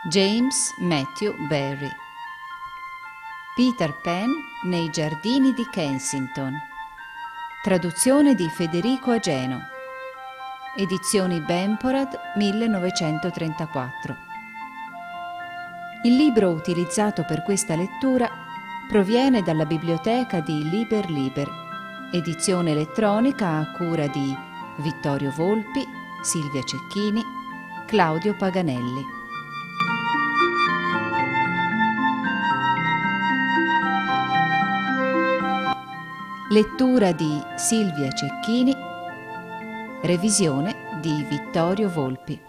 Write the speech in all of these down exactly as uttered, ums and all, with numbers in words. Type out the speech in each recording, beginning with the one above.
James Matthew Barrie. Peter Pan nei giardini di Kensington. Traduzione di Federico Ageno. Edizioni Bemporad millenovecentotrentaquattro. Il libro utilizzato per questa lettura proviene dalla biblioteca di Liber Liber, edizione elettronica a cura di Vittorio Volpi, Silvia Cecchini, Claudio Paganelli. Lettura di Silvia Cecchini, revisione di Vittorio Volpi.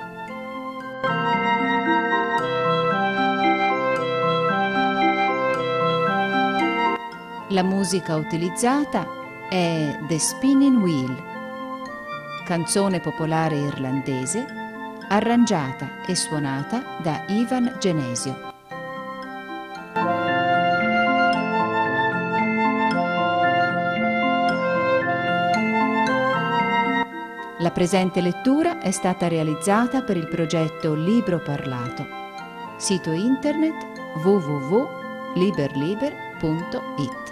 La musica utilizzata è The Spinning Wheel, canzone popolare irlandese, arrangiata e suonata da Ivan Genesio. La presente lettura è stata realizzata per il progetto Libro Parlato. Sito internet w w w punto liberliber punto i t.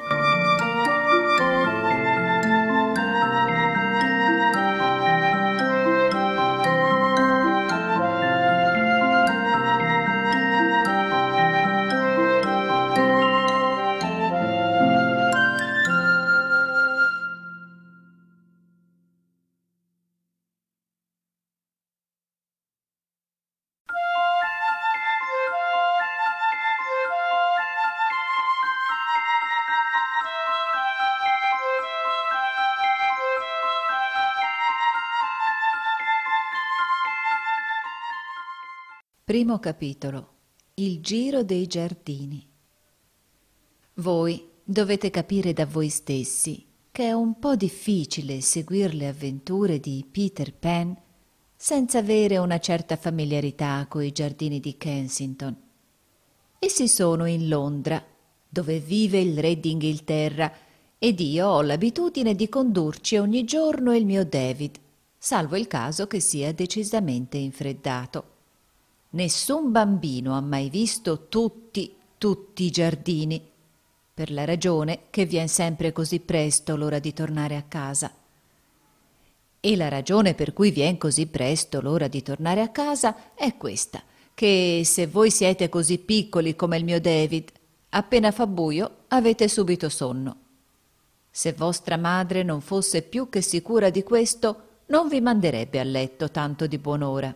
Primo capitolo. Il giro dei giardini. Voi dovete capire da voi stessi che è un po' difficile seguire le avventure di Peter Pan senza avere una certa familiarità coi giardini di Kensington. Essi sono in Londra, dove vive il re d'Inghilterra, ed io ho l'abitudine di condurci ogni giorno il mio David, salvo il caso che sia decisamente infreddato. Nessun bambino ha mai visto tutti, tutti i giardini, per la ragione che vien sempre così presto l'ora di tornare a casa. E la ragione per cui vien così presto l'ora di tornare a casa è questa, che se voi siete così piccoli come il mio David, appena fa buio avete subito sonno. Se vostra madre non fosse più che sicura di questo, non vi manderebbe a letto tanto di buon'ora.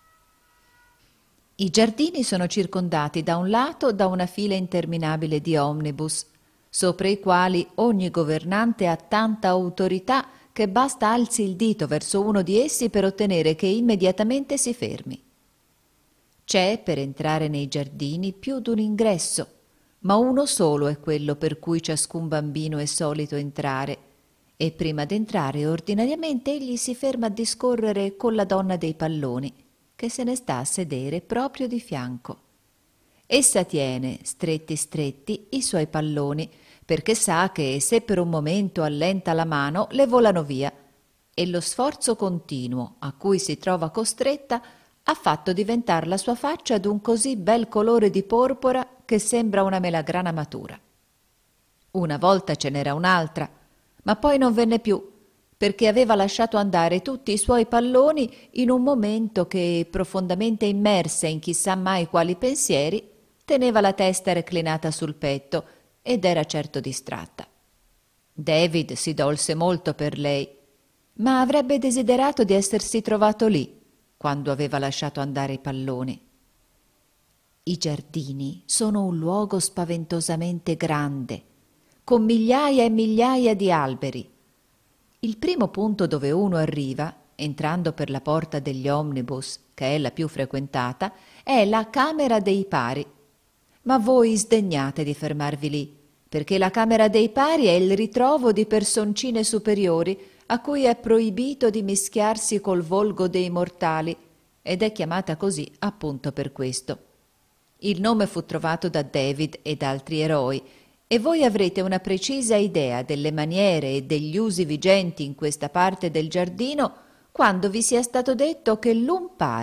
I giardini sono circondati da un lato da una fila interminabile di omnibus, sopra i quali ogni governante ha tanta autorità che basta alzi il dito verso uno di essi per ottenere che immediatamente si fermi. C'è per entrare nei giardini più d'un ingresso, ma uno solo è quello per cui ciascun bambino è solito entrare, e prima d'entrare ordinariamente egli si ferma a discorrere con la donna dei palloni, che se ne sta a sedere proprio di fianco. Essa tiene, stretti stretti, i suoi palloni, perché sa che se per un momento allenta la mano le volano via, e lo sforzo continuo a cui si trova costretta ha fatto diventar la sua faccia d'un così bel colore di porpora che sembra una melagrana matura. Una volta ce n'era un'altra, ma poi non venne più, perché aveva lasciato andare tutti i suoi palloni in un momento che, profondamente immersa in chissà mai quali pensieri, teneva la testa reclinata sul petto ed era certo distratta. David si dolse molto per lei, ma avrebbe desiderato di essersi trovato lì quando aveva lasciato andare i palloni. I giardini sono un luogo spaventosamente grande, con migliaia e migliaia di alberi. Il primo punto dove uno arriva, entrando per la porta degli omnibus, che è la più frequentata, è la Camera dei Pari. Ma voi sdegnate di fermarvi lì, perché la Camera dei Pari è il ritrovo di personcine superiori a cui è proibito di mischiarsi col volgo dei mortali, ed è chiamata così appunto per questo. Il nome fu trovato da David ed altri eroi, e voi avrete una precisa idea delle maniere e degli usi vigenti in questa parte del giardino quando vi sia stato detto che l'un pari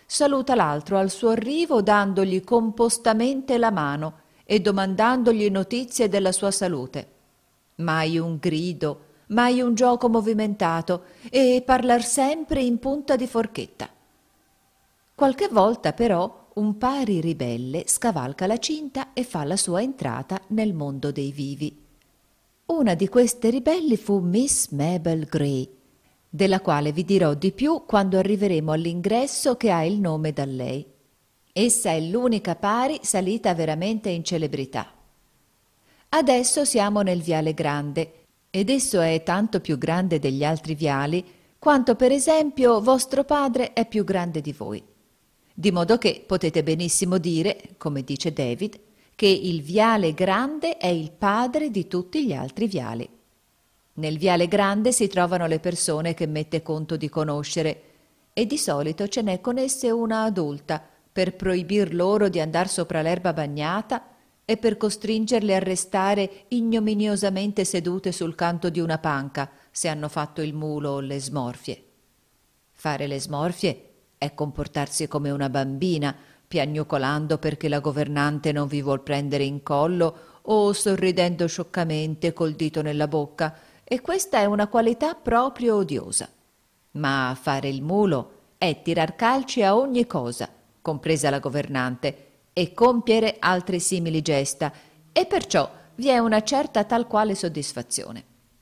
saluta l'altro al suo arrivo dandogli compostamente la mano e domandandogli notizie della sua salute. Mai un grido, mai un gioco movimentato e parlar sempre in punta di forchetta. Qualche volta però un pari ribelle scavalca la cinta e fa la sua entrata nel mondo dei vivi. Una di queste ribelli fu Miss Mabel Grey, della quale vi dirò di più quando arriveremo all'ingresso che ha il nome da lei. Essa è l'unica pari salita veramente in celebrità. Adesso siamo nel viale grande, ed esso è tanto più grande degli altri viali, quanto per esempio vostro padre è più grande di voi. Di modo che potete benissimo dire, come dice David, che il viale grande è il padre di tutti gli altri viali. Nel viale grande si trovano le persone che mette conto di conoscere, e di solito ce n'è con esse una adulta, per proibir loro di andar sopra l'erba bagnata e per costringerle a restare ignominiosamente sedute sul canto di una panca, se hanno fatto il mulo o le smorfie. Fare le smorfie è comportarsi come una bambina, piagnucolando perché la governante non vi vuol prendere in collo o sorridendo scioccamente col dito nella bocca, e questa è una qualità proprio odiosa. Ma fare il mulo è tirar calci a ogni cosa, compresa la governante, e compiere altre simili gesta, e perciò vi è una certa tal quale soddisfazione.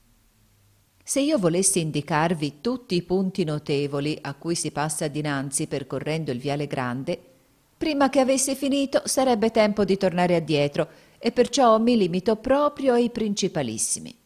Se io volessi indicarvi tutti i punti notevoli a cui si passa dinanzi percorrendo il viale grande, prima che avessi finito sarebbe tempo di tornare addietro, e perciò mi limito proprio ai principalissimi.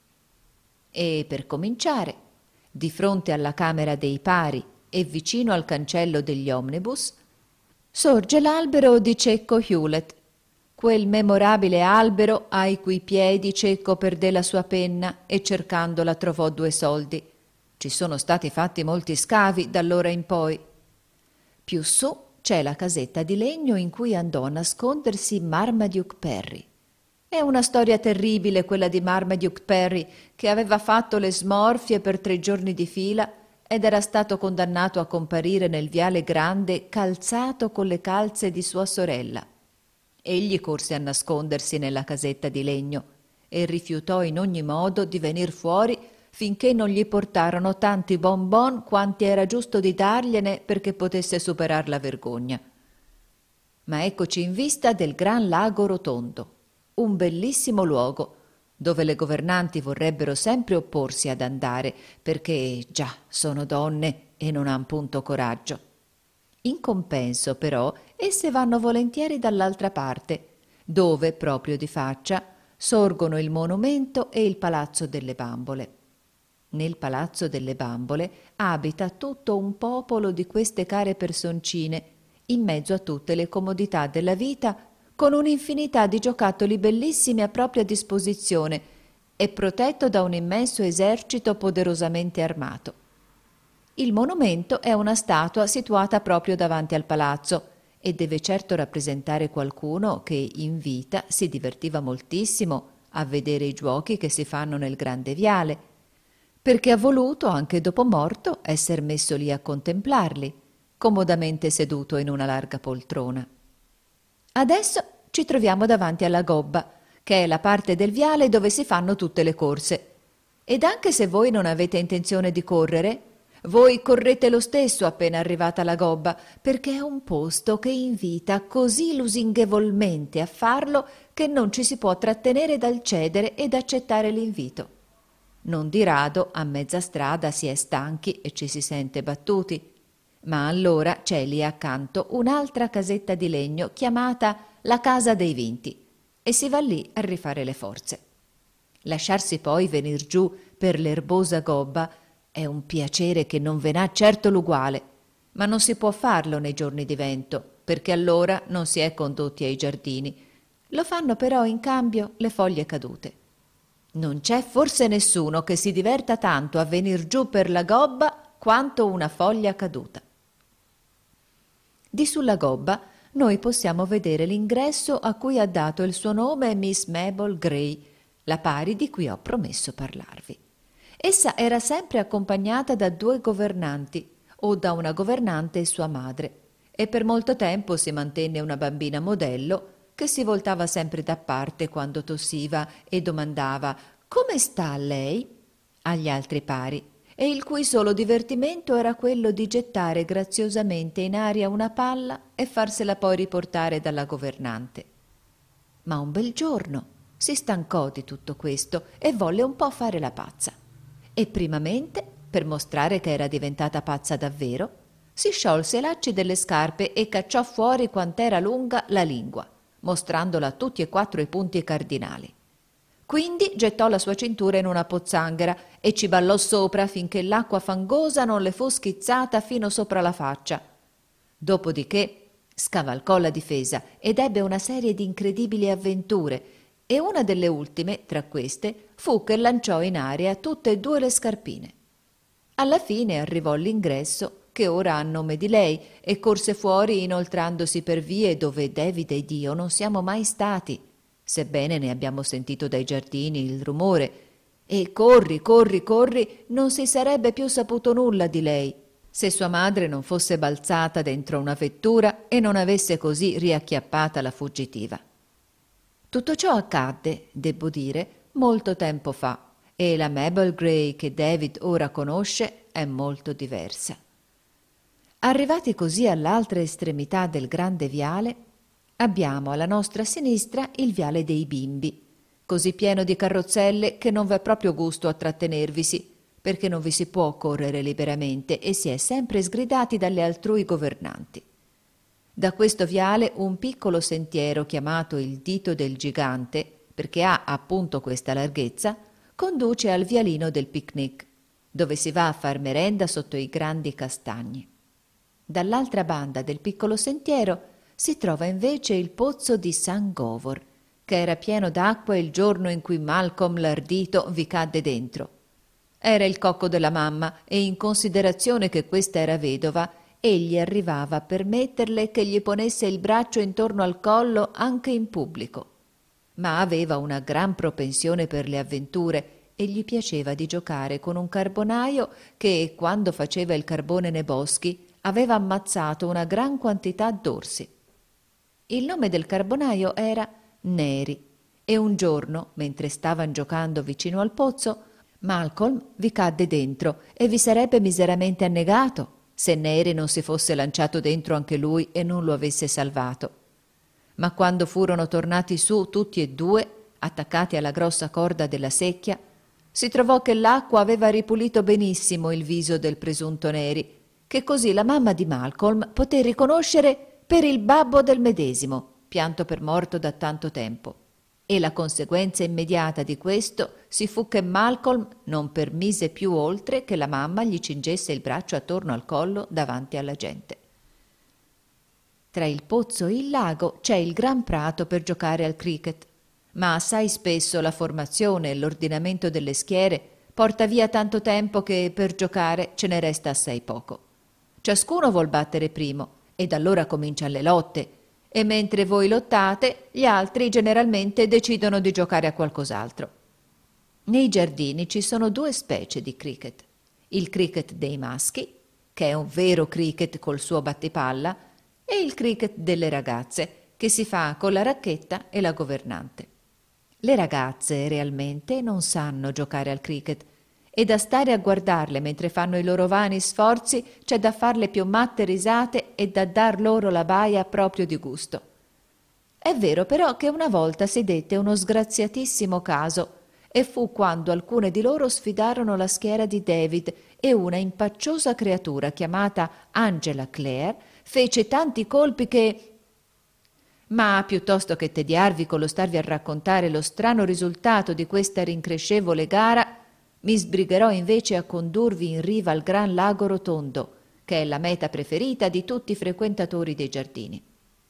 E per cominciare, di fronte alla Camera dei Pari e vicino al cancello degli omnibus, sorge l'albero di Cecco Hewlett, quel memorabile albero ai cui piedi Cecco perdé la sua penna e cercandola trovò due soldi. Ci sono stati fatti molti scavi d'allora in poi. Più su c'è la casetta di legno in cui andò a nascondersi Marmaduke Perry. È una storia terribile quella di Marmaduke Perry, che aveva fatto le smorfie per tre giorni di fila ed era stato condannato a comparire nel viale grande calzato con le calze di sua sorella. Egli corse a nascondersi nella casetta di legno e rifiutò in ogni modo di venir fuori finché non gli portarono tanti bonbon quanti era giusto di dargliene perché potesse superar la vergogna. Ma eccoci in vista del Gran Lago Rotondo, un bellissimo luogo dove le governanti vorrebbero sempre opporsi ad andare, perché già sono donne e non han punto coraggio. In compenso, però, esse vanno volentieri dall'altra parte, dove, proprio di faccia, sorgono il monumento e il Palazzo delle Bambole. Nel Palazzo delle Bambole abita tutto un popolo di queste care personcine, in mezzo a tutte le comodità della vita, con un'infinità di giocattoli bellissimi a propria disposizione e protetto da un immenso esercito poderosamente armato. Il monumento è una statua situata proprio davanti al palazzo e deve certo rappresentare qualcuno che in vita si divertiva moltissimo a vedere i giochi che si fanno nel grande viale, perché ha voluto, anche dopo morto, esser messo lì a contemplarli, comodamente seduto in una larga poltrona. Adesso ci troviamo davanti alla gobba, che è la parte del viale dove si fanno tutte le corse. Ed anche se voi non avete intenzione di correre, voi correte lo stesso appena arrivata alla gobba, perché è un posto che invita così lusinghevolmente a farlo che non ci si può trattenere dal cedere ed accettare l'invito. Non di rado a mezza strada si è stanchi e ci si sente battuti, ma allora c'è lì accanto un'altra casetta di legno chiamata la Casa dei Vinti e si va lì a rifare le forze. Lasciarsi poi venir giù per l'erbosa gobba è un piacere che non ve n'ha certo l'uguale, ma non si può farlo nei giorni di vento, perché allora non si è condotti ai giardini. Lo fanno però in cambio le foglie cadute. Non c'è forse nessuno che si diverta tanto a venir giù per la gobba quanto una foglia caduta. Di sulla gobba noi possiamo vedere l'ingresso a cui ha dato il suo nome Miss Mabel Grey, la pari di cui ho promesso parlarvi. Essa era sempre accompagnata da due governanti, o da una governante e sua madre, e per molto tempo si mantenne una bambina modello che si voltava sempre da parte quando tossiva e domandava «Come sta lei?» agli altri pari, e il cui solo divertimento era quello di gettare graziosamente in aria una palla e farsela poi riportare dalla governante. Ma un bel giorno si stancò di tutto questo e volle un po' fare la pazza. E primamente, per mostrare che era diventata pazza davvero, si sciolse i lacci delle scarpe e cacciò fuori quant'era lunga la lingua, mostrandola a tutti e quattro i punti cardinali. Quindi gettò la sua cintura in una pozzanghera e ci ballò sopra finché l'acqua fangosa non le fu schizzata fino sopra la faccia. Dopodiché scavalcò la difesa ed ebbe una serie di incredibili avventure, e una delle ultime, tra queste, fu che lanciò in aria tutte e due le scarpine. Alla fine arrivò all'ingresso, che ora ha nome di lei, e corse fuori inoltrandosi per vie dove David ed io non siamo mai stati, sebbene ne abbiamo sentito dai giardini il rumore, e corri, corri, corri, non si sarebbe più saputo nulla di lei, se sua madre non fosse balzata dentro una vettura e non avesse così riacchiappata la fuggitiva. Tutto ciò accadde, debbo dire, molto tempo fa, e la Mabel Grey che David ora conosce è molto diversa. Arrivati così all'altra estremità del grande viale, abbiamo alla nostra sinistra il viale dei bimbi, così pieno di carrozzelle che non v'è proprio gusto a trattenervisi, perché non vi si può correre liberamente e si è sempre sgridati dalle altrui governanti. Da questo viale un piccolo sentiero chiamato il dito del gigante, perché ha appunto questa larghezza, conduce al vialino del picnic, dove si va a far merenda sotto i grandi castagni. Dall'altra banda del piccolo sentiero si trova invece il pozzo di San Govor, che era pieno d'acqua il giorno in cui Malcolm l'ardito vi cadde dentro. Era il cocco della mamma e in considerazione che questa era vedova, egli arrivava a permetterle che gli ponesse il braccio intorno al collo anche in pubblico. Ma aveva una gran propensione per le avventure e gli piaceva di giocare con un carbonaio che, quando faceva il carbone nei boschi, aveva ammazzato una gran quantità d'orsi. Il nome del carbonaio era Neri e un giorno, mentre stavan giocando vicino al pozzo, Malcolm vi cadde dentro e vi sarebbe miseramente annegato se Neri non si fosse lanciato dentro anche lui e non lo avesse salvato. Ma quando furono tornati su tutti e due, attaccati alla grossa corda della secchia, si trovò che l'acqua aveva ripulito benissimo il viso del presunto Neri, che così la mamma di Malcolm poté riconoscere per il babbo del medesimo, pianto per morto da tanto tempo. E la conseguenza immediata di questo si fu che Malcolm non permise più oltre che la mamma gli cingesse il braccio attorno al collo davanti alla gente. Tra il pozzo e il lago c'è il gran prato per giocare al cricket, ma assai spesso la formazione e l'ordinamento delle schiere porta via tanto tempo che per giocare ce ne resta assai poco. Ciascuno vuol battere primo e da allora cominciano le lotte, e mentre voi lottate, gli altri generalmente decidono di giocare a qualcos'altro. Nei giardini ci sono due specie di cricket: il cricket dei maschi, che è un vero cricket col suo battipalla, e il cricket delle ragazze, che si fa con la racchetta e la governante. Le ragazze realmente non sanno giocare al cricket, e da stare a guardarle mentre fanno i loro vani sforzi c'è da farle più matte risate e da dar loro la baia proprio di gusto. È vero però che una volta si dette uno sgraziatissimo caso, e fu quando alcune di loro sfidarono la schiera di David e una impacciosa creatura chiamata Angela Clare fece tanti colpi che... Ma piuttosto che tediarvi con lo starvi a raccontare lo strano risultato di questa rincrescevole gara, mi sbrigherò invece a condurvi in riva al gran lago rotondo, che è la meta preferita di tutti i frequentatori dei giardini.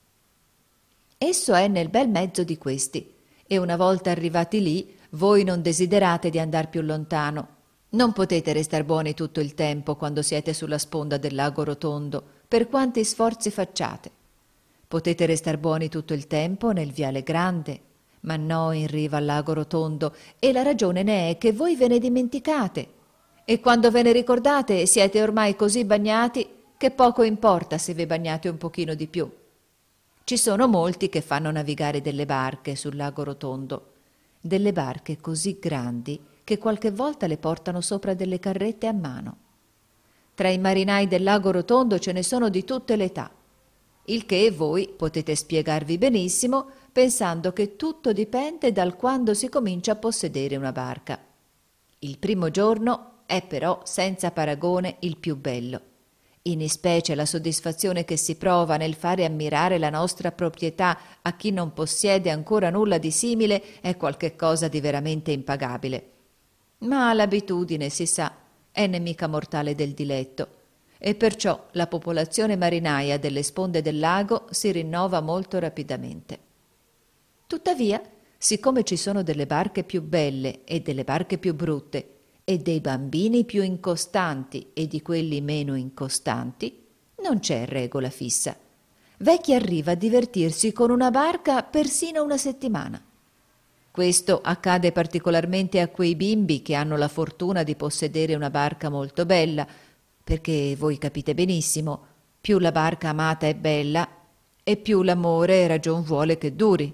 Esso è nel bel mezzo di questi, e una volta arrivati lì voi non desiderate di andar più lontano. Non potete restar buoni tutto il tempo quando siete sulla sponda del lago rotondo, per quanti sforzi facciate. Potete restar buoni tutto il tempo nel viale grande, ma no in riva al lago rotondo, e la ragione ne è che voi ve ne dimenticate, e quando ve ne ricordate siete ormai così bagnati che poco importa se vi bagnate un pochino di più. Ci sono molti che fanno navigare delle barche sul lago Rotondo, delle barche così grandi che qualche volta le portano sopra delle carrette a mano. Tra i marinai del lago Rotondo ce ne sono di tutte le età, il che voi potete spiegarvi benissimo pensando che tutto dipende dal quando si comincia a possedere una barca. Il primo giorno è però senza paragone il più bello. In ispecie la soddisfazione che si prova nel fare ammirare la nostra proprietà a chi non possiede ancora nulla di simile è qualche cosa di veramente impagabile. Ma l'abitudine, si sa, è nemica mortale del diletto, e perciò la popolazione marinaia delle sponde del lago si rinnova molto rapidamente. Tuttavia, siccome ci sono delle barche più belle e delle barche più brutte, e dei bambini più incostanti e di quelli meno incostanti, non c'è regola fissa. V'è chi arriva a divertirsi con una barca persino una settimana. Questo accade particolarmente a quei bimbi che hanno la fortuna di possedere una barca molto bella, perché voi capite benissimo, più la barca amata è bella e più l'amore ragion vuole che duri.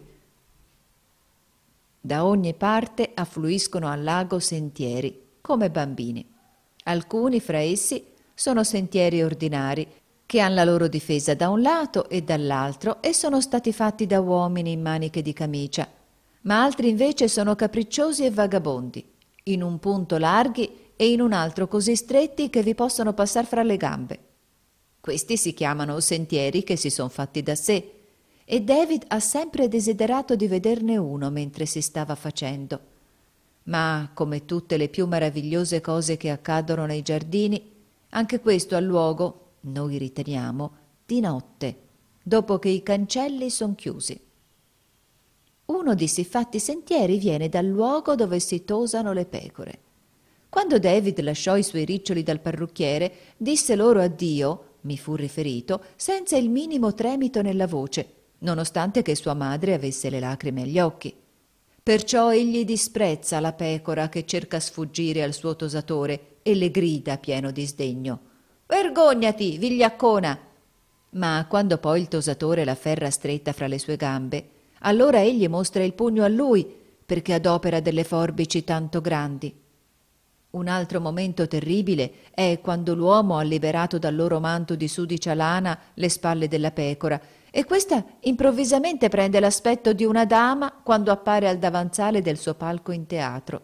Da ogni parte affluiscono al lago sentieri, come bambini. Alcuni fra essi sono sentieri ordinari, che han la loro difesa da un lato e dall'altro e sono stati fatti da uomini in maniche di camicia, ma altri invece sono capricciosi e vagabondi, in un punto larghi e in un altro così stretti che vi possono passar fra le gambe. Questi si chiamano sentieri che si son fatti da sé, e David ha sempre desiderato di vederne uno mentre si stava facendo. Ma, come tutte le più meravigliose cose che accadono nei giardini, anche questo ha luogo, noi riteniamo, di notte, dopo che i cancelli son chiusi. Uno di siffatti sentieri viene dal luogo dove si tosano le pecore. Quando David lasciò i suoi riccioli dal parrucchiere, disse loro addio, mi fu riferito, senza il minimo tremito nella voce, nonostante che sua madre avesse le lacrime agli occhi. Perciò egli disprezza la pecora che cerca sfuggire al suo tosatore e le grida pieno di sdegno: «Vergognati, vigliaccona!» Ma quando poi il tosatore la ferra stretta fra le sue gambe, allora egli mostra il pugno a lui, perché adopera delle forbici tanto grandi. Un altro momento terribile è quando l'uomo ha liberato dal loro manto di sudicia lana le spalle della pecora, e questa improvvisamente prende l'aspetto di una dama quando appare al davanzale del suo palco in teatro.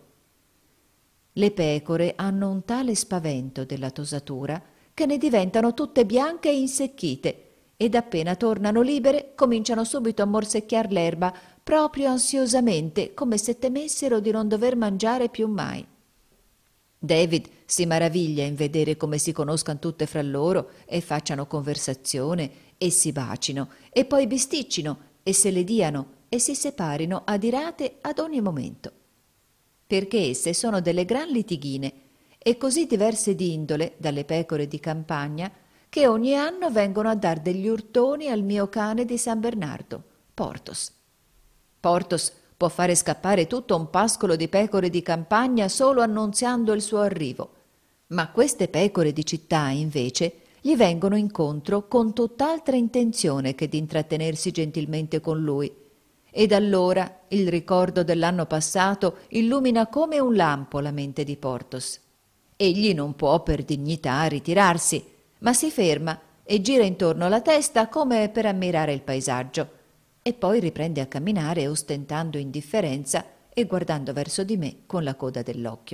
Le pecore hanno un tale spavento della tosatura che ne diventano tutte bianche e insecchite, ed appena tornano libere cominciano subito a morsecchiar l'erba proprio ansiosamente, come se temessero di non dover mangiare più mai. David si maraviglia in vedere come si conoscan tutte fra loro e facciano conversazione e si bacino e poi bisticcino e se le diano e si separino adirate ad ogni momento, perché esse sono delle gran litighine e così diverse d'indole dalle pecore di campagna che ogni anno vengono a dar degli urtoni al mio cane di San Bernardo, Portos. Portos può fare scappare tutto un pascolo di pecore di campagna solo annunziando il suo arrivo, ma queste pecore di città, invece, gli vengono incontro con tutt'altra intenzione che di intrattenersi gentilmente con lui, ed allora il ricordo dell'anno passato illumina come un lampo la mente di Portos. Egli non può per dignità ritirarsi, ma si ferma e gira intorno la testa come per ammirare il paesaggio, e poi riprende a camminare ostentando indifferenza e guardando verso di me con la coda dell'occhio.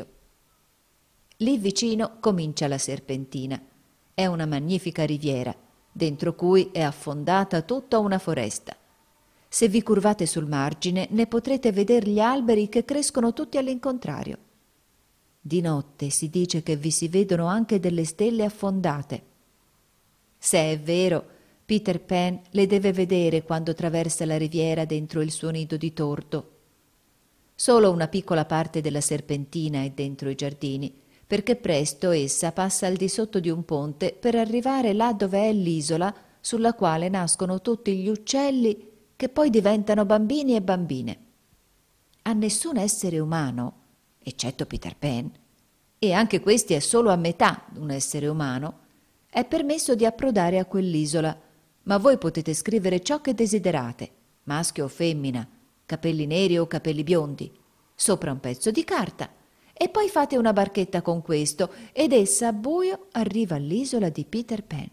Lì vicino comincia la serpentina. È una magnifica riviera, dentro cui è affondata tutta una foresta. Se vi curvate sul margine ne potrete veder gli alberi che crescono tutti all'incontrario. Di notte si dice che vi si vedono anche delle stelle affondate. Se è vero, Peter Pan le deve vedere quando traversa la riviera dentro il suo nido di torto. Solo una piccola parte della serpentina è dentro i giardini, perché presto essa passa al di sotto di un ponte per arrivare là dove è l'isola sulla quale nascono tutti gli uccelli che poi diventano bambini e bambine. A nessun essere umano, eccetto Peter Pan, e anche questi è solo a metà un essere umano, è permesso di approdare a quell'isola, ma voi potete scrivere ciò che desiderate, maschio o femmina, capelli neri o capelli biondi, sopra un pezzo di carta, e poi fate una barchetta con questo ed essa a buio arriva all'isola di Peter Pan.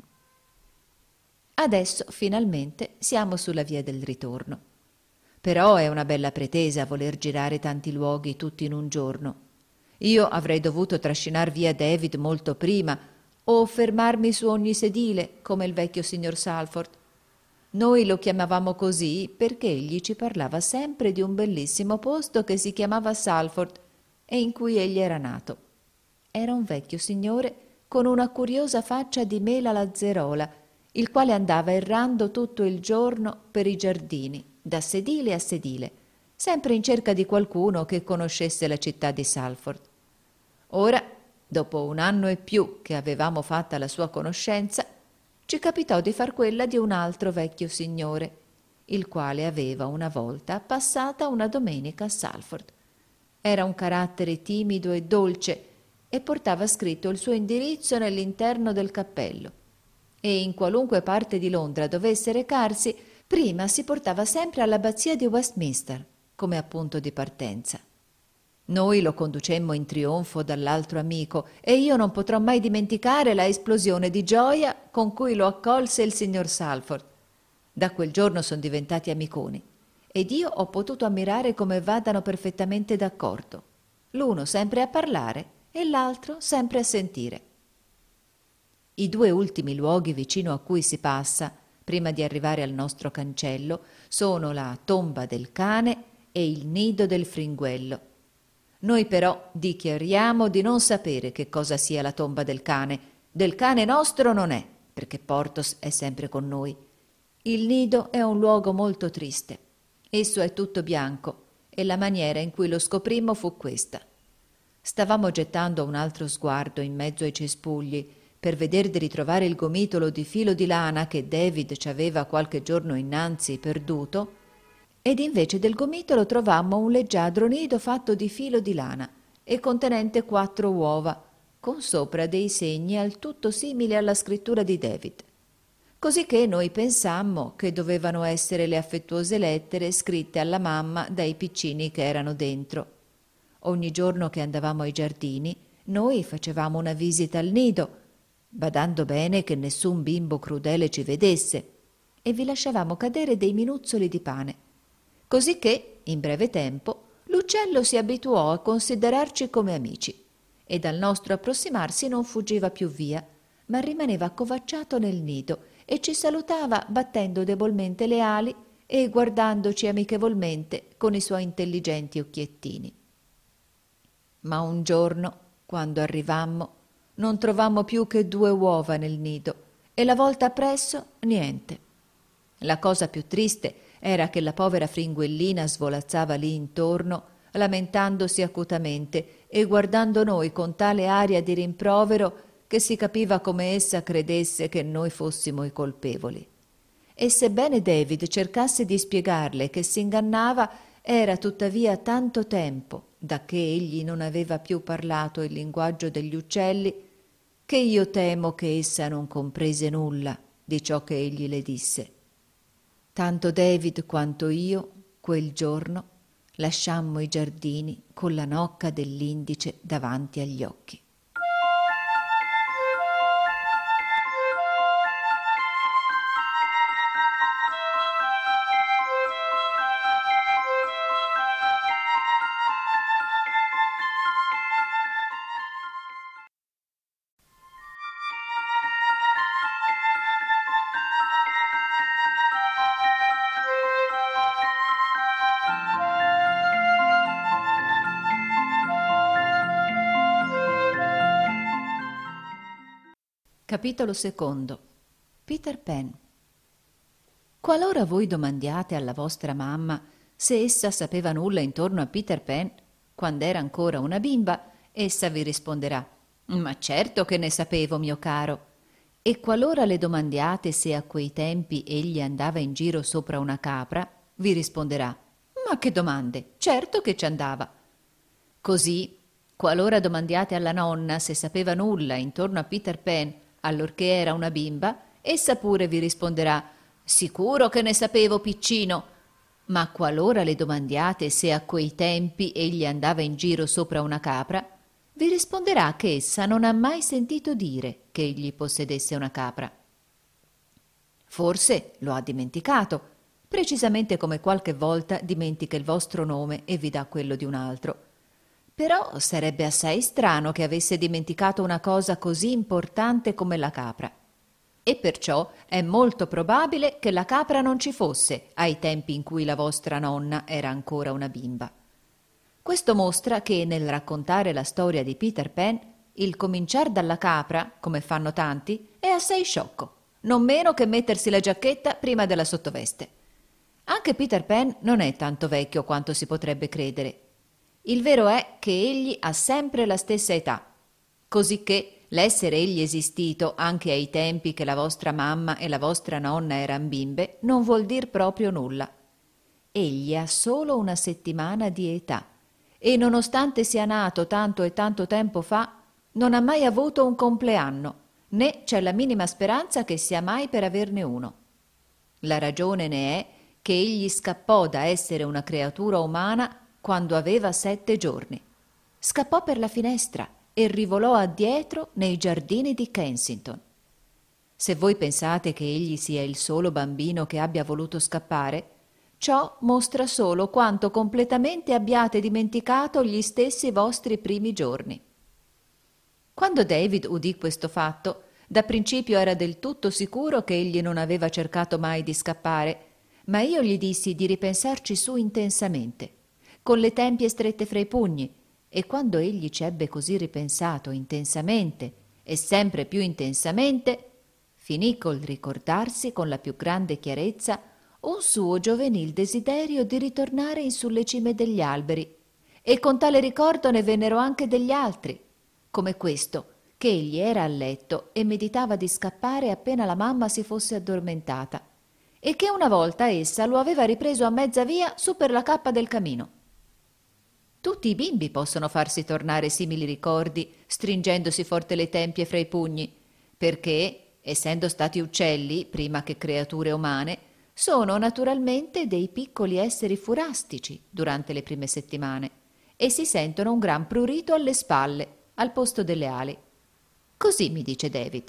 Adesso finalmente siamo sulla via del ritorno. Però è una bella pretesa voler girare tanti luoghi tutti in un giorno. Io avrei dovuto trascinar via David molto prima o fermarmi su ogni sedile come il vecchio signor Salford. Noi lo chiamavamo così perché egli ci parlava sempre di un bellissimo posto che si chiamava Salford e in cui egli era nato. Era un vecchio signore con una curiosa faccia di mela lazzerola, il quale andava errando tutto il giorno per i giardini, da sedile a sedile, sempre in cerca di qualcuno che conoscesse la città di Salford. Ora, dopo un anno e più che avevamo fatta la sua conoscenza, ci capitò di far quella di un altro vecchio signore, il quale aveva una volta passata una domenica a Salford. Era un carattere timido e dolce e portava scritto il suo indirizzo nell'interno del cappello. E in qualunque parte di Londra dovesse recarsi, prima si portava sempre all'abbazia di Westminster, come appunto di partenza. Noi lo conducemmo in trionfo dall'altro amico e io non potrò mai dimenticare la esplosione di gioia con cui lo accolse il signor Salford. Da quel giorno sono diventati amiconi ed io ho potuto ammirare come vadano perfettamente d'accordo, l'uno sempre a parlare e l'altro sempre a sentire. I due ultimi luoghi vicino a cui si passa, prima di arrivare al nostro cancello, sono la tomba del cane e il nido del fringuello. Noi però dichiariamo di non sapere che cosa sia la tomba del cane. Del cane nostro non è, perché Porthos è sempre con noi. Il nido è un luogo molto triste. Esso è tutto bianco e la maniera in cui lo scoprimmo fu questa. Stavamo gettando un altro sguardo in mezzo ai cespugli per veder di ritrovare il gomitolo di filo di lana che David ci aveva qualche giorno innanzi perduto, ed invece del gomitolo trovammo un leggiadro nido fatto di filo di lana e contenente quattro uova, con sopra dei segni al tutto simili alla scrittura di David. Cosicché noi pensammo che dovevano essere le affettuose lettere scritte alla mamma dai piccini che erano dentro. Ogni giorno che andavamo ai giardini, noi facevamo una visita al nido, badando bene che nessun bimbo crudele ci vedesse, e vi lasciavamo cadere dei minuzzoli di pane, cosicché, in breve tempo, l'uccello si abituò a considerarci come amici, e dal nostro approssimarsi non fuggiva più via, ma rimaneva accovacciato nel nido e ci salutava battendo debolmente le ali e guardandoci amichevolmente con i suoi intelligenti occhiettini. Ma un giorno, quando arrivammo, non trovammo più che due uova nel nido e la volta appresso niente. La cosa più triste era che la povera fringuellina svolazzava lì intorno, lamentandosi acutamente e guardando noi con tale aria di rimprovero che si capiva come essa credesse che noi fossimo i colpevoli. E sebbene David cercasse di spiegarle che si ingannava, era tuttavia tanto tempo da che egli non aveva più parlato il linguaggio degli uccelli, che io temo che essa non comprese nulla di ciò che egli le disse. Tanto David quanto io, quel giorno, lasciammo i giardini con la nocca dell'indice davanti agli occhi. Capitolo secondo. Peter Pan. Qualora voi domandiate alla vostra mamma se essa sapeva nulla intorno a Peter Pan, quando era ancora una bimba, essa vi risponderà: «Ma certo che ne sapevo, mio caro». E qualora le domandiate se a quei tempi egli andava in giro sopra una capra, vi risponderà: «Ma che domande, certo che ci andava». Così, qualora domandiate alla nonna se sapeva nulla intorno a Peter Pan, allorché era una bimba, essa pure vi risponderà: «Sicuro che ne sapevo, piccino». Ma qualora le domandiate se a quei tempi egli andava in giro sopra una capra, vi risponderà che essa non ha mai sentito dire che egli possedesse una capra. Forse lo ha dimenticato, precisamente come qualche volta dimentica il vostro nome e vi dà quello di un altro. Però sarebbe assai strano che avesse dimenticato una cosa così importante come la capra. E perciò è molto probabile che la capra non ci fosse ai tempi in cui la vostra nonna era ancora una bimba. Questo mostra che nel raccontare la storia di Peter Pan, il cominciar dalla capra, come fanno tanti, è assai sciocco, non meno che mettersi la giacchetta prima della sottoveste. Anche Peter Pan non è tanto vecchio quanto si potrebbe credere. Il vero è che egli ha sempre la stessa età, cosicché l'essere egli esistito anche ai tempi che la vostra mamma e la vostra nonna eran bimbe non vuol dir proprio nulla. Egli ha solo una settimana di età e nonostante sia nato tanto e tanto tempo fa, non ha mai avuto un compleanno, né c'è la minima speranza che sia mai per averne uno. La ragione ne è che egli scappò da essere una creatura umana quando aveva sette giorni. Scappò per la finestra e rivolò addietro nei giardini di Kensington. Se voi pensate che egli sia il solo bambino che abbia voluto scappare, ciò mostra solo quanto completamente abbiate dimenticato gli stessi vostri primi giorni. Quando David udì questo fatto, da principio era del tutto sicuro che egli non aveva cercato mai di scappare, ma io gli dissi di ripensarci su intensamente, con le tempie strette fra i pugni, e quando egli ci ebbe così ripensato intensamente e sempre più intensamente, finì col ricordarsi con la più grande chiarezza un suo giovenil desiderio di ritornare in sulle cime degli alberi, e con tale ricordo ne vennero anche degli altri, come questo, che egli era a letto e meditava di scappare appena la mamma si fosse addormentata, e che una volta essa lo aveva ripreso a mezza via su per la cappa del camino. Tutti i bimbi possono farsi tornare simili ricordi stringendosi forte le tempie fra i pugni, perché, essendo stati uccelli prima che creature umane, sono naturalmente dei piccoli esseri furastici durante le prime settimane e si sentono un gran prurito alle spalle al posto delle ali. Così mi dice David.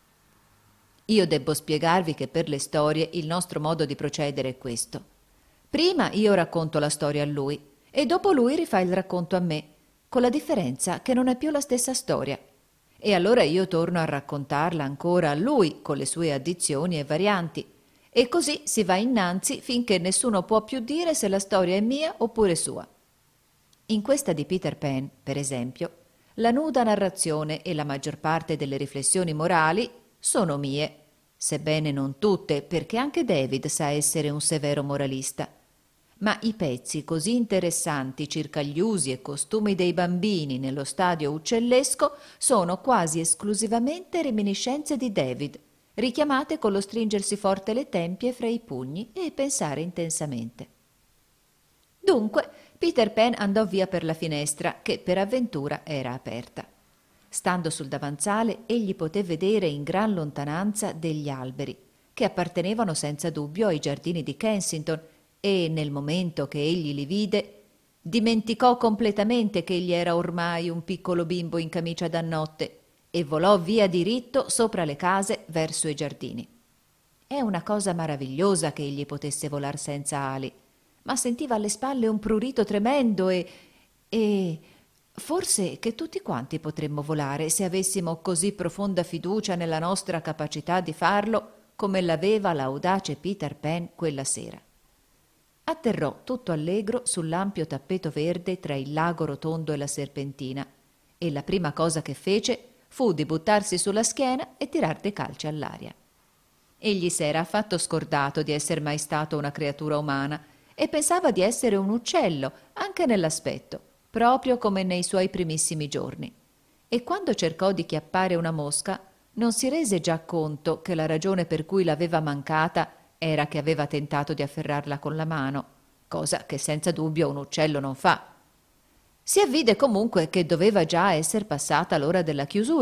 Io debbo spiegarvi che per le storie il nostro modo di procedere è questo. Prima io racconto la storia a lui e dopo lui rifà il racconto a me, con la differenza che non è più la stessa storia. E allora io torno a raccontarla ancora a lui con le sue addizioni e varianti, e così si va innanzi finché nessuno può più dire se la storia è mia oppure sua. In questa di Peter Pan, per esempio, la nuda narrazione e la maggior parte delle riflessioni morali sono mie, sebbene non tutte, perché anche David sa essere un severo moralista. Ma i pezzi così interessanti circa gli usi e costumi dei bambini nello stadio uccellesco sono quasi esclusivamente reminiscenze di David, richiamate con lo stringersi forte le tempie fra i pugni e pensare intensamente. Dunque Peter Pan andò via per la finestra, che per avventura era aperta. Stando sul davanzale, egli poté vedere in gran lontananza degli alberi, che appartenevano senza dubbio ai giardini di Kensington, e nel momento che egli li vide, dimenticò completamente che egli era ormai un piccolo bimbo in camicia da notte e volò via diritto sopra le case verso i giardini. È una cosa maravigliosa che egli potesse volar senza ali, ma sentiva alle spalle un prurito tremendo e... e... forse che tutti quanti potremmo volare se avessimo così profonda fiducia nella nostra capacità di farlo come l'aveva l'audace Peter Pan quella sera. Atterrò tutto allegro sull'ampio tappeto verde tra il lago rotondo e la serpentina, e la prima cosa che fece fu di buttarsi sulla schiena e tirar dei calci all'aria. Egli s'era affatto scordato di esser mai stato una creatura umana e pensava di essere un uccello anche nell'aspetto, proprio come nei suoi primissimi giorni. E quando cercò di chiappare una mosca, non si rese già conto che la ragione per cui l'aveva mancata era che aveva tentato di afferrarla con la mano, cosa che senza dubbio un uccello non fa. Si avvide comunque che doveva già esser passata l'ora della chiusura,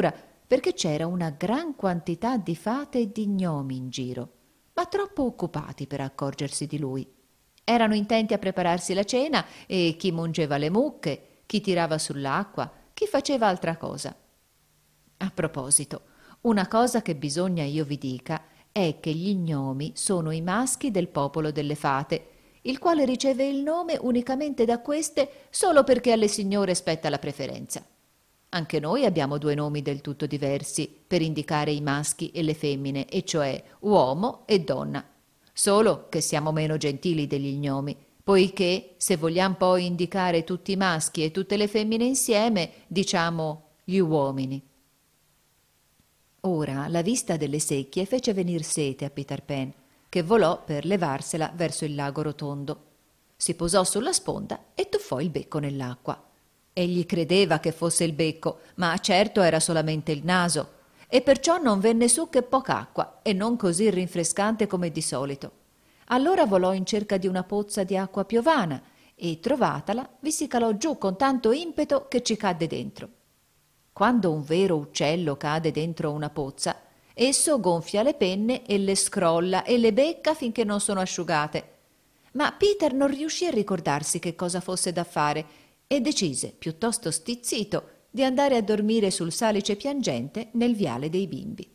perché c'era una gran quantità di fate e di gnomi in giro, ma troppo occupati per accorgersi di lui. Erano intenti a prepararsi la cena e chi mungeva le mucche, chi tirava sull'acqua, chi faceva altra cosa. A proposito, una cosa che bisogna io vi dica è che gli gnomi sono i maschi del popolo delle fate, il quale riceve il nome unicamente da queste solo perché alle signore spetta la preferenza. Anche noi abbiamo due nomi del tutto diversi per indicare i maschi e le femmine, e cioè uomo e donna, solo che siamo meno gentili degli gnomi, poiché se vogliamo poi indicare tutti i maschi e tutte le femmine insieme, diciamo gli uomini. Ora la vista delle secchie fece venir sete a Peter Pan, che volò per levarsela verso il lago rotondo. Si posò sulla sponda e tuffò il becco nell'acqua. Egli credeva che fosse il becco, ma certo era solamente il naso, e perciò non venne su che poca acqua e non così rinfrescante come di solito. Allora volò in cerca di una pozza di acqua piovana e, trovatala, vi si calò giù con tanto impeto che ci cadde dentro. Quando un vero uccello cade dentro una pozza, esso gonfia le penne e le scrolla e le becca finché non sono asciugate. Ma Peter non riuscì a ricordarsi che cosa fosse da fare e decise, piuttosto stizzito, di andare a dormire sul salice piangente nel viale dei bimbi.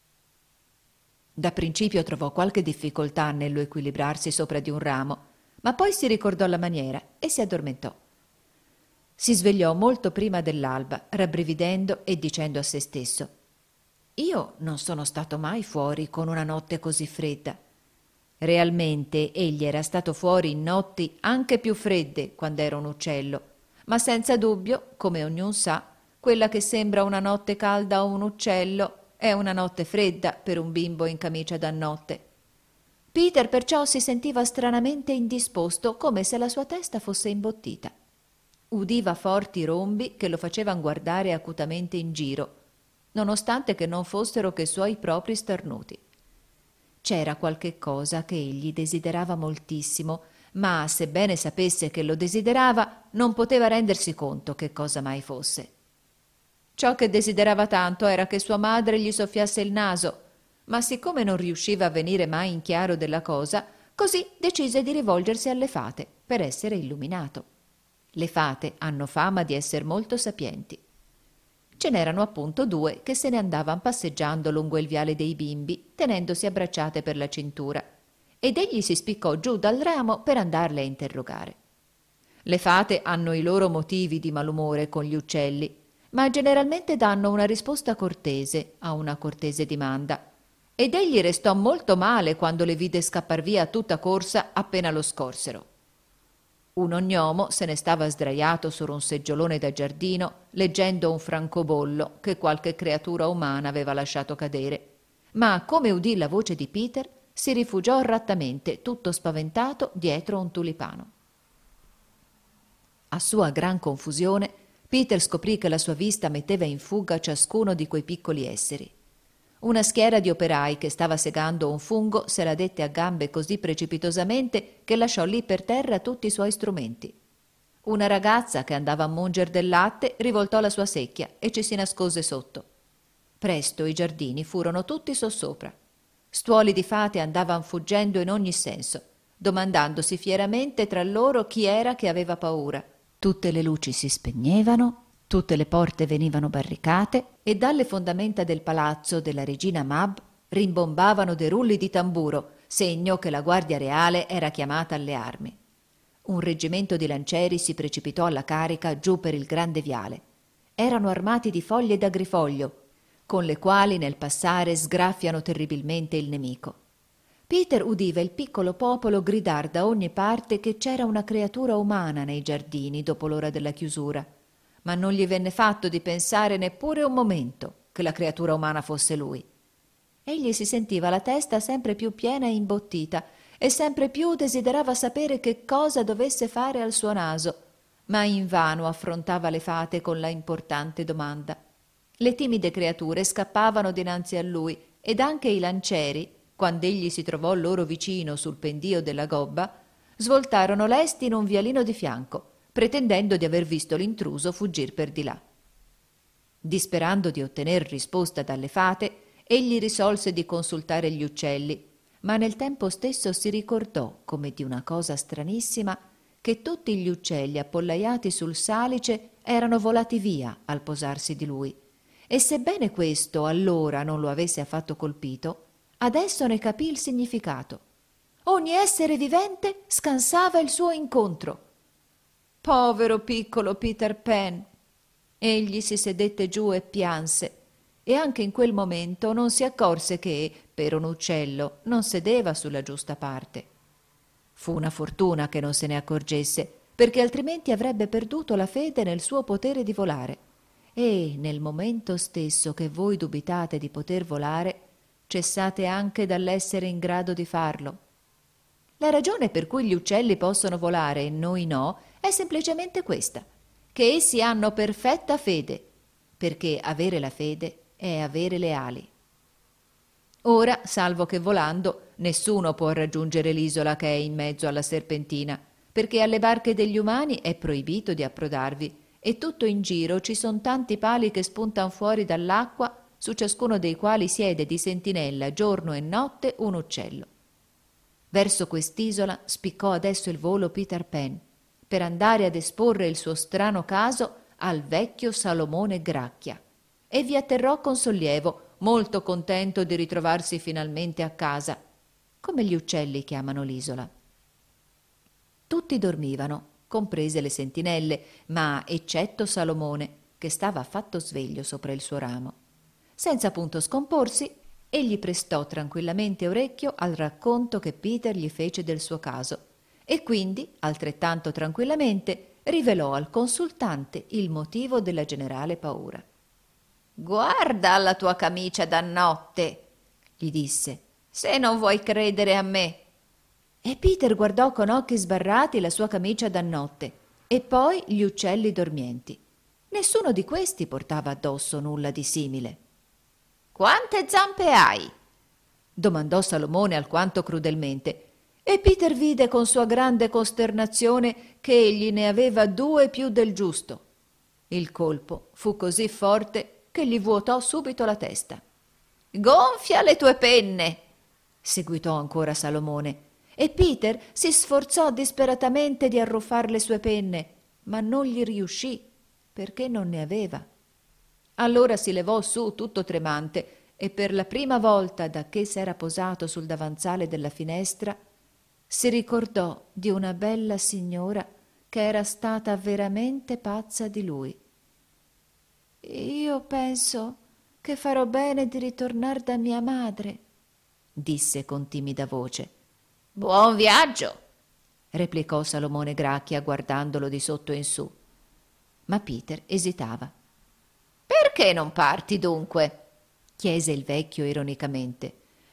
Da principio trovò qualche difficoltà nello equilibrarsi sopra di un ramo, ma poi si ricordò la maniera e si addormentò. Si svegliò molto prima dell'alba, rabbrividendo e dicendo a se stesso: «Io non sono stato mai fuori con una notte così fredda». Realmente egli era stato fuori in notti anche più fredde quando era un uccello, ma senza dubbio, come ognun sa, quella che sembra una notte calda a un uccello è una notte fredda per un bimbo in camicia da notte. Peter perciò si sentiva stranamente indisposto, come se la sua testa fosse imbottita. Udiva forti rombi che lo facevano guardare acutamente in giro, nonostante che non fossero che suoi propri starnuti. C'era qualche cosa che egli desiderava moltissimo, ma sebbene sapesse che lo desiderava, non poteva rendersi conto che cosa mai fosse. Ciò che desiderava tanto era che sua madre gli soffiasse il naso, ma siccome non riusciva a venire mai in chiaro della cosa, così decise di rivolgersi alle fate per essere illuminato. Le fate hanno fama di essere molto sapienti. Ce n'erano appunto due che se ne andavano passeggiando lungo il viale dei bimbi, tenendosi abbracciate per la cintura, ed egli si spiccò giù dal ramo per andarle a interrogare. Le fate hanno i loro motivi di malumore con gli uccelli, ma generalmente danno una risposta cortese a una cortese dimanda, ed egli restò molto male quando le vide scappar via a tutta corsa appena lo scorsero. Un gnomo se ne stava sdraiato su un seggiolone da giardino, leggendo un francobollo che qualche creatura umana aveva lasciato cadere, ma come udì la voce di Peter, si rifugiò rattamente, tutto spaventato, dietro un tulipano. A sua gran confusione, Peter scoprì che la sua vista metteva in fuga ciascuno di quei piccoli esseri. Una schiera di operai che stava segando un fungo se la dette a gambe così precipitosamente che lasciò lì per terra tutti i suoi strumenti. Una ragazza che andava a munger del latte rivoltò la sua secchia e ci si nascose sotto. Presto i giardini furono tutti sossopra. Stuoli di fate andavan fuggendo in ogni senso, domandandosi fieramente tra loro chi era che aveva paura. Tutte le luci si spegnevano, tutte le porte venivano barricate e dalle fondamenta del palazzo della regina Mab rimbombavano dei rulli di tamburo, segno che la guardia reale era chiamata alle armi. Un reggimento di lancieri si precipitò alla carica giù per il grande viale. Erano armati di foglie d'agrifoglio, con le quali nel passare sgraffiano terribilmente il nemico. Peter udiva il piccolo popolo gridar da ogni parte che c'era una creatura umana nei giardini dopo l'ora della chiusura, ma non gli venne fatto di pensare neppure un momento che la creatura umana fosse lui. Egli si sentiva la testa sempre più piena e imbottita e sempre più desiderava sapere che cosa dovesse fare al suo naso, ma invano affrontava le fate con la importante domanda. Le timide creature scappavano dinanzi a lui ed anche i lancieri, quando egli si trovò loro vicino sul pendio della gobba, svoltarono lesti in un vialino di fianco, pretendendo di aver visto l'intruso fuggir per di là. Disperando di ottener risposta dalle fate, egli risolse di consultare gli uccelli, ma nel tempo stesso si ricordò, come di una cosa stranissima, che tutti gli uccelli appollaiati sul salice erano volati via al posarsi di lui, e sebbene questo allora non lo avesse affatto colpito, adesso ne capì il significato. Ogni essere vivente scansava il suo incontro. Povero piccolo Peter Pan! Egli si sedette giù e pianse, e anche in quel momento non si accorse che, per un uccello, non sedeva sulla giusta parte. Fu una fortuna che non se ne accorgesse, perché altrimenti avrebbe perduto la fede nel suo potere di volare. E nel momento stesso che voi dubitate di poter volare, cessate anche dall'essere in grado di farlo. La ragione per cui gli uccelli possono volare e noi no è semplicemente questa, che essi hanno perfetta fede, perché avere la fede è avere le ali. Ora, salvo che volando, nessuno può raggiungere l'isola che è in mezzo alla serpentina, perché alle barche degli umani è proibito di approdarvi, e tutto in giro ci son tanti pali che spuntan fuori dall'acqua, su ciascuno dei quali siede di sentinella giorno e notte un uccello. Verso quest'isola spiccò adesso il volo Peter Pan, per andare ad esporre il suo strano caso al vecchio Salomone Gracchia, e vi atterrò con sollievo, molto contento di ritrovarsi finalmente a casa, come gli uccelli chiamano l'isola. Tutti dormivano, comprese le sentinelle, ma eccetto Salomone, che stava affatto sveglio sopra il suo ramo. Senza punto scomporsi, egli prestò tranquillamente orecchio al racconto che Peter gli fece del suo caso, e quindi, altrettanto tranquillamente, rivelò al consultante il motivo della generale paura. «Guarda la tua camicia da notte», gli disse, «se non vuoi credere a me». E Peter guardò con occhi sbarrati la sua camicia da notte e poi gli uccelli dormienti. Nessuno di questi portava addosso nulla di simile. «Quante zampe hai?» domandò Salomone alquanto crudelmente, e Peter vide con sua grande costernazione che egli ne aveva due più del giusto. Il colpo fu così forte che gli vuotò subito la testa. «Gonfia le tue penne!» seguitò ancora Salomone, e Peter si sforzò disperatamente di arruffar le sue penne, ma non gli riuscì, perché non ne aveva. Allora si levò su tutto tremante e per la prima volta da che s'era posato sul davanzale della finestra si ricordò di una bella signora che era stata veramente pazza di lui. «Io penso che farò bene di ritornar da mia madre», disse con timida voce. «Buon viaggio», replicò Salomone Gracchia guardandolo di sotto in su. Ma Peter esitava. «Perché non parti dunque?» chiese il vecchio ironicamente.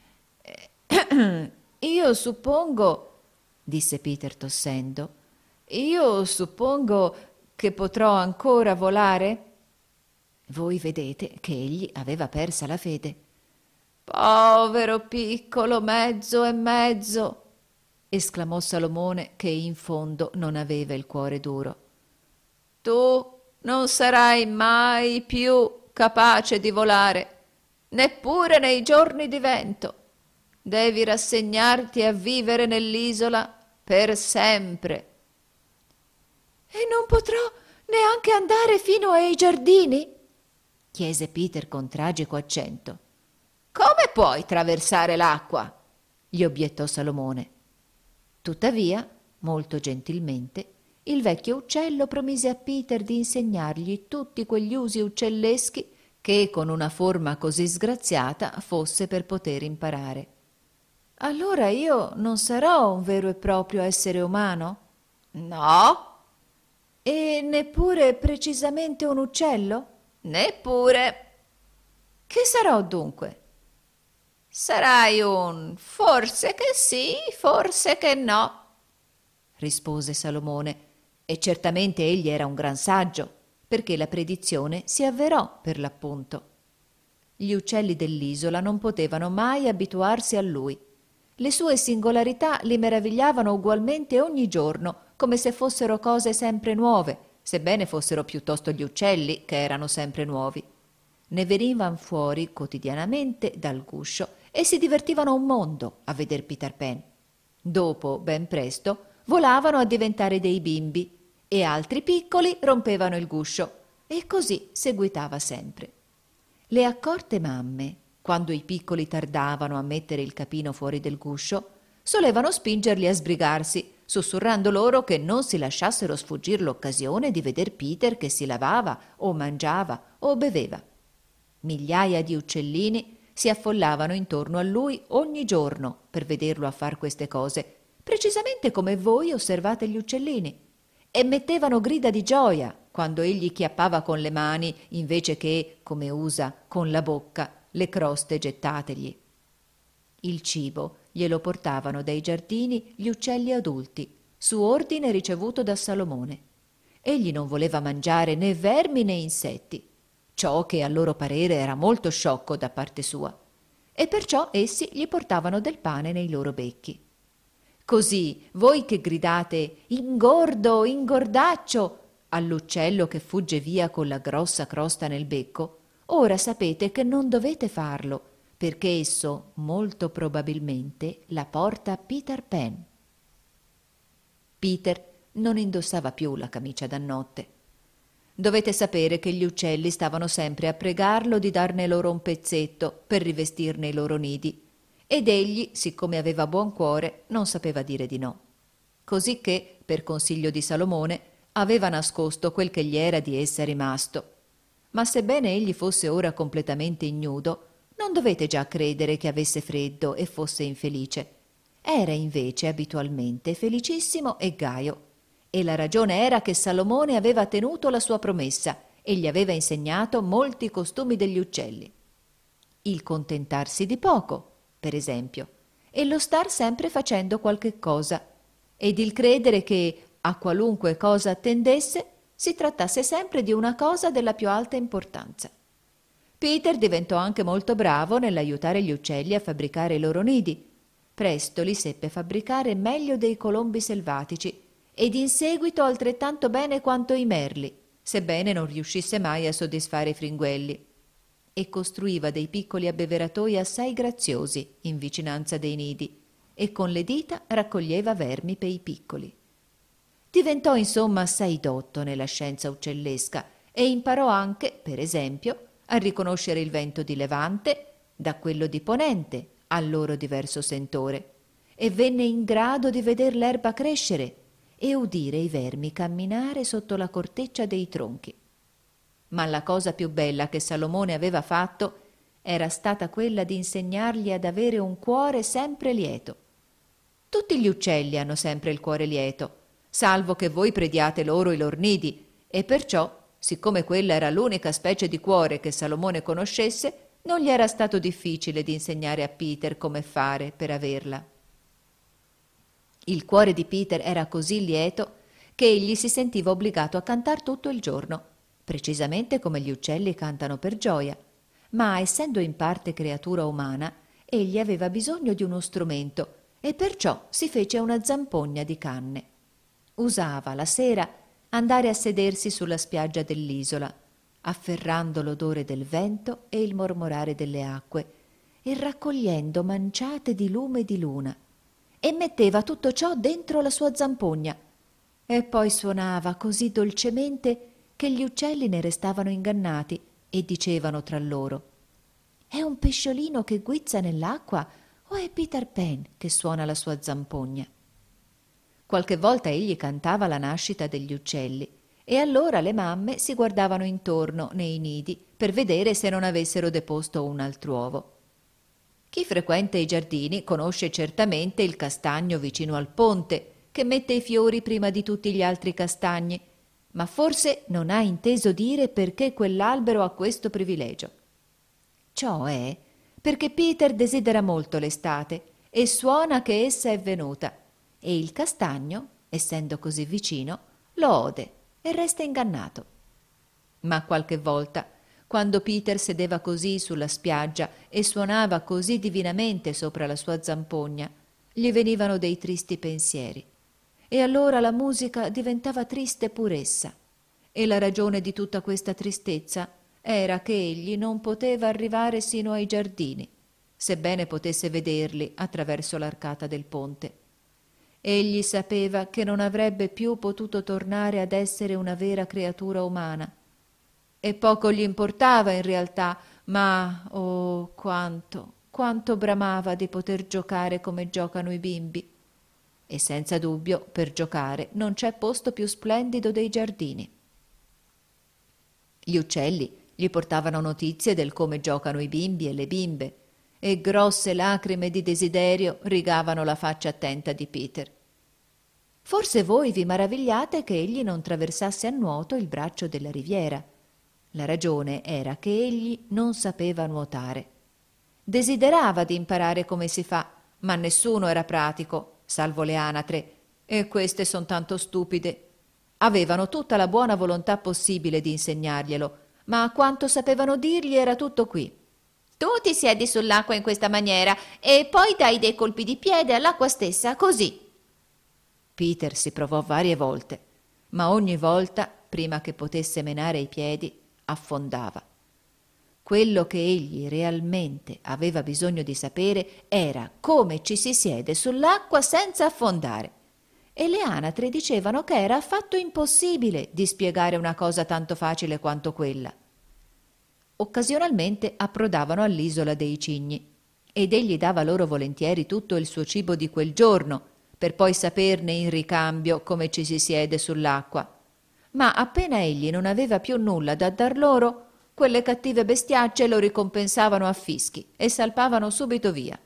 «Io suppongo», disse Peter tossendo, «io suppongo che potrò ancora volare?» Voi vedete che egli aveva persa la fede. «Povero piccolo mezzo e mezzo!» esclamò Salomone, che in fondo non aveva il cuore duro. «Tu non sarai mai più capace di volare, neppure nei giorni di vento. Devi rassegnarti a vivere nell'isola per sempre». «E non potrò neanche andare fino ai giardini?» chiese Peter con tragico accento. «Come puoi traversare l'acqua?» gli obiettò Salomone. Tuttavia, molto gentilmente, il vecchio uccello promise a Peter di insegnargli tutti quegli usi uccelleschi che con una forma così sgraziata fosse per poter imparare. «Allora io non sarò un vero e proprio essere umano?» «No». «E neppure precisamente un uccello?» «Neppure». «Che sarò dunque?» «Sarai un forse che sì, forse che no», rispose Salomone, e certamente egli era un gran saggio, perché la predizione si avverò per l'appunto. Gli uccelli dell'isola non potevano mai abituarsi a lui. Le sue singolarità li meravigliavano ugualmente ogni giorno, come se fossero cose sempre nuove, sebbene fossero piuttosto gli uccelli che erano sempre nuovi. ne venivan fuori quotidianamente dal guscio e si divertivano un mondo a veder Peter Pan. Dopo, ben presto, volavano a diventare dei bimbi e altri piccoli rompevano il guscio e così seguitava sempre. Le accorte mamme, quando i piccoli tardavano a mettere il capino fuori del guscio, solevano spingerli a sbrigarsi, sussurrando loro che non si lasciassero sfuggir l'occasione di veder Peter che si lavava o mangiava o beveva. Migliaia di uccellini si affollavano intorno a lui ogni giorno per vederlo a far queste cose, precisamente come voi osservate gli uccellini, e mettevano grida di gioia quando egli chiappava con le mani invece che, come usa, con la bocca, le croste gettategli. Il cibo glielo portavano dai giardini gli uccelli adulti, su ordine ricevuto da Salomone. Egli non voleva mangiare né vermi né insetti, ciò che a loro parere era molto sciocco da parte sua, e perciò essi gli portavano del pane nei loro becchi. Così voi che gridate «Ingordo, ingordaccio!» all'uccello che fugge via con la grossa crosta nel becco, ora sapete che non dovete farlo, perché esso molto probabilmente la porta a Peter Pan. Peter non indossava più la camicia da notte. Dovete sapere che gli uccelli stavano sempre a pregarlo di darne loro un pezzetto per rivestirne i loro nidi, ed egli, siccome aveva buon cuore, non sapeva dire di no. Cosicché, per consiglio di Salomone, aveva nascosto quel che gli era di esse rimasto. Ma sebbene egli fosse ora completamente ignudo, non dovete già credere che avesse freddo e fosse infelice. Era invece abitualmente felicissimo e gaio, e la ragione era che Salomone aveva tenuto la sua promessa e gli aveva insegnato molti costumi degli uccelli. Il contentarsi di poco, per esempio, e lo star sempre facendo qualche cosa, ed il credere che, a qualunque cosa attendesse, si trattasse sempre di una cosa della più alta importanza. Peter diventò anche molto bravo nell'aiutare gli uccelli a fabbricare i loro nidi. Presto li seppe fabbricare meglio dei colombi selvatici ed in seguito altrettanto bene quanto i merli, sebbene non riuscisse mai a soddisfare i fringuelli, e costruiva dei piccoli abbeveratoi assai graziosi in vicinanza dei nidi e con le dita raccoglieva vermi pei piccoli. Diventò insomma assai dotto nella scienza uccellesca e imparò anche, per esempio, a riconoscere il vento di levante da quello di ponente al loro diverso sentore, e venne in grado di veder l'erba crescere e udire i vermi camminare sotto la corteccia dei tronchi. Ma la cosa più bella che Salomone aveva fatto era stata quella di insegnargli ad avere un cuore sempre lieto. Tutti gli uccelli hanno sempre il cuore lieto, salvo che voi prediate loro i lor nidi, e perciò, siccome quella era l'unica specie di cuore che Salomone conoscesse, non gli era stato difficile di insegnare a Peter come fare per averla. Il cuore di Peter era così lieto che egli si sentiva obbligato a cantar tutto il giorno, precisamente come gli uccelli cantano per gioia, ma essendo in parte creatura umana, egli aveva bisogno di uno strumento e perciò si fece una zampogna di canne. Usava la sera andare a sedersi sulla spiaggia dell'isola, afferrando l'odore del vento e il mormorare delle acque e raccogliendo manciate di lume di luna, e metteva tutto ciò dentro la sua zampogna e poi suonava così dolcemente che gli uccelli ne restavano ingannati e dicevano tra loro: «È un pesciolino che guizza nell'acqua o è Peter Pan che suona la sua zampogna?» Qualche volta egli cantava la nascita degli uccelli e allora le mamme si guardavano intorno nei nidi per vedere se non avessero deposto un altr'uovo. Chi frequenta i giardini conosce certamente il castagno vicino al ponte, che mette i fiori prima di tutti gli altri castagni, ma forse non ha inteso dire perché quell'albero ha questo privilegio. Ciò è perché Peter desidera molto l'estate e suona che essa è venuta, e il castagno, essendo così vicino, lo ode e resta ingannato. Ma qualche volta, quando Peter sedeva così sulla spiaggia e suonava così divinamente sopra la sua zampogna, gli venivano dei tristi pensieri, e allora la musica diventava triste pur essa, e la ragione di tutta questa tristezza era che egli non poteva arrivare sino ai giardini, sebbene potesse vederli attraverso l'arcata del ponte. Egli sapeva che non avrebbe più potuto tornare ad essere una vera creatura umana. E poco gli importava in realtà, ma oh quanto, quanto bramava di poter giocare come giocano i bimbi. E senza dubbio, per giocare non c'è posto più splendido dei giardini. Gli uccelli gli portavano notizie del come giocano i bimbi e le bimbe, e grosse lacrime di desiderio rigavano la faccia attenta di Peter. Forse voi vi maravigliate che egli non traversasse a nuoto il braccio della riviera. La ragione era che egli non sapeva nuotare. Desiderava di imparare come si fa, ma nessuno era pratico, salvo le anatre, e queste son tanto stupide. Avevano tutta la buona volontà possibile di insegnarglielo, ma quanto sapevano dirgli era tutto qui. Tu ti siedi sull'acqua in questa maniera e poi dai dei colpi di piede all'acqua stessa, così. Peter si provò varie volte, ma ogni volta, prima che potesse menare i piedi, affondava. Quello che egli realmente aveva bisogno di sapere era come ci si siede sull'acqua senza affondare. E le anatre dicevano che era affatto impossibile di spiegare una cosa tanto facile quanto quella. Occasionalmente approdavano all'isola dei cigni ed egli dava loro volentieri tutto il suo cibo di quel giorno, per poi saperne in ricambio come ci si siede sull'acqua. Ma appena egli non aveva più nulla da dar loro, quelle cattive bestiacce lo ricompensavano a fischi e salpavano subito via.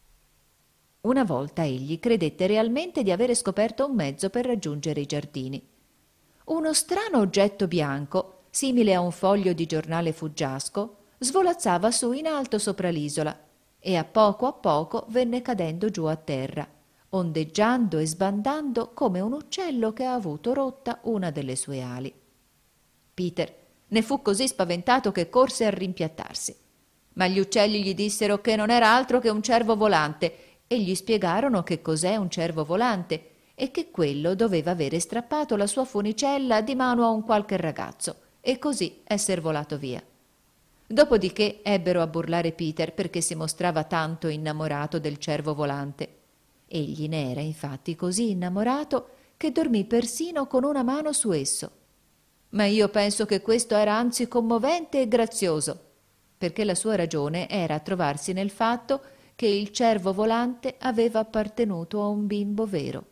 Una volta egli credette realmente di avere scoperto un mezzo per raggiungere i giardini. Uno strano oggetto bianco, simile a un foglio di giornale fuggiasco, svolazzava su in alto sopra l'isola e a poco a poco venne cadendo giù a terra, ondeggiando e sbandando come un uccello che ha avuto rotta una delle sue ali. Peter ne fu così spaventato che corse a rimpiattarsi, ma gli uccelli gli dissero che non era altro che un cervo volante e gli spiegarono che cos'è un cervo volante e che quello doveva avere strappato la sua funicella di mano a un qualche ragazzo e così esser volato via. Dopodiché ebbero a burlare Peter perché si mostrava tanto innamorato del cervo volante. Egli ne era infatti così innamorato che dormì persino con una mano su esso. Ma io penso che questo era anzi commovente e grazioso, perché la sua ragione era a trovarsi nel fatto che il cervo volante aveva appartenuto a un bimbo vero.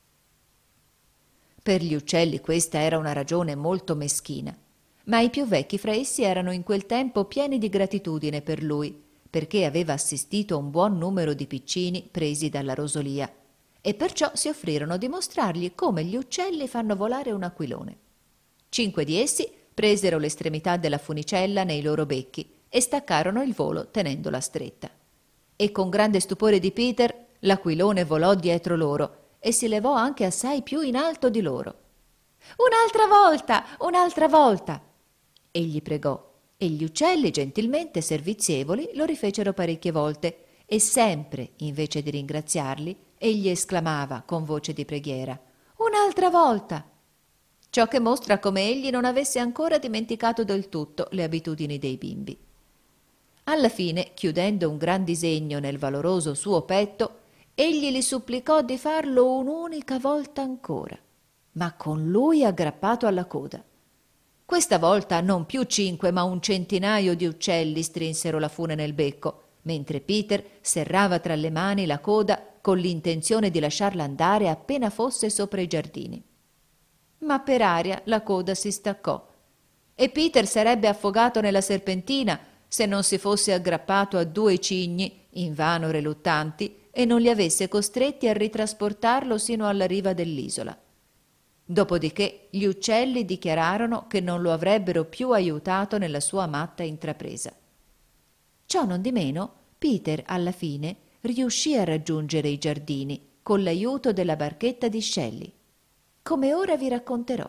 Per gli uccelli questa era una ragione molto meschina, ma i più vecchi fra essi erano in quel tempo pieni di gratitudine per lui, perché aveva assistito a un buon numero di piccini presi dalla rosolia, e perciò si offrirono di mostrargli come gli uccelli fanno volare un aquilone. Cinque di essi presero l'estremità della funicella nei loro becchi e staccarono il volo tenendola stretta. E con grande stupore di Peter l'aquilone volò dietro loro e si levò anche assai più in alto di loro. «Un'altra volta! Un'altra volta!» egli pregò, e gli uccelli, gentilmente servizievoli, lo rifecero parecchie volte, e sempre, invece di ringraziarli, egli esclamava con voce di preghiera: «Un'altra volta!» Ciò che mostra come egli non avesse ancora dimenticato del tutto le abitudini dei bimbi. Alla fine, chiudendo un gran disegno nel valoroso suo petto, egli li supplicò di farlo un'unica volta ancora, ma con lui aggrappato alla coda. Questa volta non più cinque, ma un centinaio di uccelli strinsero la fune nel becco, mentre Peter serrava tra le mani la coda con l'intenzione di lasciarla andare appena fosse sopra i giardini. Ma per aria la coda si staccò e Peter sarebbe affogato nella serpentina se non si fosse aggrappato a due cigni, invano reluttanti, e non li avesse costretti a ritrasportarlo sino alla riva dell'isola. Dopodiché gli uccelli dichiararono che non lo avrebbero più aiutato nella sua matta intrapresa. Ciò nondimeno, Peter alla fine riuscì a raggiungere i giardini con l'aiuto della barchetta di Shelley, come ora vi racconterò.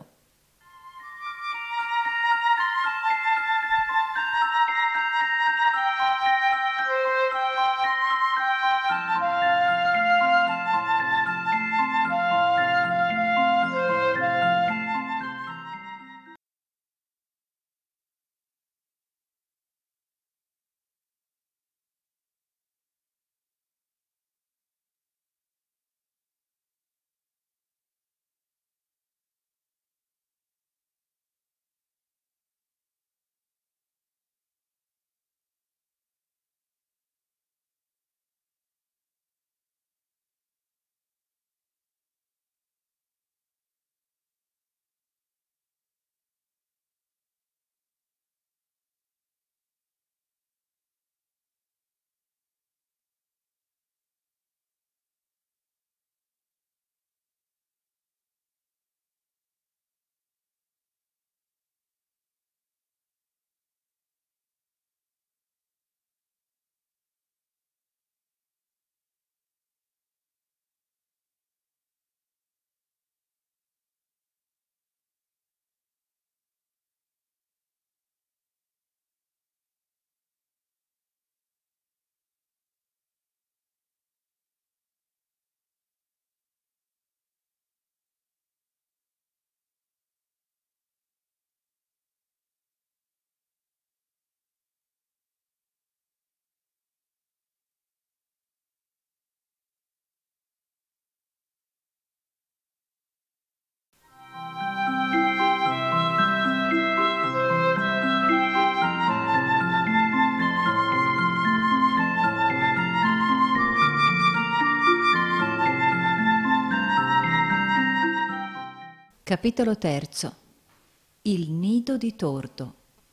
Capitolo terzo. Il nido di tordo.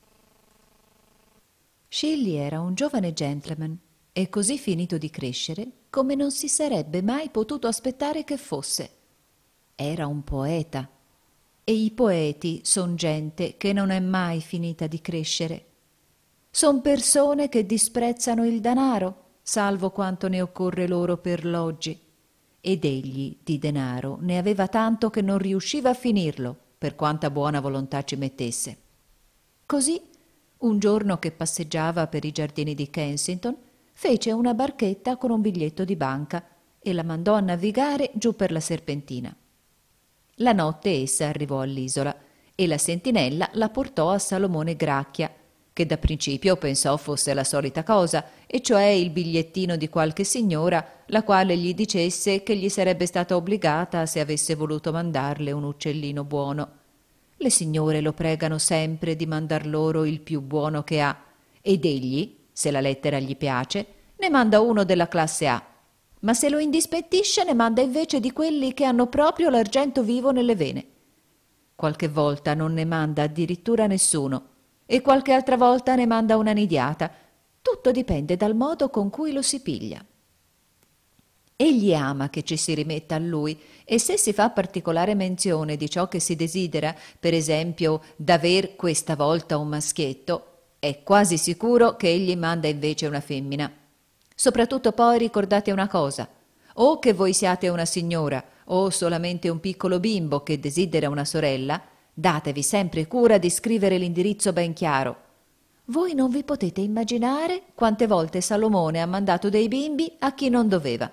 Shilly era un giovane gentleman e così finito di crescere come non si sarebbe mai potuto aspettare che fosse. Era un poeta, e i poeti son gente che non è mai finita di crescere. Son persone che disprezzano il danaro, salvo quanto ne occorre loro per l'oggi, ed egli di denaro ne aveva tanto che non riusciva a finirlo, per quanta buona volontà ci mettesse. Così, un giorno che passeggiava per i giardini di Kensington, fece una barchetta con un biglietto di banca e la mandò a navigare giù per la serpentina. La notte essa arrivò all'isola e la sentinella la portò a Salomone Gracchia, che da principio pensò fosse la solita cosa, e cioè il bigliettino di qualche signora, la quale gli dicesse che gli sarebbe stata obbligata se avesse voluto mandarle un uccellino buono. Le signore lo pregano sempre di mandar loro il più buono che ha, ed egli, se la lettera gli piace, ne manda uno della classe A, ma se lo indispettisce ne manda invece di quelli che hanno proprio l'argento vivo nelle vene. Qualche volta non ne manda addirittura nessuno, e qualche altra volta ne manda una nidiata. Tutto dipende dal modo con cui lo si piglia. Egli ama che ci si rimetta a lui, e se si fa particolare menzione di ciò che si desidera, per esempio d'aver questa volta un maschietto, è quasi sicuro che egli manda invece una femmina. Soprattutto poi ricordate una cosa: o che voi siate una signora o solamente un piccolo bimbo che desidera una sorella, datevi sempre cura di scrivere l'indirizzo ben chiaro. Voi non vi potete immaginare quante volte Salomone ha mandato dei bimbi a chi non doveva.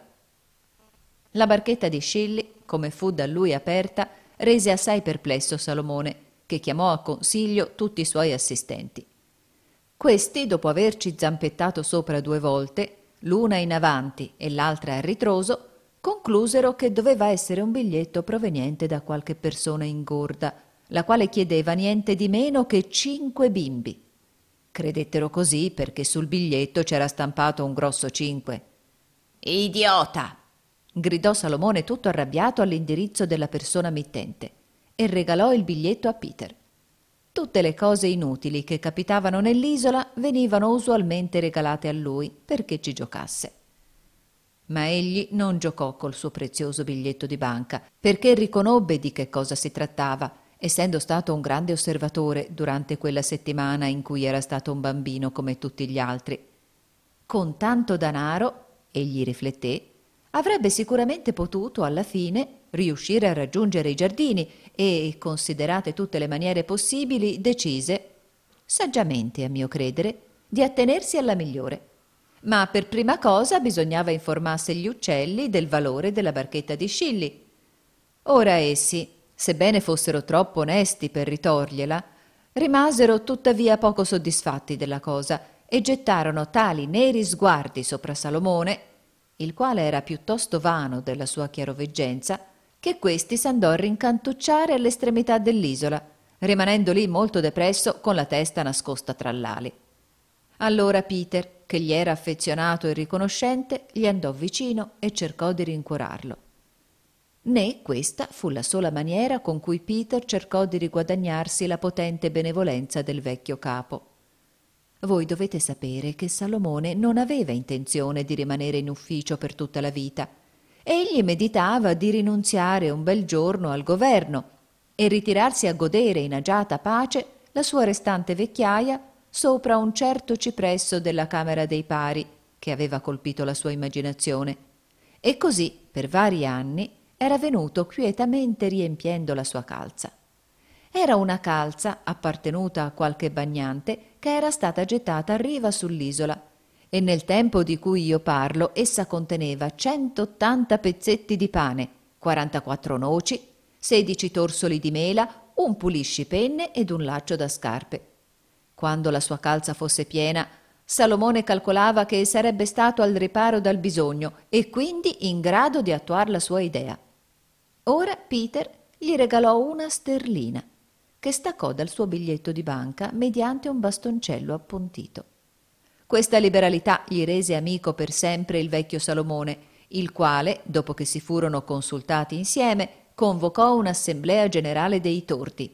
La barchetta di Shilly, come fu da lui aperta, rese assai perplesso Salomone, che chiamò a consiglio tutti i suoi assistenti. Questi, dopo averci zampettato sopra due volte, l'una in avanti e l'altra a ritroso, conclusero che doveva essere un biglietto proveniente da qualche persona ingorda, la quale chiedeva niente di meno che cinque bimbi. Credettero così perché sul biglietto c'era stampato un grosso cinque. «Idiota!» gridò Salomone tutto arrabbiato all'indirizzo della persona mittente e regalò il biglietto a Peter. Tutte le cose inutili che capitavano nell'isola venivano usualmente regalate a lui perché ci giocasse. Ma egli non giocò col suo prezioso biglietto di banca, perché riconobbe di che cosa si trattava, essendo stato un grande osservatore durante quella settimana in cui era stato un bambino come tutti gli altri. Con tanto danaro, egli rifletté, avrebbe sicuramente potuto alla fine riuscire a raggiungere i giardini e, considerate tutte le maniere possibili, decise, saggiamente a mio credere, di attenersi alla migliore. Ma per prima cosa bisognava informasse gli uccelli del valore della barchetta di Shilly. Ora essi, sebbene fossero troppo onesti per ritorgliela, rimasero tuttavia poco soddisfatti della cosa e gettarono tali neri sguardi sopra Salomone, il quale era piuttosto vano della sua chiaroveggenza, che questi s'andò a rincantucciare all'estremità dell'isola, rimanendo lì molto depresso con la testa nascosta tra l'ali. Allora Peter, che gli era affezionato e riconoscente, gli andò vicino e cercò di rincuorarlo. Né questa fu la sola maniera con cui Peter cercò di riguadagnarsi la potente benevolenza del vecchio capo. Voi dovete sapere che Salomone non aveva intenzione di rimanere in ufficio per tutta la vita. Egli meditava di rinunziare un bel giorno al governo e ritirarsi a godere in agiata pace la sua restante vecchiaia sopra un certo cipresso della Camera dei Pari che aveva colpito la sua immaginazione. E così, per vari anni, era venuto quietamente riempiendo la sua calza. Era una calza appartenuta a qualche bagnante che era stata gettata a riva sull'isola, e nel tempo di cui io parlo essa conteneva centottanta pezzetti di pane, quarantaquattro noci, sedici torsoli di mela, un puliscipenne ed un laccio da scarpe. Quando la sua calza fosse piena, Salomone calcolava che sarebbe stato al riparo dal bisogno e quindi in grado di attuar la sua idea. Ora Peter gli regalò una sterlina, che staccò dal suo biglietto di banca mediante un bastoncello appuntito. Questa liberalità gli rese amico per sempre il vecchio Salomone, il quale, dopo che si furono consultati insieme, convocò un'assemblea generale dei tordi.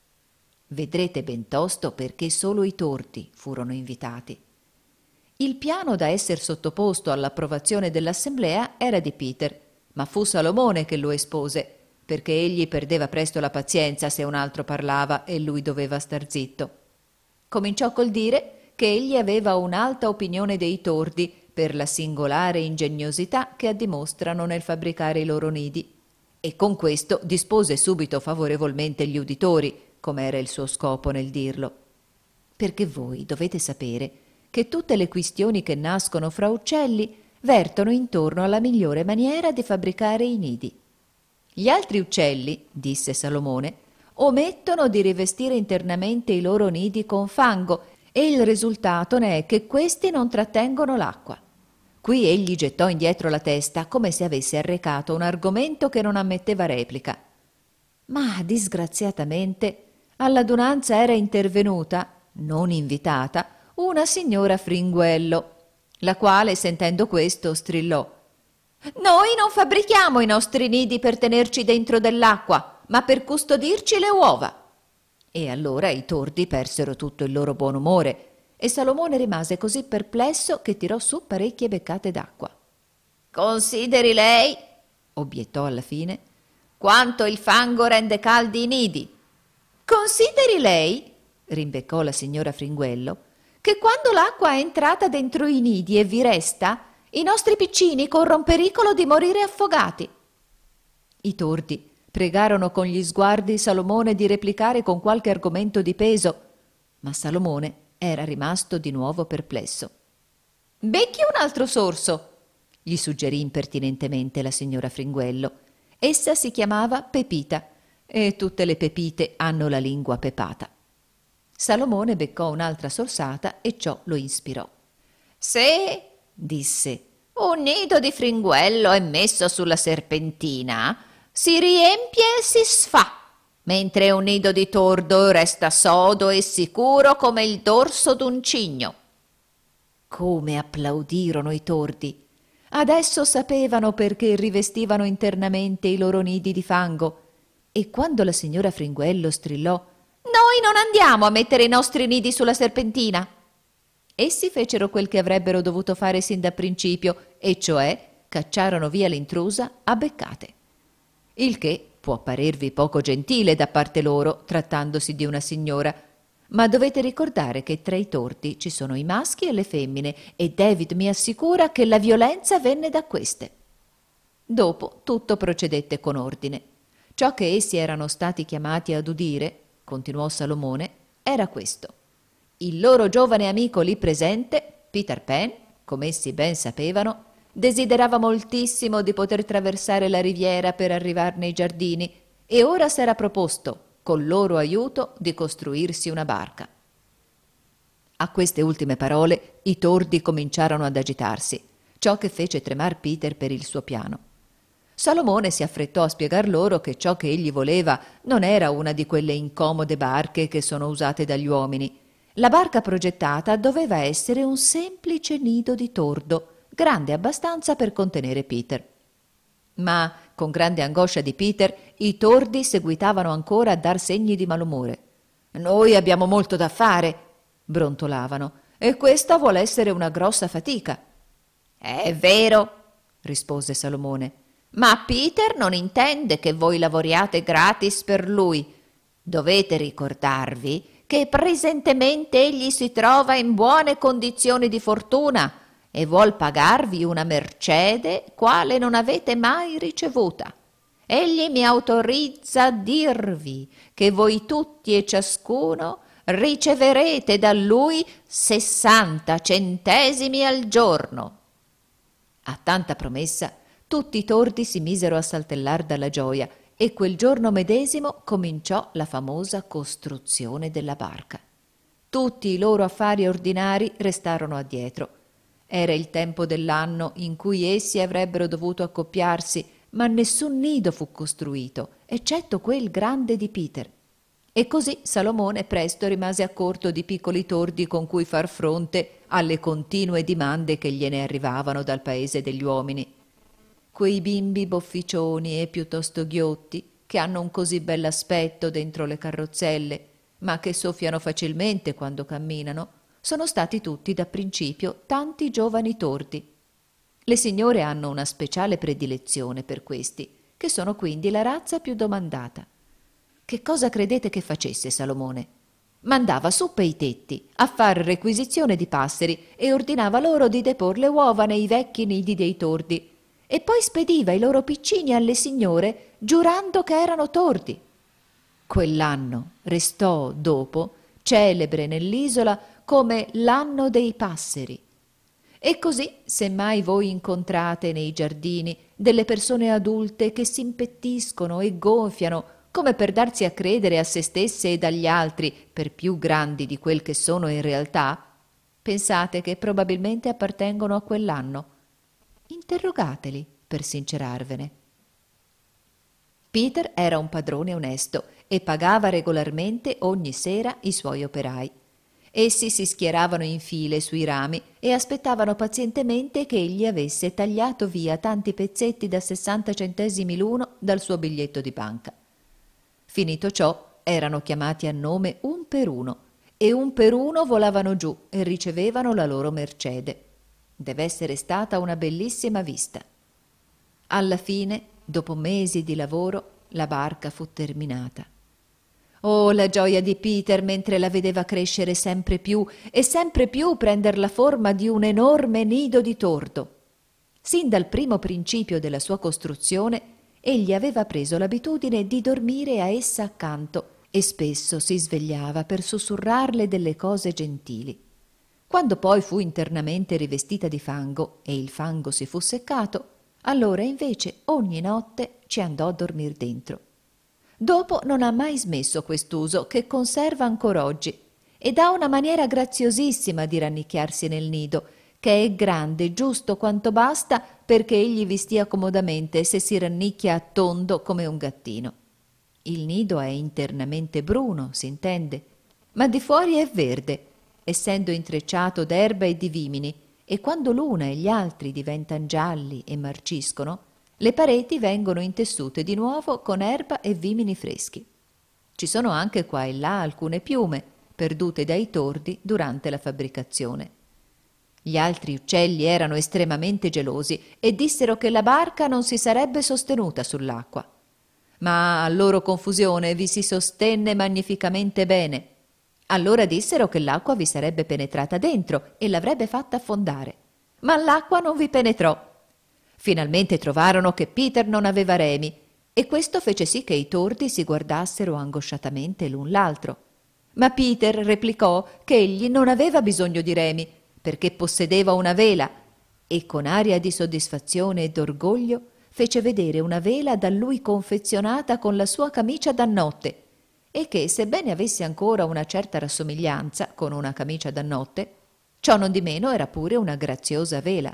Vedrete bentosto perché solo i tordi furono invitati. Il piano da esser sottoposto all'approvazione dell'assemblea era di Peter, ma fu Salomone che lo espose, perché egli perdeva presto la pazienza se un altro parlava e lui doveva star zitto. Cominciò col dire che egli aveva un'alta opinione dei tordi per la singolare ingegnosità che addimostrano nel fabbricare i loro nidi, e con questo dispose subito favorevolmente gli uditori, come era il suo scopo nel dirlo. Perché voi dovete sapere che tutte le quistioni che nascono fra uccelli vertono intorno alla migliore maniera di fabbricare i nidi. Gli altri uccelli, disse Salomone, omettono di rivestire internamente i loro nidi con fango e il risultato ne è che questi non trattengono l'acqua. Qui egli gettò indietro la testa come se avesse arrecato un argomento che non ammetteva replica. Ma disgraziatamente all'adunanza era intervenuta, non invitata, una signora Fringuello, la quale, sentendo questo, strillò: «Noi non fabbrichiamo i nostri nidi per tenerci dentro dell'acqua, ma per custodirci le uova». E allora i tordi persero tutto il loro buon umore, e Salomone rimase così perplesso che tirò su parecchie beccate d'acqua. «Consideri lei», obiettò alla fine, «quanto il fango rende caldi i nidi». «Consideri lei», rimbeccò la signora Fringuello, «che quando l'acqua è entrata dentro i nidi e vi resta, i nostri piccini corrono pericolo di morire affogati». I tordi pregarono con gli sguardi Salomone di replicare con qualche argomento di peso, ma Salomone era rimasto di nuovo perplesso. «Becchi un altro sorso», gli suggerì impertinentemente la signora Fringuello. Essa si chiamava Pepita, e tutte le pepite hanno la lingua pepata. Salomone beccò un'altra sorsata e ciò lo ispirò. «Se», disse, «un nido di fringuello è messo sulla serpentina, si riempie e si sfà, mentre un nido di tordo resta sodo e sicuro come il dorso d'un cigno». Come applaudirono i tordi! Adesso sapevano perché rivestivano internamente i loro nidi di fango, e quando la signora Fringuello strillò: «Noi non andiamo a mettere i nostri nidi sulla serpentina», essi fecero quel che avrebbero dovuto fare sin da principio, e cioè cacciarono via l'intrusa a beccate. Il che può parervi poco gentile da parte loro, trattandosi di una signora, ma dovete ricordare che tra i tordi ci sono i maschi e le femmine, e David mi assicura che la violenza venne da queste. Dopo tutto procedette con ordine. Ciò che essi erano stati chiamati ad udire, continuò Salomone, era questo. Il loro giovane amico lì presente, Peter Pan, come essi ben sapevano, desiderava moltissimo di poter traversare la riviera per arrivar nei giardini, e ora s'era proposto, col loro aiuto, di costruirsi una barca. A queste ultime parole i tordi cominciarono ad agitarsi, ciò che fece tremar Peter per il suo piano. Salomone si affrettò a spiegar loro che ciò che egli voleva non era una di quelle incomode barche che sono usate dagli uomini. La barca progettata doveva essere un semplice nido di tordo, grande abbastanza per contenere Peter. Ma, con grande angoscia di Peter, i tordi seguitavano ancora a dar segni di malumore. «Noi abbiamo molto da fare», brontolavano, «e questa vuole essere una grossa fatica». «È vero», rispose Salomone, «ma Peter non intende che voi lavoriate gratis per lui. Dovete ricordarvi che presentemente egli si trova in buone condizioni di fortuna e vuol pagarvi una mercede quale non avete mai ricevuta. Egli mi autorizza a dirvi che voi tutti e ciascuno riceverete da lui sessanta centesimi al giorno». A tanta promessa tutti i tordi si misero a saltellar dalla gioia, e quel giorno medesimo cominciò la famosa costruzione della barca. Tutti i loro affari ordinari restarono addietro. Era il tempo dell'anno in cui essi avrebbero dovuto accoppiarsi, ma nessun nido fu costruito, eccetto quel grande di Peter. E così Salomone presto rimase a corto di piccoli tordi con cui far fronte alle continue dimande che gliene arrivavano dal paese degli uomini. quei bimbi bofficioni e piuttosto ghiotti, che hanno un così bell'aspetto dentro le carrozzelle, ma che soffiano facilmente quando camminano, sono stati tutti da principio tanti giovani tordi. Le signore hanno una speciale predilezione per questi, che sono quindi la razza più domandata. Che cosa credete che facesse Salomone? Mandava su per i tetti a far requisizione di passeri e ordinava loro di depor le uova nei vecchi nidi dei tordi e poi spediva i loro piccini alle signore giurando che erano tordi. Quell'anno restò dopo celebre nell'isola come l'anno dei passeri. E così, se mai voi incontrate nei giardini delle persone adulte che si impettiscono e gonfiano come per darsi a credere a se stesse e agli altri per più grandi di quel che sono in realtà, pensate che probabilmente appartengono a quell'anno. Interrogateli per sincerarvene. Peter era un padrone onesto e pagava regolarmente ogni sera i suoi operai. Essi si schieravano in file sui rami e aspettavano pazientemente che egli avesse tagliato via tanti pezzetti da sessanta centesimi l'uno dal suo biglietto di banca. Finito ciò, erano chiamati a nome un per uno e un per uno volavano giù e ricevevano la loro mercede. Deve essere stata una bellissima vista. Alla fine, dopo mesi di lavoro, la barca fu terminata. Oh, la gioia di Peter mentre la vedeva crescere sempre più e sempre più prender la forma di un enorme nido di tordo. Sin dal primo principio della sua costruzione, egli aveva preso l'abitudine di dormire a essa accanto e spesso si svegliava per sussurrarle delle cose gentili. Quando poi fu internamente rivestita di fango e il fango si fu seccato, allora invece ogni notte ci andò a dormir dentro. Dopo non ha mai smesso quest'uso che conserva ancora oggi ed ha una maniera graziosissima di rannicchiarsi nel nido, che è grande giusto quanto basta perché egli vi stia comodamente se si rannicchia a tondo come un gattino. Il nido è internamente bruno, si intende, ma di fuori è verde, essendo intrecciato d'erba e di vimini, e quando l'una e gli altri diventan gialli e marciscono, le pareti vengono intessute di nuovo con erba e vimini freschi. Ci sono anche qua e là alcune piume, perdute dai tordi durante la fabbricazione. Gli altri uccelli erano estremamente gelosi e dissero che la barca non si sarebbe sostenuta sull'acqua. Ma a loro confusione vi si sostenne magnificamente bene. Allora dissero che l'acqua vi sarebbe penetrata dentro e l'avrebbe fatta affondare. Ma l'acqua non vi penetrò. Finalmente trovarono che Peter non aveva remi e questo fece sì che i tordi si guardassero angosciatamente l'un l'altro. Ma Peter replicò che egli non aveva bisogno di remi perché possedeva una vela e con aria di soddisfazione e d'orgoglio fece vedere una vela da lui confezionata con la sua camicia da notte e che, sebbene avesse ancora una certa rassomiglianza con una camicia da notte, ciò non di meno era pure una graziosa vela.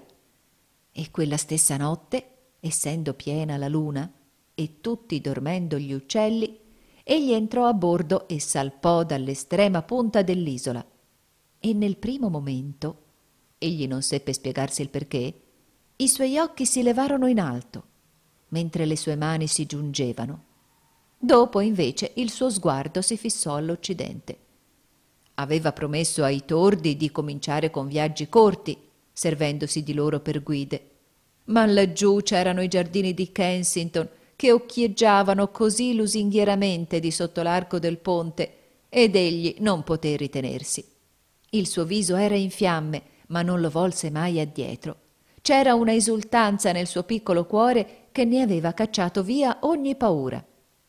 E quella stessa notte, essendo piena la luna e tutti dormendo gli uccelli, egli entrò a bordo e salpò dall'estrema punta dell'isola. E nel primo momento, egli non seppe spiegarsi il perché, i suoi occhi si levarono in alto, mentre le sue mani si giungevano. Dopo, invece, il suo sguardo si fissò all'occidente. Aveva promesso ai tordi di cominciare con viaggi corti, servendosi di loro per guide. Ma laggiù c'erano i giardini di Kensington che occhieggiavano così lusingheramente di sotto l'arco del ponte ed egli non poté ritenersi. Il suo viso era in fiamme, ma non lo volse mai addietro. C'era una esultanza nel suo piccolo cuore che ne aveva cacciato via ogni paura.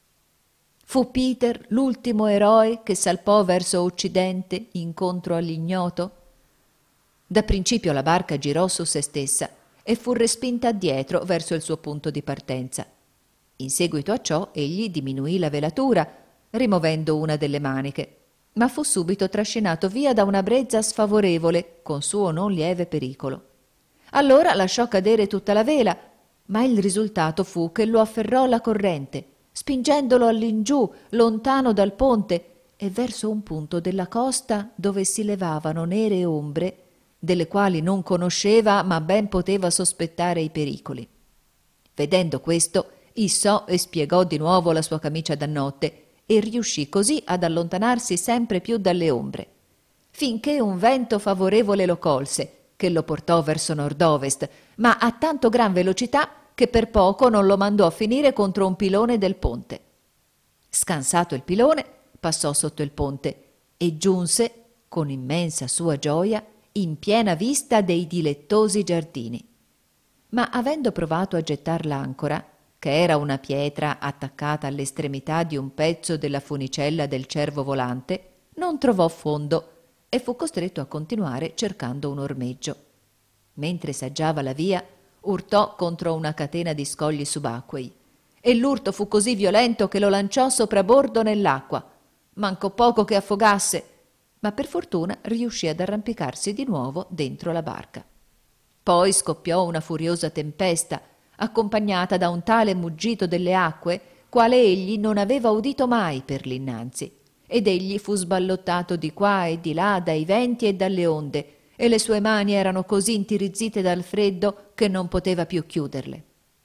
Fu Peter l'ultimo eroe che salpò verso occidente incontro all'ignoto? Da principio la barca girò su se stessa e fu respinta addietro verso il suo punto di partenza. In seguito a ciò egli diminuì la velatura, rimovendo una delle maniche, ma fu subito trascinato via da una brezza sfavorevole con suo non lieve pericolo. Allora lasciò cadere tutta la vela, ma il risultato fu che lo afferrò la corrente, spingendolo all'ingiù, lontano dal ponte e verso un punto della costa dove si levavano nere ombre, delle quali non conosceva ma ben poteva sospettare i pericoli. Vedendo questo, issò e spiegò di nuovo la sua camicia da notte e riuscì così ad allontanarsi sempre più dalle ombre, finché un vento favorevole lo colse, che lo portò verso nord-ovest, ma a tanto gran velocità che per poco non lo mandò a finire contro un pilone del ponte. Scansato il pilone, passò sotto il ponte e giunse, con immensa sua gioia, in piena vista dei dilettosi giardini. Ma avendo provato a gettar l'ancora, che era una pietra attaccata all'estremità di un pezzo della funicella del cervo volante, non trovò fondo e fu costretto a continuare cercando un ormeggio. Mentre saggiava la via, urtò contro una catena di scogli subacquei, e l'urto fu così violento che lo lanciò soprabordo nell'acqua. Mancò poco che affogasse, ma per fortuna riuscì ad arrampicarsi di nuovo dentro la barca. Poi scoppiò una furiosa tempesta, accompagnata da un tale muggito delle acque, quale egli non aveva udito mai per l'innanzi, ed egli fu sballottato di qua e di là dai venti e dalle onde, e le sue mani erano così intirizzite dal freddo che non poteva più chiuderle.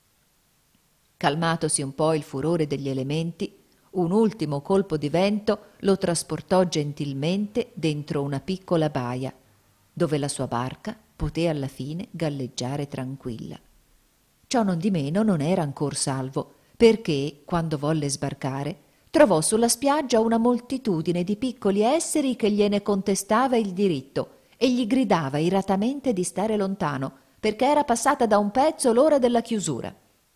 Calmatosi un po' il furore degli elementi, un ultimo colpo di vento lo trasportò gentilmente dentro una piccola baia, dove la sua barca poté alla fine galleggiare tranquilla. Ciò nondimeno non era ancor salvo, perché, quando volle sbarcare, trovò sulla spiaggia una moltitudine di piccoli esseri che gliene contestava il diritto e gli gridava iratamente di stare lontano, perché era passata da un pezzo l'ora della chiusura.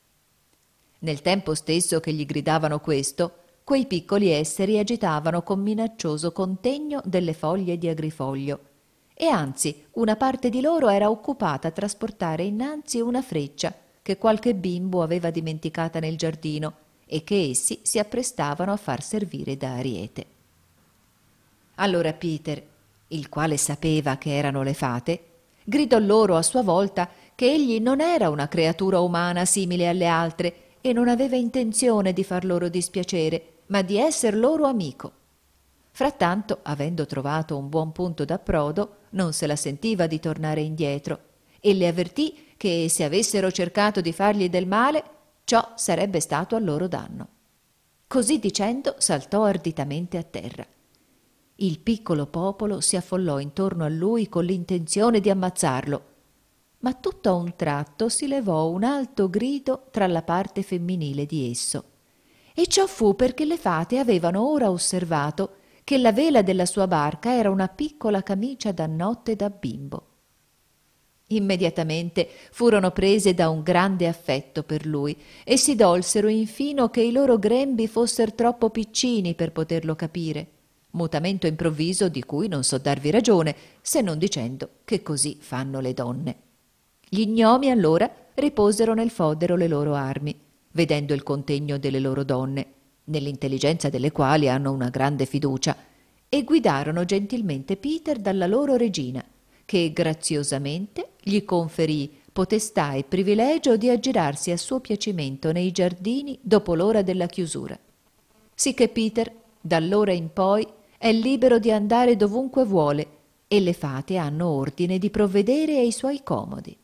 Nel tempo stesso che gli gridavano questo, quei piccoli esseri agitavano con minaccioso contegno delle foglie di agrifoglio, e anzi una parte di loro era occupata a trasportare innanzi una freccia che qualche bimbo aveva dimenticata nel giardino e che essi si apprestavano a far servire da ariete. Allora Peter, il quale sapeva che erano le fate, gridò loro a sua volta che egli non era una creatura umana simile alle altre e non aveva intenzione di far loro dispiacere, ma di esser loro amico. Frattanto, avendo trovato un buon punto d'approdo, non se la sentiva di tornare indietro e le avvertì che se avessero cercato di fargli del male, ciò sarebbe stato a loro danno. Così dicendo saltò arditamente a terra. Il piccolo popolo si affollò intorno a lui con l'intenzione di ammazzarlo, ma tutto a un tratto si levò un alto grido tra la parte femminile di esso, e ciò fu perché le fate avevano ora osservato che la vela della sua barca era una piccola camicia da notte da bimbo. Immediatamente furono prese da un grande affetto per lui e si dolsero infino che i loro grembi fosser troppo piccini per poterlo capire, mutamento improvviso di cui non so darvi ragione, se non dicendo che così fanno le donne. Gli gnomi allora riposero nel fodero le loro armi, vedendo il contegno delle loro donne, nell'intelligenza delle quali hanno una grande fiducia, e guidarono gentilmente Peter dalla loro regina, che graziosamente gli conferì potestà e privilegio di aggirarsi a suo piacimento nei giardini dopo l'ora della chiusura. Sicché Peter, d'allora in poi, è libero di andare dovunque vuole e le fate hanno ordine di provvedere ai suoi comodi.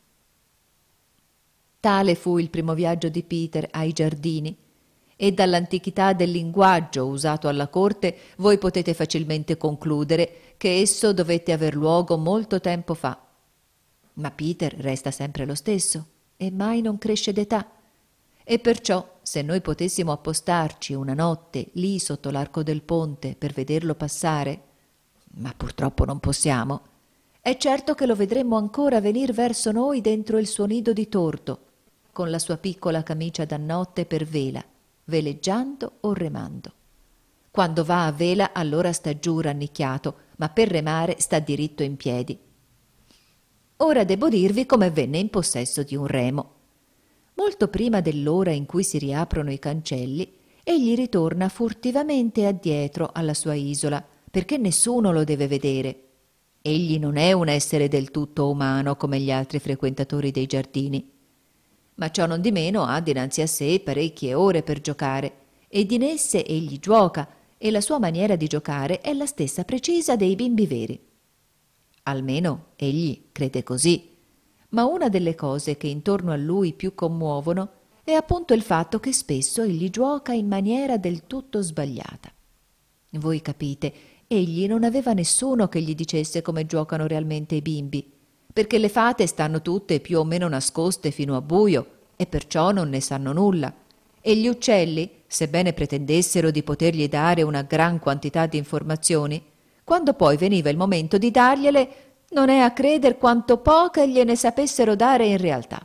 Tale fu il primo viaggio di Peter ai giardini, e dall'antichità del linguaggio usato alla corte voi potete facilmente concludere che esso dovette aver luogo molto tempo fa. Ma Peter resta sempre lo stesso e mai non cresce d'età, e perciò se noi potessimo appostarci una notte lì sotto l'arco del ponte per vederlo passare, ma purtroppo non possiamo, è certo che lo vedremmo ancora venir verso noi dentro il suo nido di torto, con la sua piccola camicia da notte per vela, veleggiando o remando. Quando va a vela allora sta giù rannicchiato, ma per remare sta diritto in piedi. Ora debbo dirvi come venne in possesso di un remo. Molto prima dell'ora in cui si riaprono i cancelli, egli ritorna furtivamente addietro alla sua isola, perché nessuno lo deve vedere. Egli non è un essere del tutto umano come gli altri frequentatori dei giardini, ma ciò nondimeno ha dinanzi a sé parecchie ore per giocare, ed in esse egli giuoca, e la sua maniera di giocare è la stessa precisa dei bimbi veri. Almeno egli crede così, ma una delle cose che intorno a lui più commuovono è appunto il fatto che spesso egli giuoca in maniera del tutto sbagliata. Voi capite, egli non aveva nessuno che gli dicesse come giuocano realmente i bimbi, perché le fate stanno tutte più o meno nascoste fino a buio e perciò non ne sanno nulla, e gli uccelli, sebbene pretendessero di potergli dare una gran quantità di informazioni, quando poi veniva il momento di dargliele, non è a creder quanto poche gliene sapessero dare in realtà.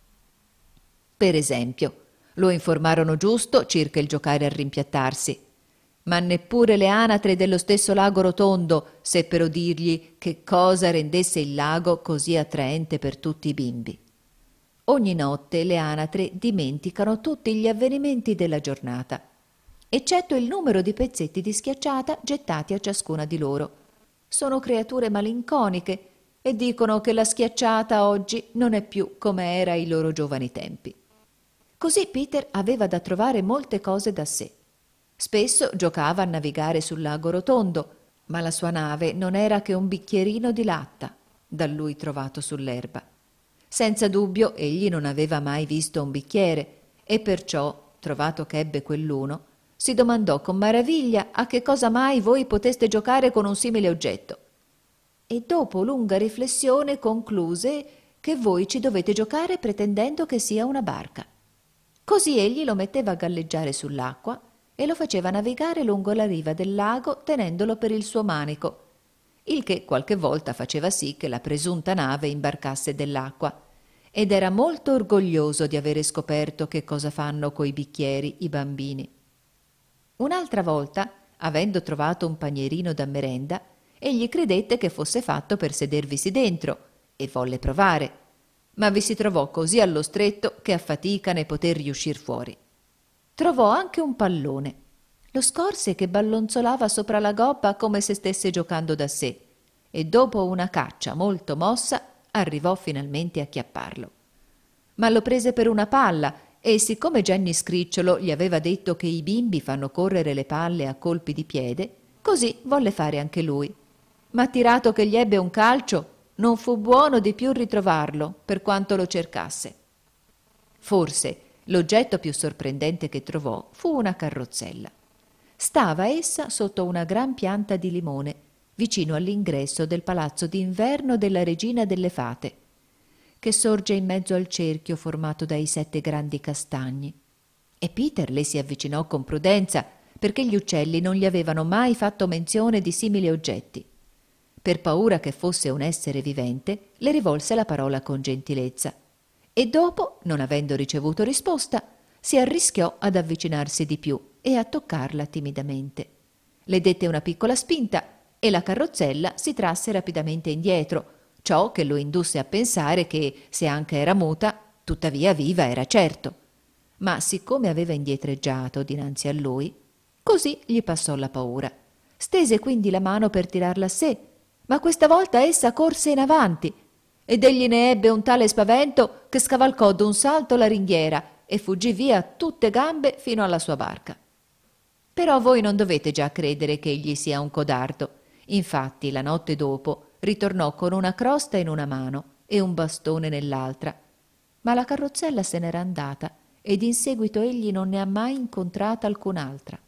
Per esempio, lo informarono giusto circa il giocare a rimpiattarsi, ma neppure le anatre dello stesso lago rotondo seppero dirgli che cosa rendesse il lago così attraente per tutti i bimbi. Ogni notte le anatre dimenticano tutti gli avvenimenti della giornata, eccetto il numero di pezzetti di schiacciata gettati a ciascuna di loro. Sono creature malinconiche e dicono che la schiacciata oggi non è più come era ai loro giovani tempi. Così Peter aveva da trovare molte cose da sé. Spesso giocava a navigare sul lago rotondo, ma la sua nave non era che un bicchierino di latta, da lui trovato sull'erba. Senza dubbio egli non aveva mai visto un bicchiere e perciò, trovato che ebbe quell'uno, si domandò con maraviglia a che cosa mai voi poteste giocare con un simile oggetto. E dopo lunga riflessione concluse che voi ci dovete giocare pretendendo che sia una barca. Così egli lo metteva a galleggiare sull'acqua e lo faceva navigare lungo la riva del lago tenendolo per il suo manico, il che qualche volta faceva sì che la presunta nave imbarcasse dell'acqua, ed era molto orgoglioso di avere scoperto che cosa fanno coi bicchieri i bambini. Un'altra volta, avendo trovato un panierino da merenda, egli credette che fosse fatto per sedervisi dentro e volle provare, ma vi si trovò così allo stretto che a fatica ne poté riuscir fuori. Trovò anche un pallone. Lo scorse che ballonzolava sopra la gobba come se stesse giocando da sé, e dopo una caccia molto mossa arrivò finalmente a chiapparlo. Ma lo prese per una palla e siccome Jenny Scricciolo gli aveva detto che i bimbi fanno correre le palle a colpi di piede, così volle fare anche lui. Ma tirato che gli ebbe un calcio, non fu buono di più ritrovarlo, per quanto lo cercasse. Forse l'oggetto più sorprendente che trovò fu una carrozzella. Stava essa sotto una gran pianta di limone, vicino all'ingresso del palazzo d'inverno della regina delle fate, che sorge in mezzo al cerchio formato dai sette grandi castagni. E Peter le si avvicinò con prudenza, perché gli uccelli non gli avevano mai fatto menzione di simili oggetti. Per paura che fosse un essere vivente, le rivolse la parola con gentilezza, e dopo, non avendo ricevuto risposta, si arrischiò ad avvicinarsi di più e a toccarla timidamente. Le dette una piccola spinta e la carrozzella si trasse rapidamente indietro, ciò che lo indusse a pensare che, se anche era muta, tuttavia viva era certo. Ma siccome aveva indietreggiato dinanzi a lui, così gli passò la paura. Stese quindi la mano per tirarla a sé, ma questa volta essa corse in avanti, ed egli ne ebbe un tale spavento che scavalcò d'un salto la ringhiera e fuggì via a tutte gambe fino alla sua barca. Però voi non dovete già credere che egli sia un codardo. Infatti la notte dopo ritornò con una crosta in una mano e un bastone nell'altra, ma la carrozzella se n'era andata ed in seguito egli non ne ha mai incontrata alcun'altra.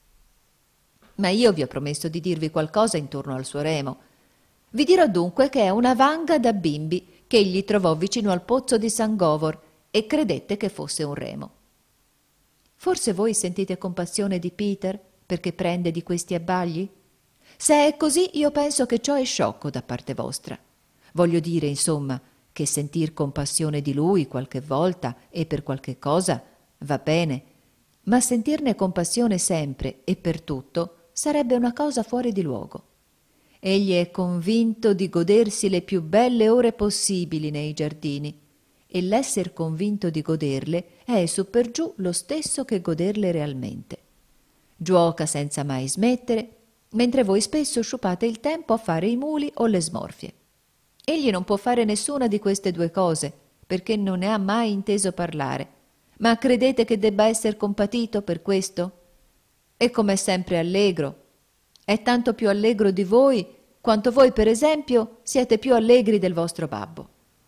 Ma io vi ho promesso di dirvi qualcosa intorno al suo remo. Vi dirò dunque che è una vanga da bimbi che egli trovò vicino al pozzo di San Govor e credette che fosse un remo. Forse voi sentite compassione di Peter perché prende di questi abbagli? Se è così, io penso che ciò è sciocco da parte vostra. Voglio dire, insomma, che sentir compassione di lui qualche volta e per qualche cosa va bene, ma sentirne compassione sempre e per tutto sarebbe una cosa fuori di luogo. Egli è convinto di godersi le più belle ore possibili nei giardini, e l'esser convinto di goderle è su per giù lo stesso che goderle realmente. Giuoca senza mai smettere, mentre voi spesso sciupate il tempo a fare i muli o le smorfie. Egli non può fare nessuna di queste due cose, perché non ne ha mai inteso parlare. Ma credete che debba esser compatito per questo? E com'è sempre allegro. È tanto più allegro di voi, quanto voi, per esempio, siete più allegri del vostro babbo.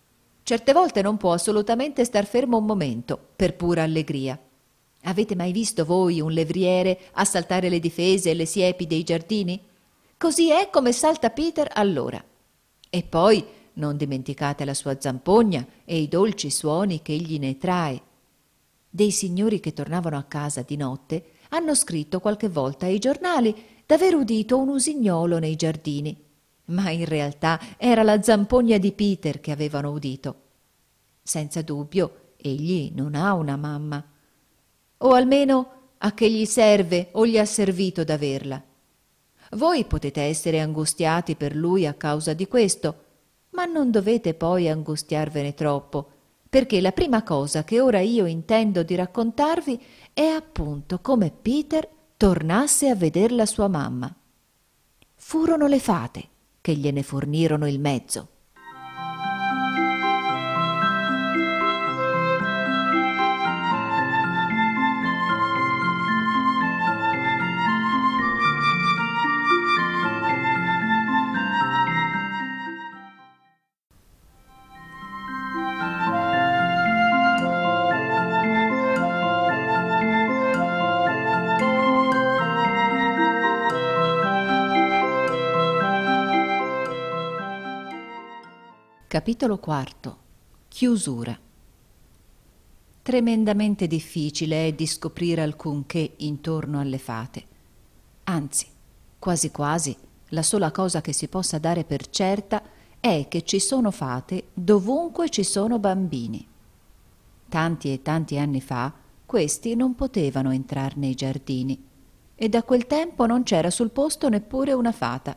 Certe volte non può assolutamente star fermo un momento, per pura allegria. Avete mai visto voi un levriere assaltare le difese e le siepi dei giardini? Così è come salta Peter allora. E poi non dimenticate la sua zampogna e i dolci suoni che egli ne trae. Dei signori che tornavano a casa di notte hanno scritto qualche volta ai giornali d'aver udito un usignolo nei giardini, ma in realtà era la zampogna di Peter che avevano udito. Senza dubbio, egli non ha una mamma. O almeno a che gli serve o gli ha servito d'averla. Voi potete essere angustiati per lui a causa di questo, ma non dovete poi angustiarvene troppo, perché la prima cosa che ora io intendo di raccontarvi è appunto come Peter tornasse a veder la sua mamma. Furono le fate che gliene fornirono il mezzo. Capitolo quarto. Chiusura. Tremendamente difficile è di scoprire alcunché intorno alle fate. Anzi, quasi quasi, la sola cosa che si possa dare per certa è che ci sono fate dovunque ci sono bambini. Tanti e tanti anni fa questi non potevano entrar nei giardini e da quel tempo non c'era sul posto neppure una fata.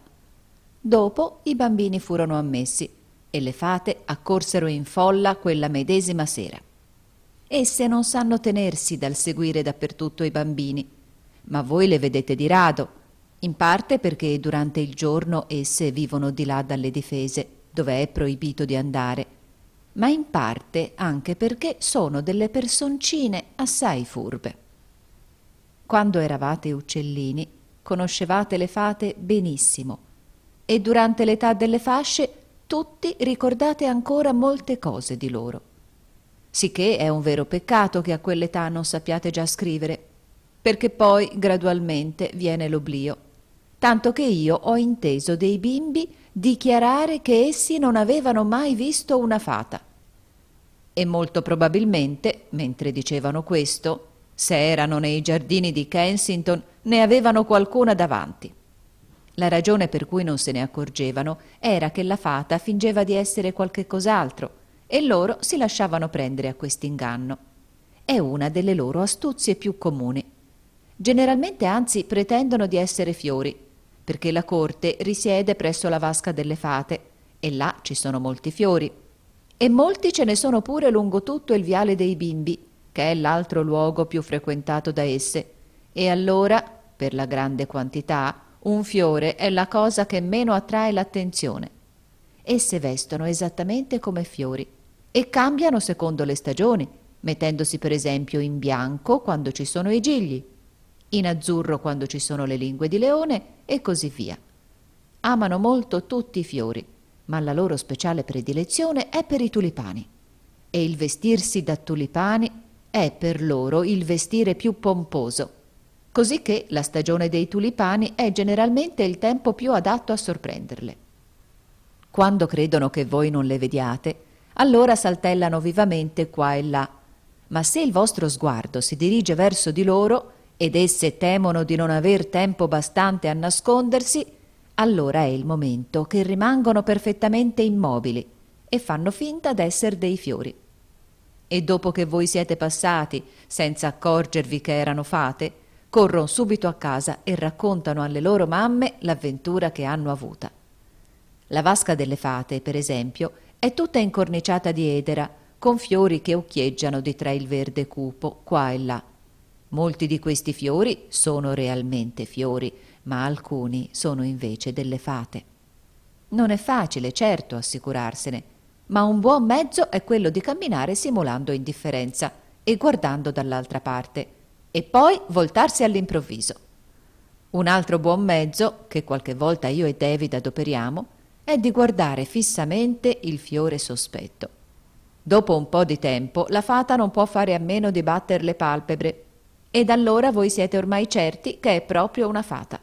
Dopo i bambini furono ammessi e le fate accorsero in folla quella medesima sera. Esse non sanno tenersi dal seguire dappertutto i bambini, ma voi le vedete di rado, in parte perché durante il giorno esse vivono di là dalle difese, dove è proibito di andare, ma in parte anche perché sono delle personcine assai furbe. Quando eravate uccellini, conoscevate le fate benissimo, e durante l'età delle fasce tutti ricordate ancora molte cose di loro. Sicché è un vero peccato che a quell'età non sappiate già scrivere, perché poi gradualmente viene l'oblio, tanto che io ho inteso dei bimbi dichiarare che essi non avevano mai visto una fata. E molto probabilmente, mentre dicevano questo, se erano nei giardini di Kensington, ne avevano qualcuna davanti. La ragione per cui non se ne accorgevano era che la fata fingeva di essere qualche cos'altro e loro si lasciavano prendere a quest'inganno. È una delle loro astuzie più comuni. Generalmente anzi pretendono di essere fiori, perché la corte risiede presso la vasca delle fate e là ci sono molti fiori. E molti ce ne sono pure lungo tutto il viale dei bimbi, che è l'altro luogo più frequentato da esse. E allora, per la grande quantità, un fiore è la cosa che meno attrae l'attenzione. Esse vestono esattamente come fiori e cambiano secondo le stagioni, mettendosi per esempio in bianco quando ci sono i gigli, in azzurro quando ci sono le lingue di leone e così via. Amano molto tutti i fiori, ma la loro speciale predilezione è per i tulipani. E il vestirsi da tulipani è per loro il vestire più pomposo, così che la stagione dei tulipani è generalmente il tempo più adatto a sorprenderle. Quando credono che voi non le vediate, allora saltellano vivamente qua e là, ma se il vostro sguardo si dirige verso di loro ed esse temono di non aver tempo bastante a nascondersi, allora è il momento che rimangono perfettamente immobili e fanno finta d'esser dei fiori. E dopo che voi siete passati, senza accorgervi che erano fate, corrono subito a casa e raccontano alle loro mamme l'avventura che hanno avuta. La vasca delle fate, per esempio, è tutta incorniciata di edera, con fiori che occhieggiano di tra il verde cupo, qua e là. Molti di questi fiori sono realmente fiori, ma alcuni sono invece delle fate. Non è facile, certo, assicurarsene, ma un buon mezzo è quello di camminare simulando indifferenza e guardando dall'altra parte, e poi voltarsi all'improvviso. Un altro buon mezzo, che qualche volta io e David adoperiamo, è di guardare fissamente il fiore sospetto. Dopo un po' di tempo la fata non può fare a meno di batter le palpebre, ed allora voi siete ormai certi che è proprio una fata.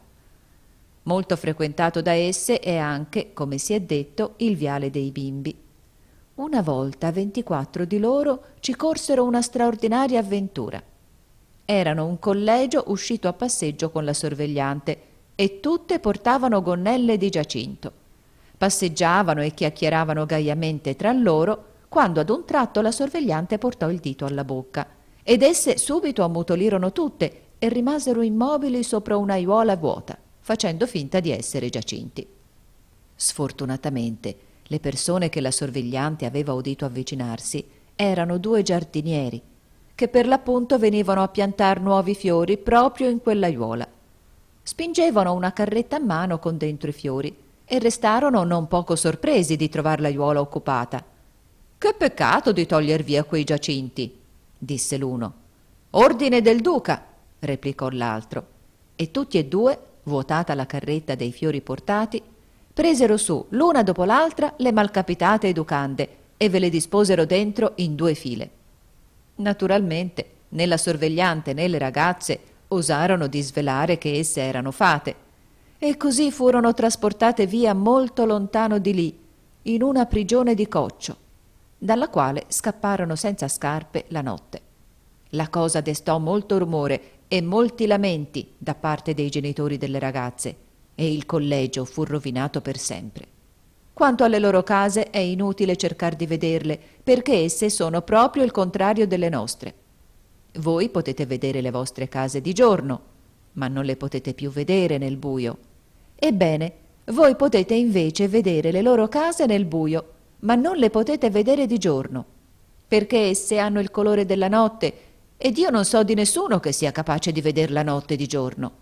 Molto frequentato da esse è anche, come si è detto, il viale dei bimbi. Una volta ventiquattro di loro ci corsero una straordinaria avventura. Erano un collegio uscito a passeggio con la sorvegliante e tutte portavano gonnelle di giacinto. Passeggiavano e chiacchieravano gaiamente tra loro quando ad un tratto la sorvegliante portò il dito alla bocca ed esse subito ammutolirono tutte e rimasero immobili sopra un'aiuola vuota, facendo finta di essere giacinti. Sfortunatamente, le persone che la sorvegliante aveva udito avvicinarsi erano due giardinieri, che per l'appunto venivano a piantar nuovi fiori proprio in quell'aiuola. Spingevano una carretta a mano con dentro i fiori e restarono non poco sorpresi di trovar l'aiuola occupata. «Che peccato di toglier via quei giacinti», disse l'uno. «Ordine del duca», replicò l'altro, e tutti e due, vuotata la carretta dei fiori portati, presero su l'una dopo l'altra le malcapitate educande e ve le disposero dentro in due file. Naturalmente né la sorvegliante né le ragazze osarono di svelare che esse erano fate, e così furono trasportate via molto lontano di lì, in una prigione di coccio, dalla quale scapparono senza scarpe la notte. La cosa destò molto rumore e molti lamenti da parte dei genitori delle ragazze, e il collegio fu rovinato per sempre. Quanto alle loro case è inutile cercar di vederle, perché esse sono proprio il contrario delle nostre. Voi potete vedere le vostre case di giorno, ma non le potete più vedere nel buio. Ebbene, voi potete invece vedere le loro case nel buio, ma non le potete vedere di giorno, perché esse hanno il colore della notte, ed io non so di nessuno che sia capace di veder la notte di giorno.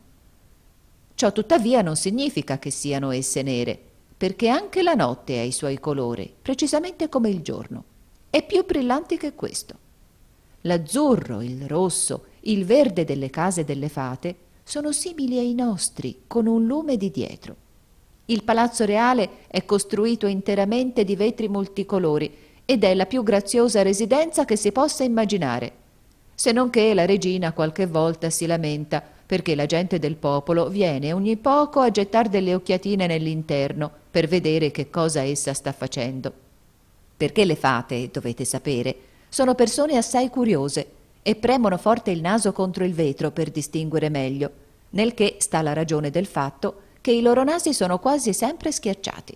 Ciò tuttavia non significa che siano esse nere, perché anche la notte ha i suoi colori, precisamente come il giorno, e più brillanti che questo. L'azzurro, il rosso, il verde delle case delle fate sono simili ai nostri, con un lume di dietro. Il palazzo reale è costruito interamente di vetri multicolori ed è la più graziosa residenza che si possa immaginare, se non che la regina qualche volta si lamenta perché la gente del popolo viene ogni poco a gettar delle occhiatine nell'interno per vedere che cosa essa sta facendo. Perché le fate, dovete sapere, sono persone assai curiose e premono forte il naso contro il vetro per distinguere meglio, nel che sta la ragione del fatto che i loro nasi sono quasi sempre schiacciati.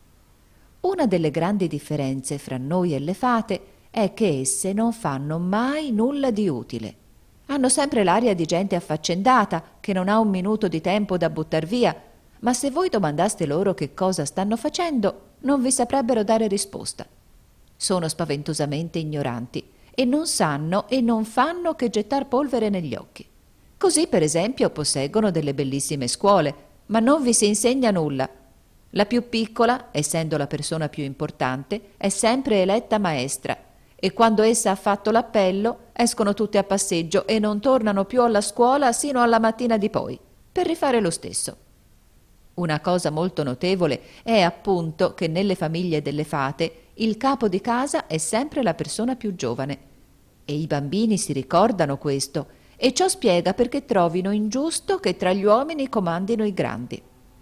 Una delle grandi differenze fra noi e le fate è che esse non fanno mai nulla di utile. Hanno sempre l'aria di gente affaccendata che non ha un minuto di tempo da buttar via, ma se voi domandaste loro che cosa stanno facendo, non vi saprebbero dare risposta. Sono spaventosamente ignoranti e non sanno e non fanno che gettar polvere negli occhi. Così, per esempio, posseggono delle bellissime scuole, ma non vi si insegna nulla. La più piccola, essendo la persona più importante, è sempre eletta maestra, e quando essa ha fatto l'appello escono tutte a passeggio e non tornano più alla scuola sino alla mattina di poi, per rifare lo stesso. Una cosa molto notevole è appunto che nelle famiglie delle fate il capo di casa è sempre la persona più giovane, e i bambini si ricordano questo, e ciò spiega perché trovino ingiusto che tra gli uomini comandino i grandi.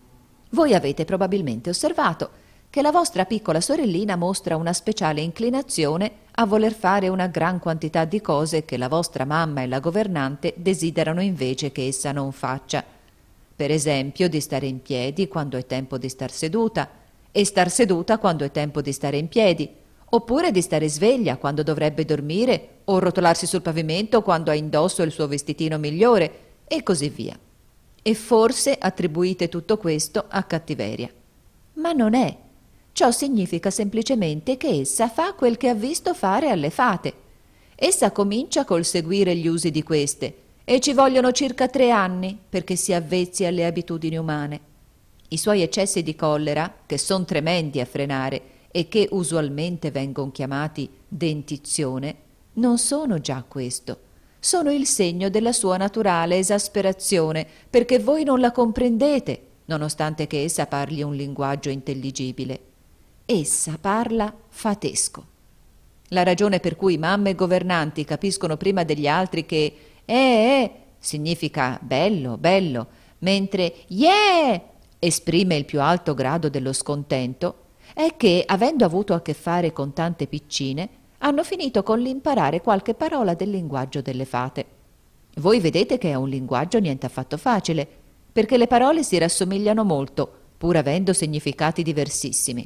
Voi avete probabilmente osservato che la vostra piccola sorellina mostra una speciale inclinazione a voler fare una gran quantità di cose che la vostra mamma e la governante desiderano invece che essa non faccia. Per esempio di stare in piedi quando è tempo di star seduta, e star seduta quando è tempo di stare in piedi, oppure di stare sveglia quando dovrebbe dormire, o rotolarsi sul pavimento quando ha indosso il suo vestitino migliore, e così via. E forse attribuite tutto questo a cattiveria. Ma non è. Ciò significa semplicemente che essa fa quel che ha visto fare alle fate. Essa comincia col seguire gli usi di queste, e ci vogliono circa tre anni perché si avvezzi alle abitudini umane. I suoi eccessi di collera, che son tremendi a frenare e che usualmente vengono chiamati dentizione, non sono già questo. Sono il segno della sua naturale esasperazione, perché voi non la comprendete, nonostante che essa parli un linguaggio intelligibile. Essa parla fatesco. La ragione per cui mamme e governanti capiscono prima degli altri che «eh, eh» significa bello, bello, mentre «yeah» esprime il più alto grado dello scontento, è che, avendo avuto a che fare con tante piccine, hanno finito con l'imparare qualche parola del linguaggio delle fate. Voi vedete che è un linguaggio niente affatto facile, perché le parole si rassomigliano molto, pur avendo significati diversissimi.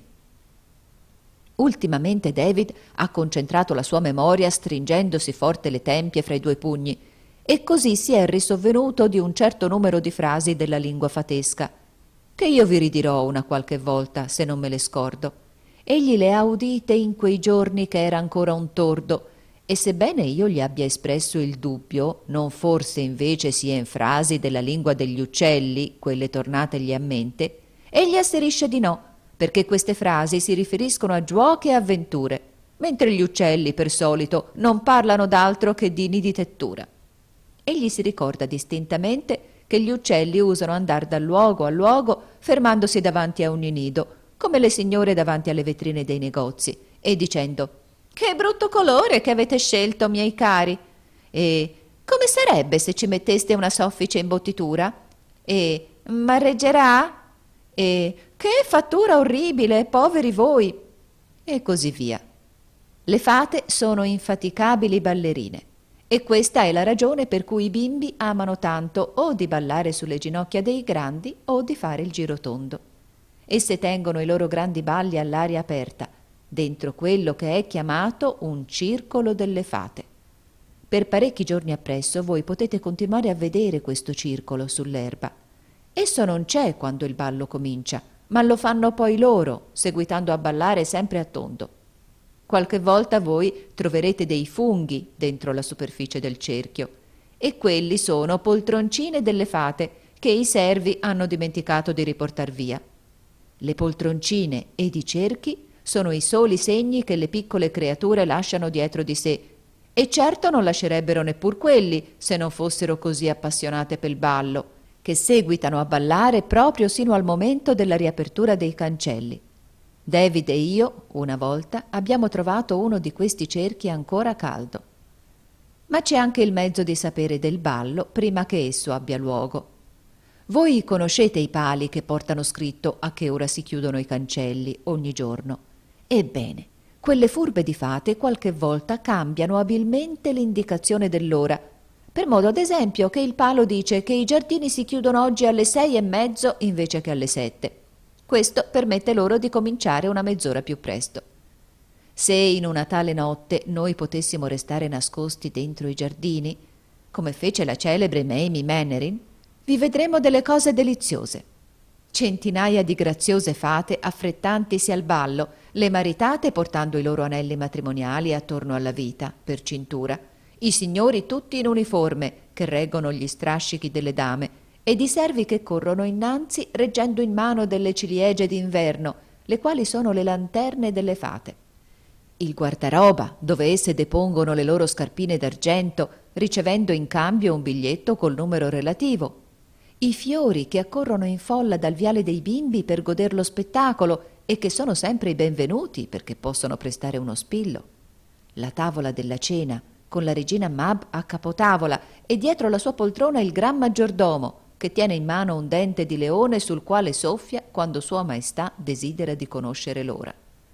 Ultimamente David ha concentrato la sua memoria stringendosi forte le tempie fra i due pugni, e così si è risovvenuto di un certo numero di frasi della lingua fatesca, che io vi ridirò una qualche volta, se non me le scordo. Egli le ha udite in quei giorni che era ancora un tordo, e sebbene io gli abbia espresso il dubbio, non forse invece sia in frasi della lingua degli uccelli, quelle tornategli a mente, egli asserisce di no, perché queste frasi si riferiscono a giuochi e avventure, mentre gli uccelli, per solito, non parlano d'altro che di nidi tettura. Egli si ricorda distintamente che gli uccelli usano andar da luogo a luogo fermandosi davanti a ogni nido, come le signore davanti alle vetrine dei negozi, e dicendo «Che brutto colore che avete scelto, miei cari!» e «Come sarebbe se ci metteste una soffice imbottitura?» e «Ma reggerà?» e «Che fattura orribile, poveri voi!» e così via. Le fate sono infaticabili ballerine, e questa è la ragione per cui i bimbi amano tanto o di ballare sulle ginocchia dei grandi o di fare il girotondo. Esse tengono i loro grandi balli all'aria aperta, dentro quello che è chiamato un circolo delle fate. Per parecchi giorni appresso voi potete continuare a vedere questo circolo sull'erba. Esso non c'è quando il ballo comincia, ma lo fanno poi loro, seguitando a ballare sempre a tondo. Qualche volta voi troverete dei funghi dentro la superficie del cerchio, e quelli sono poltroncine delle fate che i servi hanno dimenticato di riportar via. Le poltroncine ed i cerchi sono i soli segni che le piccole creature lasciano dietro di sé, e certo non lascerebbero neppur quelli se non fossero così appassionate pel ballo, che seguitano a ballare proprio sino al momento della riapertura dei cancelli. David e io, una volta, abbiamo trovato uno di questi cerchi ancora caldo. Ma c'è anche il mezzo di sapere del ballo prima che esso abbia luogo. Voi conoscete i pali che portano scritto a che ora si chiudono i cancelli ogni giorno. Ebbene, quelle furbe di fate qualche volta cambiano abilmente l'indicazione dell'ora, per modo ad esempio che il palo dice che i giardini si chiudono oggi alle sei e mezzo invece che alle sette. Questo permette loro di cominciare una mezz'ora più presto. Se in una tale notte noi potessimo restare nascosti dentro i giardini, come fece la celebre Mamie Mannerin, vi vedremo delle cose deliziose. Centinaia di graziose fate affrettantisi al ballo, le maritate portando i loro anelli matrimoniali attorno alla vita, per cintura, i signori tutti in uniforme che reggono gli strascichi delle dame, ed i servi che corrono innanzi reggendo in mano delle ciliegie d'inverno, le quali sono le lanterne delle fate. Il guardaroba, dove esse depongono le loro scarpine d'argento, ricevendo in cambio un biglietto col numero relativo. I fiori che accorrono in folla dal viale dei bimbi per goder lo spettacolo e che sono sempre i benvenuti perché possono prestare uno spillo. La tavola della cena, con la regina Mab a capotavola e dietro la sua poltrona il gran maggiordomo, che tiene in mano un dente di leone sul quale soffia quando Sua Maestà desidera di conoscere l'ora.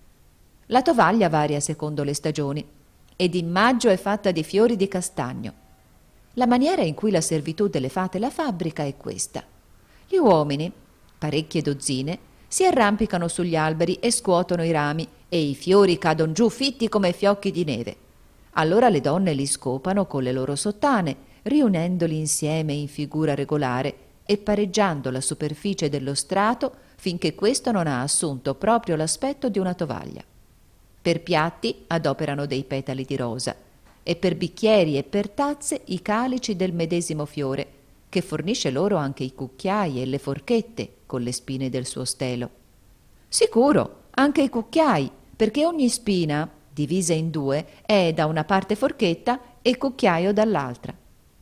La tovaglia varia secondo le stagioni, ed in maggio è fatta di fiori di castagno. La maniera in cui la servitù delle fate la fabbrica è questa. Gli uomini, parecchie dozzine, si arrampicano sugli alberi e scuotono i rami, e i fiori cadon giù fitti come fiocchi di neve. Allora le donne li scopano con le loro sottane, riunendoli insieme in figura regolare e pareggiando la superficie dello strato finché questo non ha assunto proprio l'aspetto di una tovaglia. Per piatti adoperano dei petali di rosa e per bicchieri e per tazze i calici del medesimo fiore, che fornisce loro anche i cucchiai e le forchette con le spine del suo stelo. Sicuro, anche i cucchiai, perché ogni spina, divisa in due, è da una parte forchetta e cucchiaio dall'altra.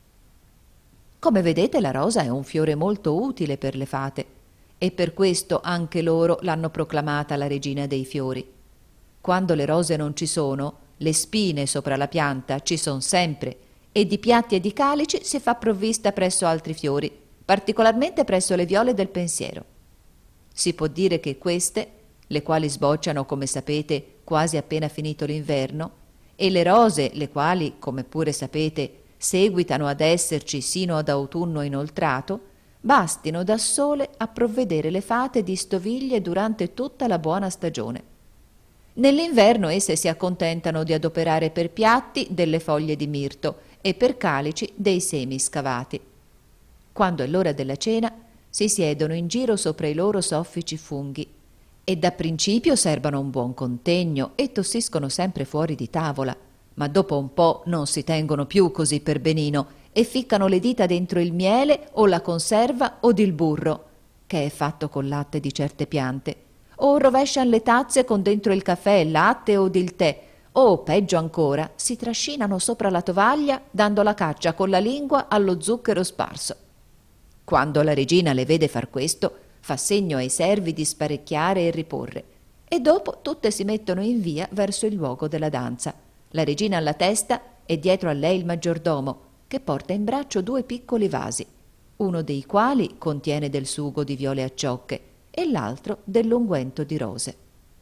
Come vedete, la rosa è un fiore molto utile per le fate, e per questo anche loro l'hanno proclamata la regina dei fiori. Quando le rose non ci sono, le spine sopra la pianta ci son sempre e di piatti e di calici si fa provvista presso altri fiori, particolarmente presso le viole del pensiero. Si può dire che queste, le quali sbocciano, come sapete, quasi appena finito l'inverno, e le rose, le quali, come pure sapete, seguitano ad esserci sino ad autunno inoltrato, bastino da sole a provvedere le fate di stoviglie durante tutta la buona stagione. Nell'inverno esse si accontentano di adoperare per piatti delle foglie di mirto e per calici dei semi scavati. Quando è l'ora della cena, si siedono in giro sopra i loro soffici funghi e da principio serbano un buon contegno e tossiscono sempre fuori di tavola, ma dopo un po' non si tengono più così per benino e ficcano le dita dentro il miele o la conserva o il burro, che è fatto col latte di certe piante, o rovescian le tazze con dentro il caffè, il latte o il tè, o, peggio ancora, si trascinano sopra la tovaglia dando la caccia con la lingua allo zucchero sparso. Quando la regina le vede far questo, fa segno ai servi di sparecchiare e riporre, e dopo tutte si mettono in via verso il luogo della danza, la regina alla testa e dietro a lei il maggiordomo, che porta in braccio due piccoli vasi, uno dei quali contiene del sugo di viole acciocche e l'altro dell'unguento di rose.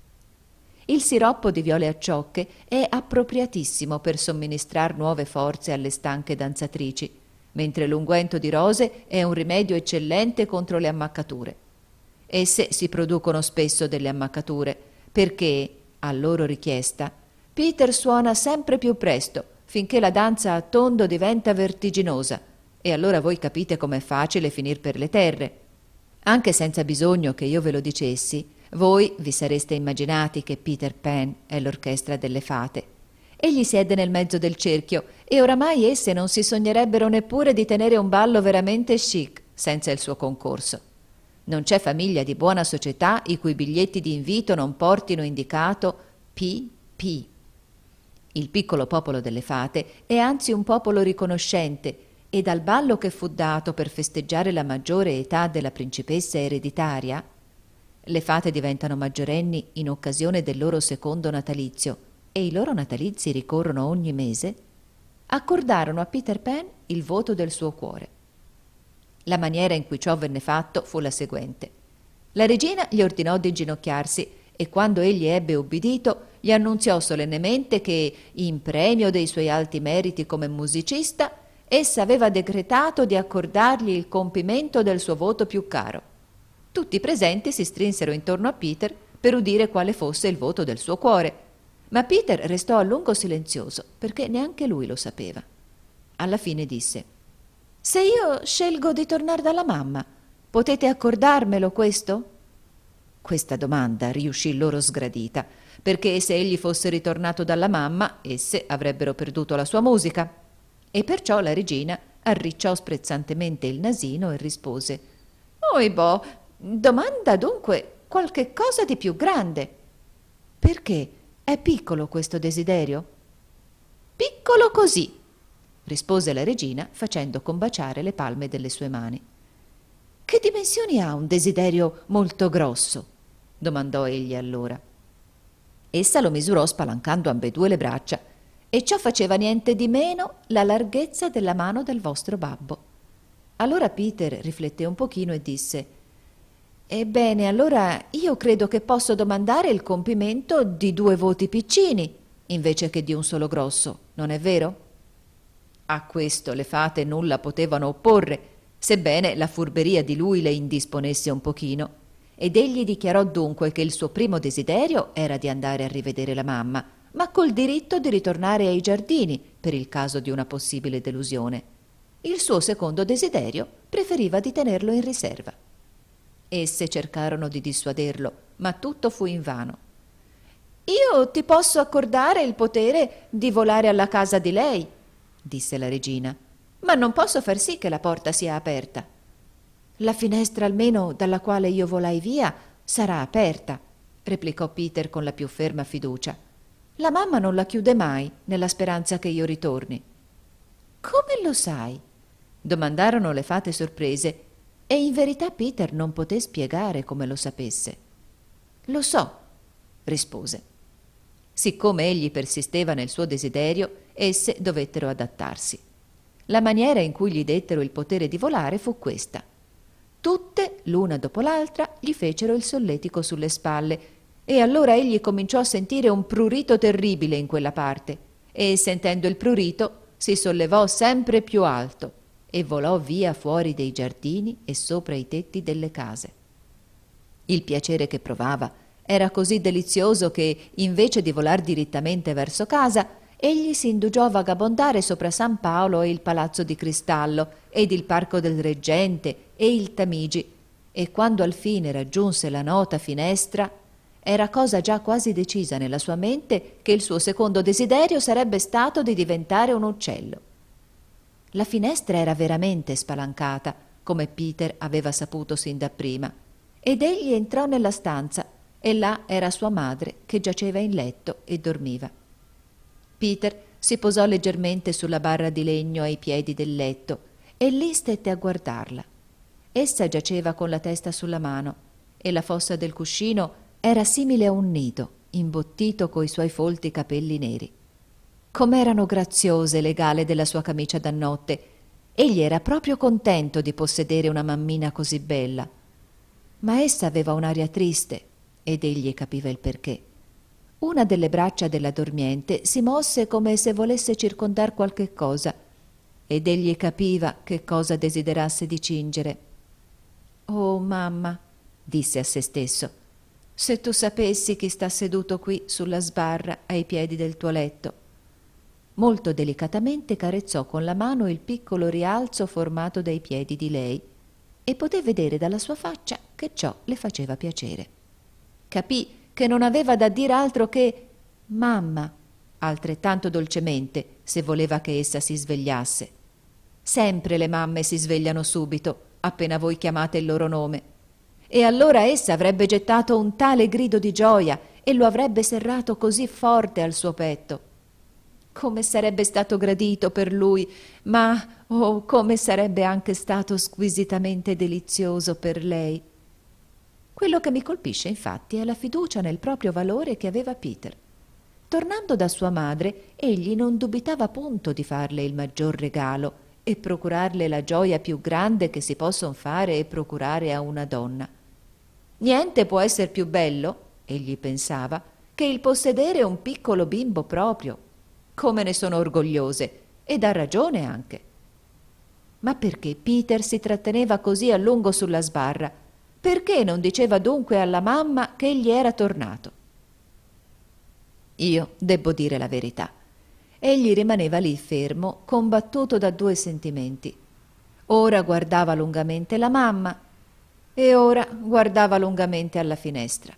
Il siroppo di viole acciocche è appropriatissimo per somministrar nuove forze alle stanche danzatrici, mentre l'unguento di rose è un rimedio eccellente contro le ammaccature. Esse si producono spesso delle ammaccature, perché, a loro richiesta, Peter suona sempre più presto, finché la danza a tondo diventa vertiginosa, e allora voi capite com'è facile finir per le terre. Anche senza bisogno che io ve lo dicessi, voi vi sareste immaginati che Peter Pan è l'orchestra delle fate. Egli siede nel mezzo del cerchio e oramai esse non si sognerebbero neppure di tenere un ballo veramente chic senza il suo concorso. Non c'è famiglia di buona società i cui biglietti di invito non portino indicato P P. Il piccolo popolo delle fate è anzi un popolo riconoscente e dal ballo che fu dato per festeggiare la maggiore età della principessa ereditaria, le fate diventano maggiorenni in occasione del loro secondo natalizio e i loro natalizi ricorrono ogni mese, accordarono a Peter Pan il voto del suo cuore. La maniera in cui ciò venne fatto fu la seguente. La regina gli ordinò di inginocchiarsi e quando egli ebbe ubbidito gli annunziò solennemente che, in premio dei suoi alti meriti come musicista, essa aveva decretato di accordargli il compimento del suo voto più caro. Tutti i presenti si strinsero intorno a Peter per udire quale fosse il voto del suo cuore, ma Peter restò a lungo silenzioso, perché neanche lui lo sapeva. Alla fine disse: «Se io scelgo di tornare dalla mamma, potete accordarmelo questo?» Questa domanda riuscì loro sgradita, perché se egli fosse ritornato dalla mamma, esse avrebbero perduto la sua musica. E perciò la regina arricciò sprezzantemente il nasino e rispose: «Oibò, domanda dunque qualche cosa di più grande». «Perché? È piccolo questo desiderio?» «Piccolo così», rispose la regina facendo combaciare le palme delle sue mani. «Che dimensioni ha un desiderio molto grosso?» domandò egli allora. Essa lo misurò spalancando ambedue le braccia, e ciò faceva niente di meno la larghezza della mano del vostro babbo. Allora Peter rifletté un pochino e disse: «Ebbene, allora io credo che posso domandare il compimento di due voti piccini, invece che di un solo grosso, non è vero?» A questo le fate nulla potevano opporre, sebbene la furberia di lui le indisponesse un pochino, ed egli dichiarò dunque che il suo primo desiderio era di andare a rivedere la mamma, ma col diritto di ritornare ai giardini per il caso di una possibile delusione. Il suo secondo desiderio preferiva di tenerlo in riserva. Esse cercarono di dissuaderlo, ma tutto fu invano. «Io ti posso accordare il potere di volare alla casa di lei», disse la regina, «ma non posso far sì che la porta sia aperta». «La finestra almeno dalla quale io volai via sarà aperta», replicò Peter con la più ferma fiducia. «La mamma non la chiude mai nella speranza che io ritorni». «Come lo sai?» domandarono le fate sorprese, e in verità Peter non poté spiegare come lo sapesse. «Lo so», rispose. Siccome egli persisteva nel suo desiderio, esse dovettero adattarsi. La maniera in cui gli dettero il potere di volare fu questa. Tutte, l'una dopo l'altra, gli fecero il solletico sulle spalle, e allora egli cominciò a sentire un prurito terribile in quella parte, e sentendo il prurito si sollevò sempre più alto e volò via fuori dei giardini e sopra i tetti delle case. Il piacere che provava era così delizioso che, invece di volar direttamente verso casa, egli si indugiò a vagabondare sopra San Paolo e il Palazzo di Cristallo, ed il Parco del Reggente e il Tamigi, e quando alfine raggiunse la nota finestra, era cosa già quasi decisa nella sua mente che il suo secondo desiderio sarebbe stato di diventare un uccello. La finestra era veramente spalancata, come Peter aveva saputo sin dapprima, ed egli entrò nella stanza, e là era sua madre che giaceva in letto e dormiva. Peter si posò leggermente sulla barra di legno ai piedi del letto e lì stette a guardarla. Essa giaceva con la testa sulla mano e la fossa del cuscino era simile a un nido, imbottito coi suoi folti capelli neri. Com'erano graziose le gale della sua camicia da notte! Egli era proprio contento di possedere una mammina così bella. Ma essa aveva un'aria triste, ed egli capiva il perché. Una delle braccia della dormiente si mosse come se volesse circondar qualche cosa, ed egli capiva che cosa desiderasse di cingere. «Oh, mamma», disse a se stesso, «se tu sapessi chi sta seduto qui sulla sbarra ai piedi del tuo letto». Molto delicatamente carezzò con la mano il piccolo rialzo formato dai piedi di lei e poté vedere dalla sua faccia che ciò le faceva piacere. Capì che non aveva da dir altro che «mamma», altrettanto dolcemente, se voleva che essa si svegliasse. Sempre le mamme si svegliano subito, appena voi chiamate il loro nome. E allora essa avrebbe gettato un tale grido di gioia e lo avrebbe serrato così forte al suo petto. Come sarebbe stato gradito per lui, ma oh, come sarebbe anche stato squisitamente delizioso per lei. Quello che mi colpisce, infatti, è la fiducia nel proprio valore che aveva Peter. Tornando da sua madre, egli non dubitava punto di farle il maggior regalo e procurarle la gioia più grande che si posson fare e procurare a una donna. Niente può esser più bello, egli pensava, che il possedere un piccolo bimbo proprio. Come ne sono orgogliose, ed ha ragione anche. Ma perché Peter si tratteneva così a lungo sulla sbarra? Perché non diceva dunque alla mamma che egli era tornato? Io debbo dire la verità. Egli rimaneva lì fermo, combattuto da due sentimenti. Ora guardava lungamente la mamma e ora guardava lungamente alla finestra.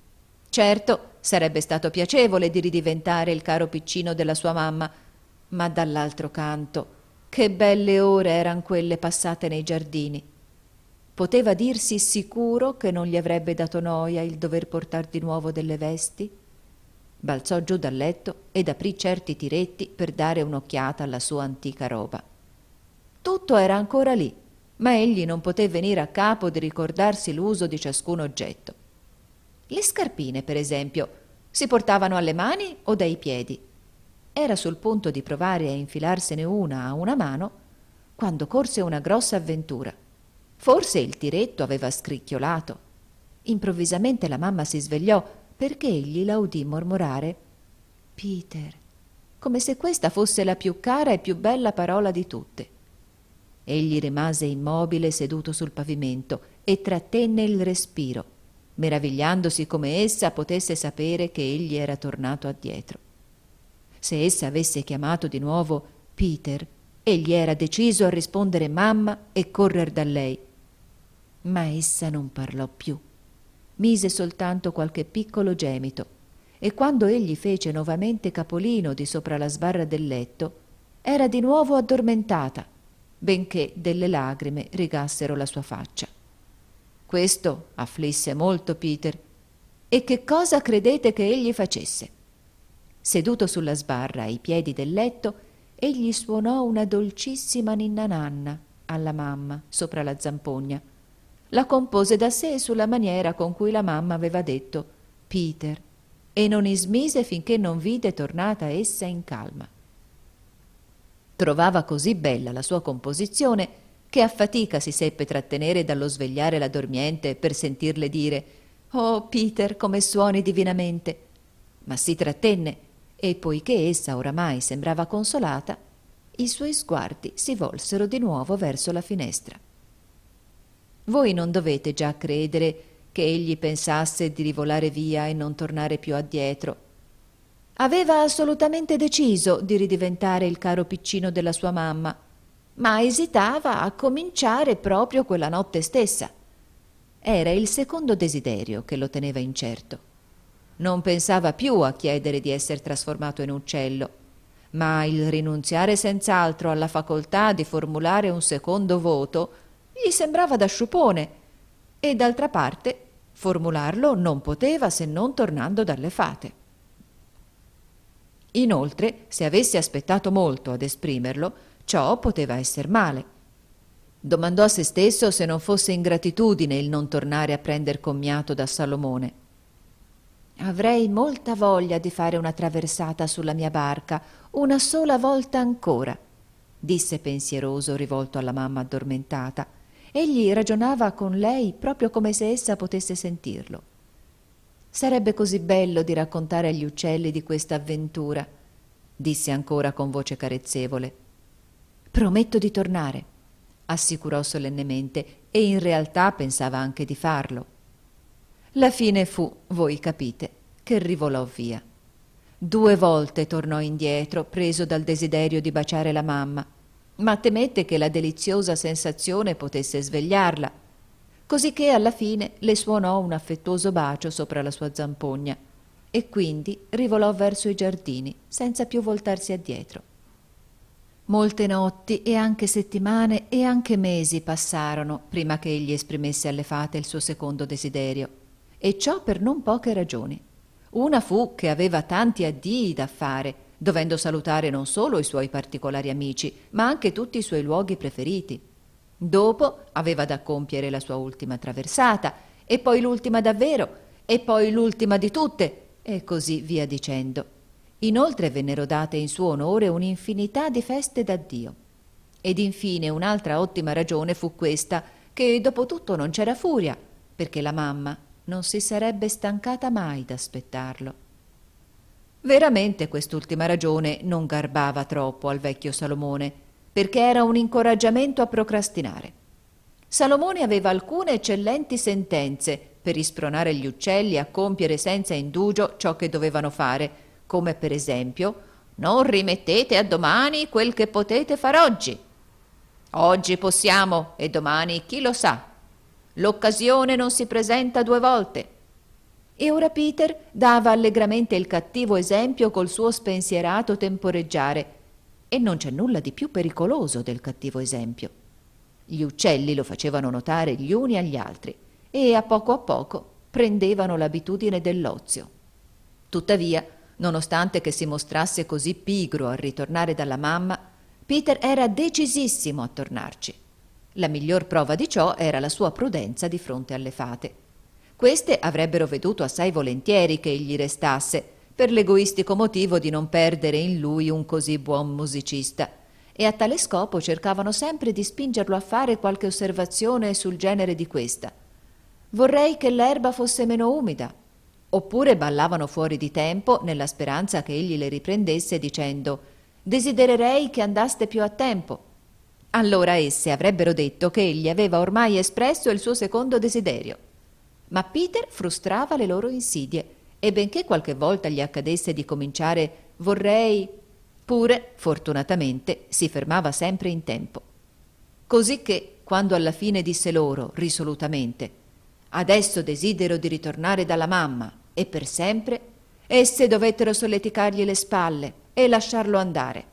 Certo, sarebbe stato piacevole di ridiventare il caro piccino della sua mamma, ma dall'altro canto, che belle ore eran quelle passate nei giardini. Poteva dirsi sicuro che non gli avrebbe dato noia il dover portar di nuovo delle vesti? Balzò giù dal letto ed aprì certi tiretti per dare un'occhiata alla sua antica roba. Tutto era ancora lì, ma egli non poté venire a capo di ricordarsi l'uso di ciascun oggetto. Le scarpine, per esempio, si portavano alle mani o dai piedi? Era sul punto di provare a infilarsene una a una mano quando corse una grossa avventura. Forse il tiretto aveva scricchiolato. Improvvisamente la mamma si svegliò perché egli la udì mormorare «Peter», come se questa fosse la più cara e più bella parola di tutte. Egli rimase immobile seduto sul pavimento e trattenne il respiro, meravigliandosi come essa potesse sapere che egli era tornato addietro. Se essa avesse chiamato di nuovo Peter, egli era deciso a rispondere mamma e correr da lei. Ma essa non parlò più. Mise soltanto qualche piccolo gemito, e quando egli fece nuovamente capolino di sopra la sbarra del letto, era di nuovo addormentata, benché delle lagrime rigassero la sua faccia. Questo afflisse molto Peter. E che cosa credete che egli facesse? Seduto sulla sbarra ai piedi del letto, egli suonò una dolcissima ninna nanna alla mamma sopra la zampogna. La compose da sé sulla maniera con cui la mamma aveva detto «Peter», e non ismise finché non vide tornata essa in calma. Trovava così bella la sua composizione che a fatica si seppe trattenere dallo svegliare la dormiente per sentirle dire «Oh, Peter, come suoni divinamente!» Ma si trattenne e, poiché essa oramai sembrava consolata, i suoi sguardi si volsero di nuovo verso la finestra. Voi non dovete già credere che egli pensasse di rivolare via e non tornare più addietro. Aveva assolutamente deciso di ridiventare il caro piccino della sua mamma, ma esitava a cominciare proprio quella notte stessa. Era il secondo desiderio che lo teneva incerto. Non pensava più a chiedere di essere trasformato in uccello, ma il rinunziare senz'altro alla facoltà di formulare un secondo voto gli sembrava da sciupone, e d'altra parte formularlo non poteva se non tornando dalle fate. Inoltre, se avesse aspettato molto ad esprimerlo, ciò poteva esser male. Domandò a se stesso se non fosse ingratitudine il non tornare a prender commiato da Salomone. «Avrei molta voglia di fare una traversata sulla mia barca, una sola volta ancora», disse pensieroso rivolto alla mamma addormentata. Egli ragionava con lei proprio come se essa potesse sentirlo. «Sarebbe così bello di raccontare agli uccelli di questa avventura», disse ancora con voce carezzevole. «Prometto di tornare», assicurò solennemente, e in realtà pensava anche di farlo. La fine fu, voi capite, che rivolò via. Due volte tornò indietro, preso dal desiderio di baciare la mamma, ma temette che la deliziosa sensazione potesse svegliarla, cosicché alla fine le suonò un affettuoso bacio sopra la sua zampogna e quindi rivolò verso i giardini senza più voltarsi addietro. Molte notti e anche settimane e anche mesi passarono prima che egli esprimesse alle fate il suo secondo desiderio, e ciò per non poche ragioni. Una fu che aveva tanti addii da fare, dovendo salutare non solo i suoi particolari amici, ma anche tutti i suoi luoghi preferiti. Dopo aveva da compiere la sua ultima traversata, e poi l'ultima davvero, e poi l'ultima di tutte, e così via dicendo. Inoltre vennero date in suo onore un'infinità di feste d'addio. Ed infine un'altra ottima ragione fu questa, che dopo tutto non c'era furia, perché la mamma non si sarebbe stancata mai d'aspettarlo. Veramente quest'ultima ragione non garbava troppo al vecchio Salomone, perché era un incoraggiamento a procrastinare. Salomone aveva alcune eccellenti sentenze per ispronare gli uccelli a compiere senza indugio ciò che dovevano fare, come per esempio «Non rimettete a domani quel che potete far oggi». «Oggi possiamo e domani chi lo sa». «L'occasione non si presenta due volte». E ora Peter dava allegramente il cattivo esempio col suo spensierato temporeggiare, e non c'è nulla di più pericoloso del cattivo esempio. Gli uccelli lo facevano notare gli uni agli altri e a poco a poco prendevano l'abitudine dell'ozio. Tuttavia, nonostante che si mostrasse così pigro a ritornare dalla mamma, Peter era decisissimo a tornarci. La miglior prova di ciò era la sua prudenza di fronte alle fate. Queste avrebbero veduto assai volentieri che egli restasse, per l'egoistico motivo di non perdere in lui un così buon musicista, e a tale scopo cercavano sempre di spingerlo a fare qualche osservazione sul genere di questa. «Vorrei che l'erba fosse meno umida», oppure ballavano fuori di tempo nella speranza che egli le riprendesse dicendo «Desidererei che andaste più a tempo». Allora esse avrebbero detto che egli aveva ormai espresso il suo secondo desiderio. Ma Peter frustrava le loro insidie, e benché qualche volta gli accadesse di cominciare «vorrei», pure, fortunatamente, si fermava sempre in tempo. Così che, quando alla fine disse loro, risolutamente «Adesso desidero di ritornare dalla mamma, e per sempre», esse dovettero solleticargli le spalle e lasciarlo andare.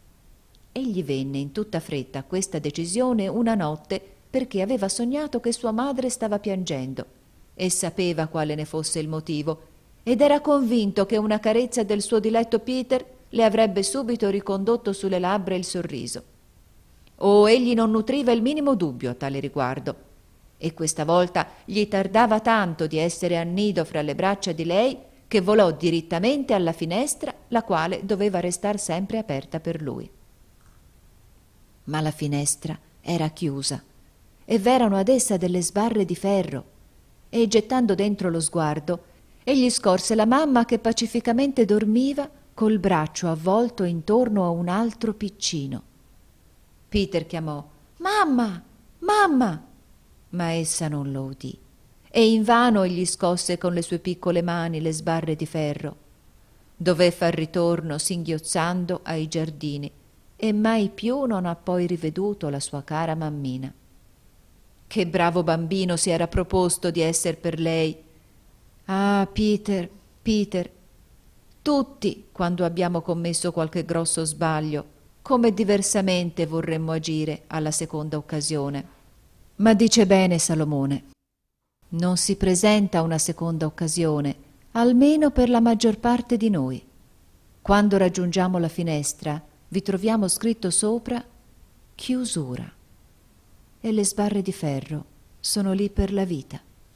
Egli venne in tutta fretta a questa decisione una notte perché aveva sognato che sua madre stava piangendo e sapeva quale ne fosse il motivo, ed era convinto che una carezza del suo diletto Peter le avrebbe subito ricondotto sulle labbra il sorriso. Oh, egli non nutriva il minimo dubbio a tale riguardo, e questa volta gli tardava tanto di essere a nido fra le braccia di lei che volò direttamente alla finestra, la quale doveva restar sempre aperta per lui. Ma la finestra era chiusa e v'erano ad essa delle sbarre di ferro, e gettando dentro lo sguardo, egli scorse la mamma che pacificamente dormiva col braccio avvolto intorno a un altro piccino. Peter chiamò: «Mamma! Mamma!» Ma essa non lo udì, e invano egli scosse con le sue piccole mani le sbarre di ferro. Dové far ritorno singhiozzando ai giardini, e mai più non ha poi riveduto la sua cara mammina. Che bravo bambino si era proposto di esser per lei. Ah, Peter, Peter, tutti, quando abbiamo commesso qualche grosso sbaglio, come diversamente vorremmo agire alla seconda occasione. Ma dice bene Salomone: non si presenta una seconda occasione, almeno per la maggior parte di noi. Quando raggiungiamo la finestra, vi troviamo scritto sopra chiusura, e le sbarre di ferro sono lì per la vita.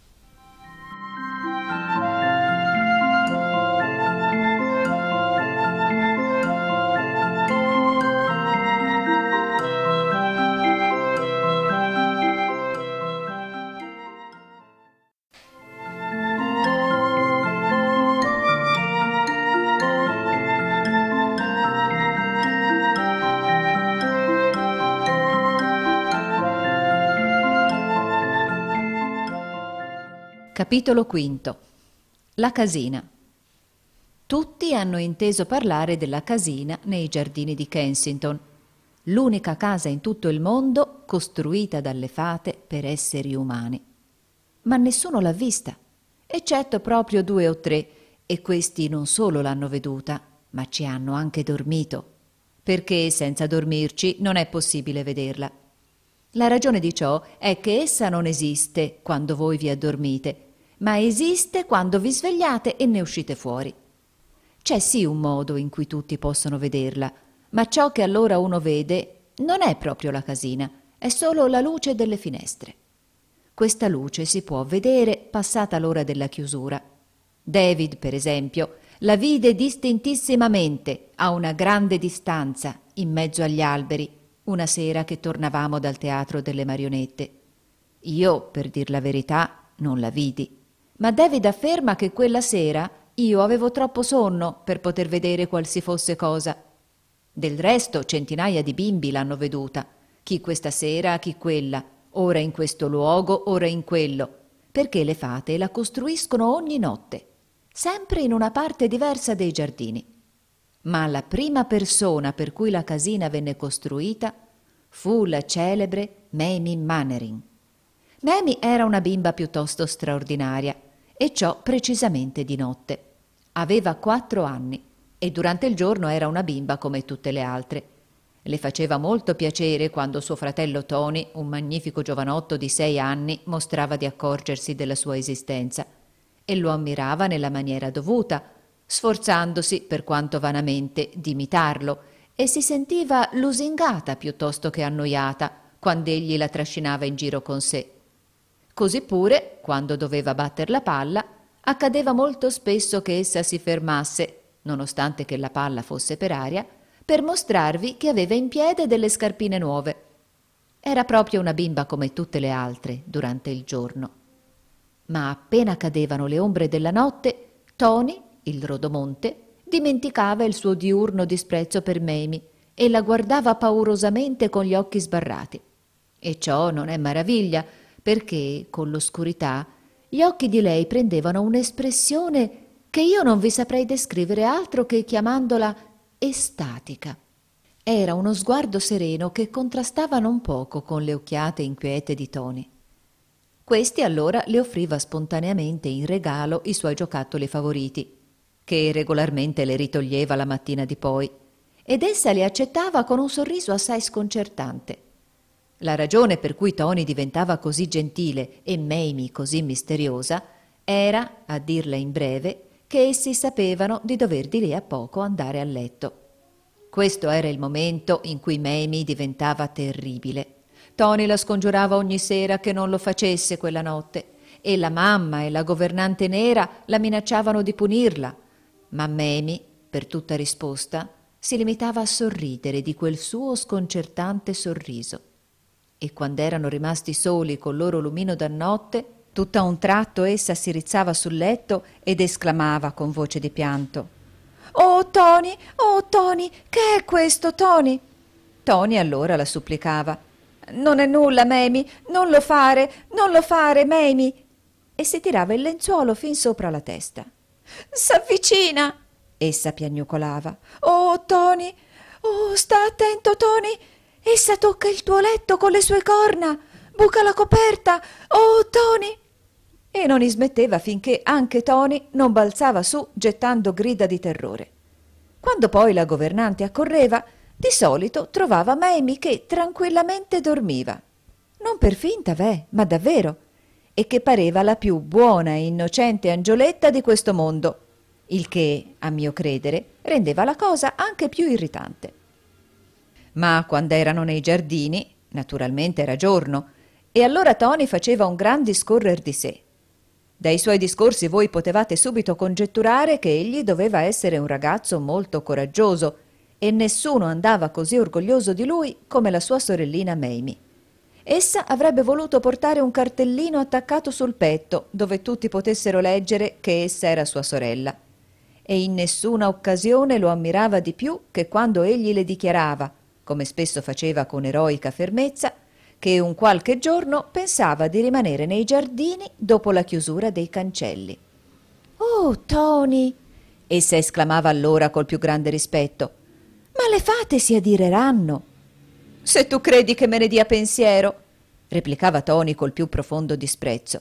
Capitolo quinto. La casina. Tutti hanno inteso parlare della casina nei giardini di Kensington, l'unica casa in tutto il mondo costruita dalle fate per esseri umani. Ma nessuno l'ha vista, eccetto proprio due o tre, e questi non solo l'hanno veduta, ma ci hanno anche dormito, perché senza dormirci non è possibile vederla. La ragione di ciò è che essa non esiste quando voi vi addormite, ma esiste quando vi svegliate e ne uscite fuori. C'è sì un modo in cui tutti possono vederla, ma ciò che allora uno vede non è proprio la casina, è solo la luce delle finestre. Questa luce si può vedere passata l'ora della chiusura. David, per esempio, la vide distintissimamente a una grande distanza, in mezzo agli alberi, una sera che tornavamo dal teatro delle marionette. Io, per dir la verità, non la vidi. Ma David afferma che quella sera io avevo troppo sonno per poter vedere qual si fosse cosa. Del resto centinaia di bimbi l'hanno veduta, chi questa sera, chi quella, ora in questo luogo, ora in quello, perché le fate la costruiscono ogni notte, sempre in una parte diversa dei giardini. Ma la prima persona per cui la casina venne costruita fu la celebre Mamie Mannering. Mamie era una bimba piuttosto straordinaria, e ciò precisamente di notte. Aveva quattro anni e durante il giorno era una bimba come tutte le altre. Le faceva molto piacere quando suo fratello Tony, un magnifico giovanotto di sei anni, mostrava di accorgersi della sua esistenza, e lo ammirava nella maniera dovuta, sforzandosi, per quanto vanamente, di imitarlo, e si sentiva lusingata piuttosto che annoiata quando egli la trascinava in giro con sé. Così pure, quando doveva batter la palla, accadeva molto spesso che essa si fermasse, nonostante che la palla fosse per aria, per mostrarvi che aveva in piede delle scarpine nuove. Era proprio una bimba come tutte le altre durante il giorno. Ma appena cadevano le ombre della notte, Tony, il rodomonte, dimenticava il suo diurno disprezzo per Mamie e la guardava paurosamente con gli occhi sbarrati. E ciò non è maraviglia, perché, con l'oscurità, gli occhi di lei prendevano un'espressione che io non vi saprei descrivere altro che chiamandola estatica. Era uno sguardo sereno che contrastava non poco con le occhiate inquiete di Tony. Questi allora le offriva spontaneamente in regalo i suoi giocattoli favoriti, che regolarmente le ritoglieva la mattina di poi, ed essa li accettava con un sorriso assai sconcertante. La ragione per cui Tony diventava così gentile e Mamie così misteriosa era, a dirla in breve, che essi sapevano di dover di lì a poco andare a letto. Questo era il momento in cui Mamie diventava terribile. Tony la scongiurava ogni sera che non lo facesse quella notte e la mamma e la governante nera la minacciavano di punirla, ma Mamie, per tutta risposta, si limitava a sorridere di quel suo sconcertante sorriso. E quando erano rimasti soli col loro lumino da notte, tutto a un tratto essa si rizzava sul letto ed esclamava con voce di pianto: «Oh, Tony! Oh, Tony! Che è questo, Tony?» Tony allora la supplicava: «Non è nulla, Mamie! Non lo fare! Non lo fare, Mamie!» E si tirava il lenzuolo fin sopra la testa. «S'avvicina!» essa piagnucolava. «Oh, Tony! Oh, sta attento, Tony! Essa tocca il tuo letto con le sue corna! Buca la coperta! Oh, Tony!» E non smetteva finché anche Tony non balzava su gettando grida di terrore. Quando poi la governante accorreva, di solito trovava Mamie che tranquillamente dormiva. Non per finta, veh, ma davvero, e che pareva la più buona e innocente angioletta di questo mondo, il che, a mio credere, rendeva la cosa anche più irritante. Ma quando erano nei giardini, naturalmente era giorno, e allora Tony faceva un gran discorrer di sé. Dai suoi discorsi voi potevate subito congetturare che egli doveva essere un ragazzo molto coraggioso, e nessuno andava così orgoglioso di lui come la sua sorellina Mamie. Essa avrebbe voluto portare un cartellino attaccato sul petto dove tutti potessero leggere che essa era sua sorella, e in nessuna occasione lo ammirava di più che quando egli le dichiarava, come spesso faceva con eroica fermezza, che un qualche giorno pensava di rimanere nei giardini dopo la chiusura dei cancelli. «Oh, Tony!» essa esclamava allora col più grande rispetto. «Ma le fate si adireranno!» «Se tu credi che me ne dia pensiero!» replicava Tony col più profondo disprezzo.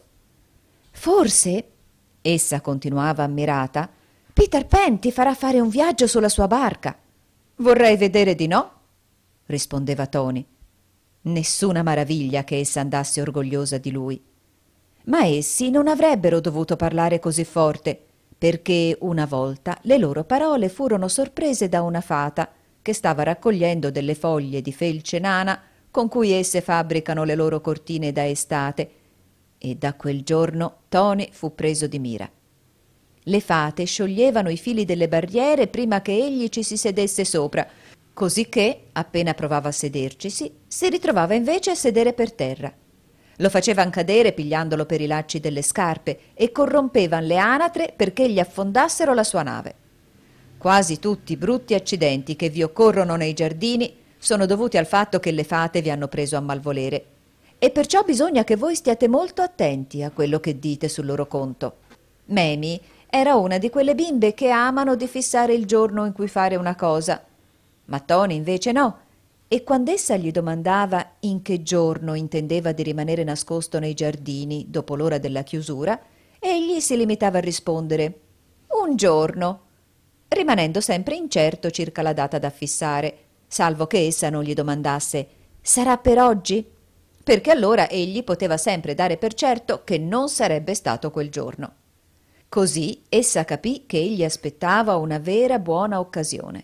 «Forse», essa continuava ammirata, «Peter Pan ti farà fare un viaggio sulla sua barca». «Vorrei vedere di no», rispondeva Tony. Nessuna maraviglia che essa andasse orgogliosa di lui. Ma essi non avrebbero dovuto parlare così forte, perché una volta le loro parole furono sorprese da una fata che stava raccogliendo delle foglie di felce nana con cui esse fabbricano le loro cortine da estate, e da quel giorno Tony fu preso di mira. Le fate scioglievano i fili delle barriere prima che egli ci si sedesse sopra, così che, appena provava a sedercisi, si ritrovava invece a sedere per terra. Lo facevan cadere pigliandolo per i lacci delle scarpe e corrompevan le anatre perché gli affondassero la sua nave. Quasi tutti i brutti accidenti che vi occorrono nei giardini sono dovuti al fatto che le fate vi hanno preso a malvolere, e perciò bisogna che voi stiate molto attenti a quello che dite sul loro conto. Mamie era una di quelle bimbe che amano di fissare il giorno in cui fare una cosa, ma Tony invece no, e quand'essa gli domandava in che giorno intendeva di rimanere nascosto nei giardini dopo l'ora della chiusura, egli si limitava a rispondere «un giorno», rimanendo sempre incerto circa la data da fissare, salvo che essa non gli domandasse «sarà per oggi?», perché allora egli poteva sempre dare per certo che non sarebbe stato quel giorno. Così essa capì che egli aspettava una vera buona occasione.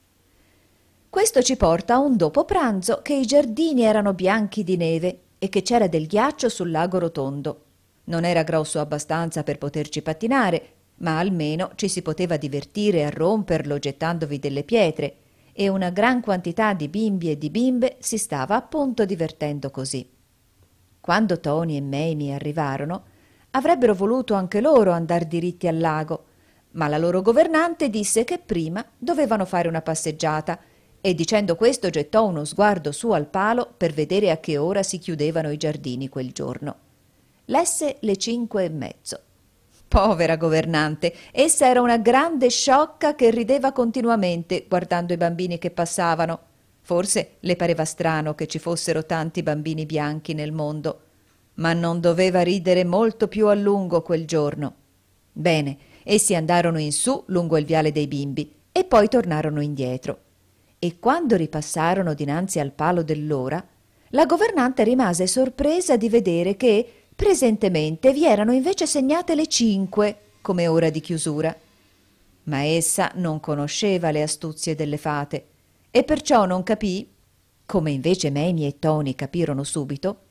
Questo ci porta a un dopo pranzo che i giardini erano bianchi di neve e che c'era del ghiaccio sul lago rotondo. Non era grosso abbastanza per poterci pattinare, ma almeno ci si poteva divertire a romperlo gettandovi delle pietre, e una gran quantità di bimbi e di bimbe si stava appunto divertendo così. Quando Tony e Mamie arrivarono, avrebbero voluto anche loro andar diritti al lago, ma la loro governante disse che prima dovevano fare una passeggiata, e dicendo questo gettò uno sguardo su al palo per vedere a che ora si chiudevano i giardini quel giorno. Lesse le cinque e mezzo. Povera governante, essa era una grande sciocca che rideva continuamente guardando i bambini che passavano. Forse le pareva strano che ci fossero tanti bambini bianchi nel mondo, ma non doveva ridere molto più a lungo quel giorno. Bene, essi andarono in su lungo il viale dei bimbi e poi tornarono indietro. E quando ripassarono dinanzi al palo dell'ora, la governante rimase sorpresa di vedere che presentemente vi erano invece segnate le cinque come ora di chiusura. Ma essa non conosceva le astuzie delle fate e perciò non capì, come invece Mamie e Tony capirono subito,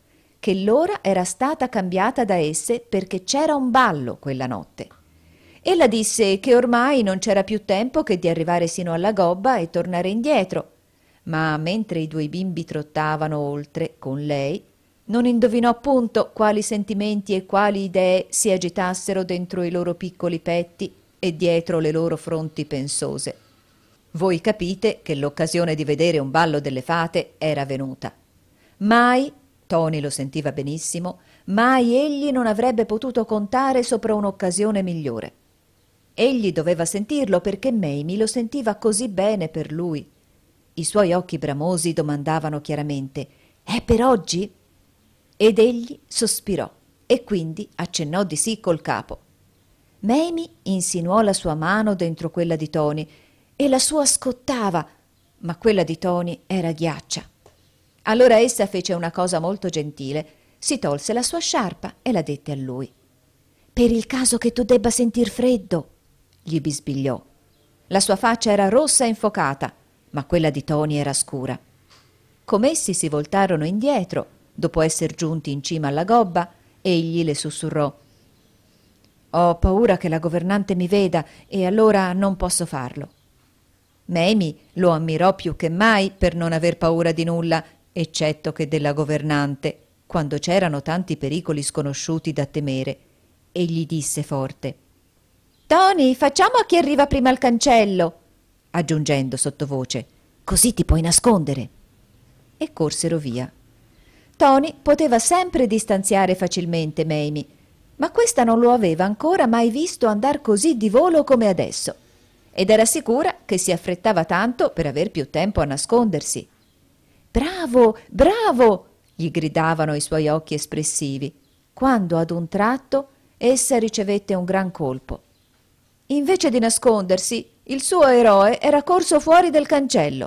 che l'ora era stata cambiata da esse perché c'era un ballo quella notte. Ella disse che ormai non c'era più tempo che di arrivare sino alla gobba e tornare indietro, ma mentre i due bimbi trottavano oltre con lei, non indovinò punto quali sentimenti e quali idee si agitassero dentro i loro piccoli petti e dietro le loro fronti pensose. Voi capite che l'occasione di vedere un ballo delle fate era venuta. Mai, Toni lo sentiva benissimo, mai egli non avrebbe potuto contare sopra un'occasione migliore. Egli doveva sentirlo perché Mamie lo sentiva così bene per lui. I suoi occhi bramosi domandavano chiaramente: «È per oggi?» Ed egli sospirò e quindi accennò di sì col capo. Mamie insinuò la sua mano dentro quella di Toni e la sua scottava, ma quella di Toni era ghiaccia. Allora essa fece una cosa molto gentile, si tolse la sua sciarpa e la dette a lui. «Per il caso che tu debba sentir freddo», gli bisbigliò. La sua faccia era rossa e infocata, ma quella di Toni era scura. Com'essi si voltarono indietro, dopo esser giunti in cima alla gobba, egli le sussurrò: «Ho paura che la governante mi veda e allora non posso farlo». Mamie lo ammirò più che mai per non aver paura di nulla, eccetto che della governante, quando c'erano tanti pericoli sconosciuti da temere, e gli disse forte: «Toni, facciamo a chi arriva prima al cancello», aggiungendo sottovoce: «Così ti puoi nascondere». E corsero via. Toni poteva sempre distanziare facilmente Mamie, ma questa non lo aveva ancora mai visto andar così di volo come adesso, ed era sicura che si affrettava tanto per aver più tempo a nascondersi. «Bravo, bravo!» gli gridavano i suoi occhi espressivi, quando ad un tratto essa ricevette un gran colpo. Invece di nascondersi, il suo eroe era corso fuori del cancello.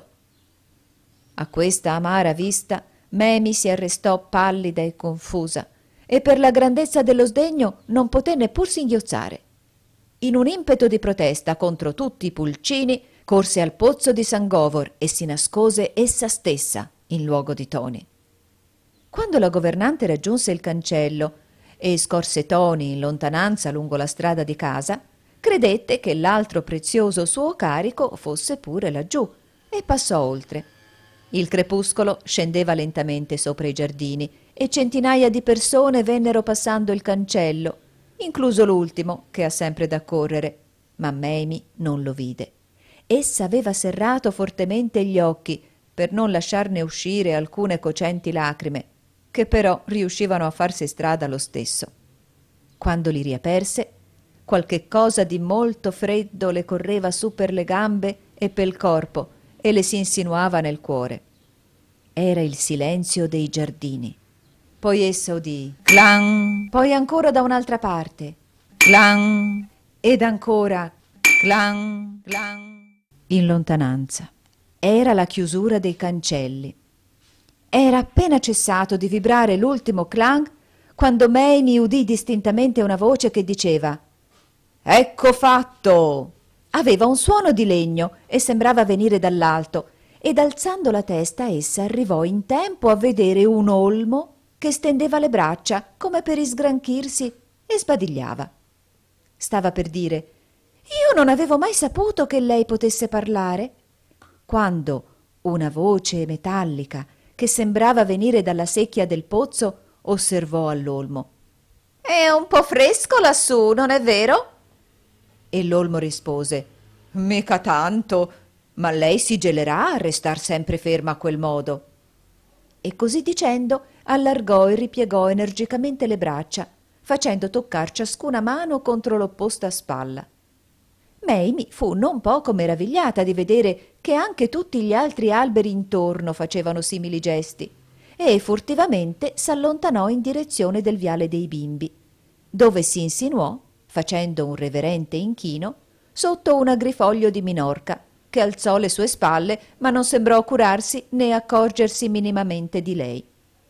A questa amara vista Mamie si arrestò pallida e confusa e per la grandezza dello sdegno non poté neppur singhiozzare. In un impeto di protesta contro tutti i pulcini corse al pozzo di San Govor e si nascose essa stessa in luogo di Toni. Quando la governante raggiunse il cancello e scorse Toni in lontananza lungo la strada di casa, credette che l'altro prezioso suo carico fosse pure laggiù e passò oltre. Il crepuscolo scendeva lentamente sopra i giardini e centinaia di persone vennero passando il cancello, incluso l'ultimo, che ha sempre da correre, ma Mamie non lo vide. Essa aveva serrato fortemente gli occhi per non lasciarne uscire alcune cocenti lacrime, che però riuscivano a farsi strada lo stesso. Quando li riaperse, qualche cosa di molto freddo le correva su per le gambe e pel corpo e le si insinuava nel cuore. Era il silenzio dei giardini. Poi essa udì clan, poi ancora da un'altra parte clan, ed ancora clan, clan. In lontananza era la chiusura dei cancelli. Era appena cessato di vibrare l'ultimo clang quando Mamie udì distintamente una voce che diceva: «Ecco fatto!» Aveva un suono di legno e sembrava venire dall'alto, ed alzando la testa essa arrivò in tempo a vedere un olmo che stendeva le braccia come per isgranchirsi e sbadigliava. Stava per dire: «Io non avevo mai saputo che lei potesse parlare», quando una voce metallica che sembrava venire dalla secchia del pozzo osservò all'olmo: «È un po' fresco lassù, non è vero?» E l'olmo rispose: «Mica tanto, ma lei si gelerà a restar sempre ferma a quel modo». E così dicendo allargò e ripiegò energicamente le braccia, facendo toccar ciascuna mano contro l'opposta spalla. Mamie fu non poco meravigliata di vedere che anche tutti gli altri alberi intorno facevano simili gesti, e furtivamente s'allontanò in direzione del viale dei bimbi, dove si insinuò, facendo un reverente inchino, sotto un agrifoglio di minorca, che alzò le sue spalle, ma non sembrò curarsi né accorgersi minimamente di lei.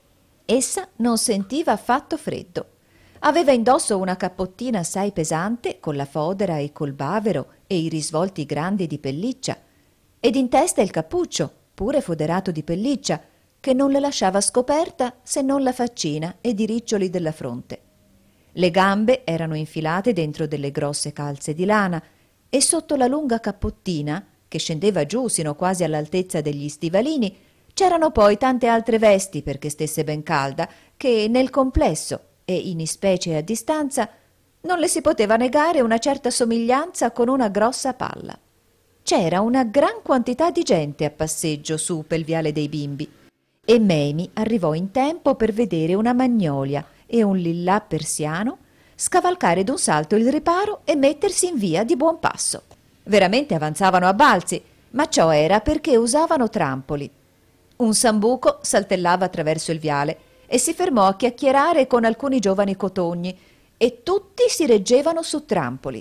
Essa non sentiva affatto freddo. Aveva indosso una cappottina assai pesante, con la fodera e col bavero e i risvolti grandi di pelliccia, ed in testa il cappuccio, pure foderato di pelliccia, che non le lasciava scoperta se non la faccina ed i riccioli della fronte. Le gambe erano infilate dentro delle grosse calze di lana e sotto la lunga cappottina, che scendeva giù sino quasi all'altezza degli stivalini, c'erano poi tante altre vesti perché stesse ben calda, che nel complesso e in ispecie a distanza non le si poteva negare una certa somiglianza con una grossa palla. C'era una gran quantità di gente a passeggio su pel viale dei bimbi e Mamie arrivò in tempo per vedere una magnolia e un lillà persiano scavalcare d'un salto il riparo e mettersi in via di buon passo. Veramente avanzavano a balzi, ma ciò era perché usavano trampoli. Un sambuco saltellava attraverso il viale e si fermò a chiacchierare con alcuni giovani cotogni e tutti si reggevano su trampoli.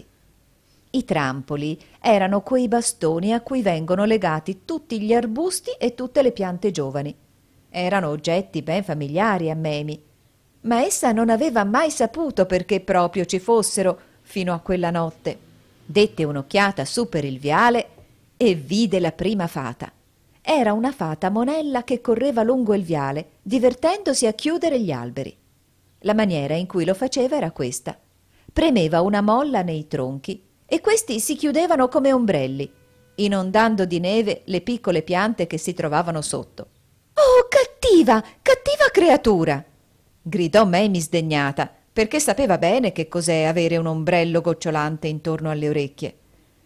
I trampoli erano quei bastoni a cui vengono legati tutti gli arbusti e tutte le piante giovani. Erano oggetti ben familiari a Mamie, ma essa non aveva mai saputo perché proprio ci fossero fino a quella notte. Dette un'occhiata su per il viale e vide la prima fata. Era una fata monella che correva lungo il viale, divertendosi a chiudere gli alberi. La maniera in cui lo faceva era questa. Premeva una molla nei tronchi e questi si chiudevano come ombrelli, inondando di neve le piccole piante che si trovavano sotto. «Oh, cattiva, cattiva creatura!» gridò Mamie sdegnata, perché sapeva bene che cos'è avere un ombrello gocciolante intorno alle orecchie.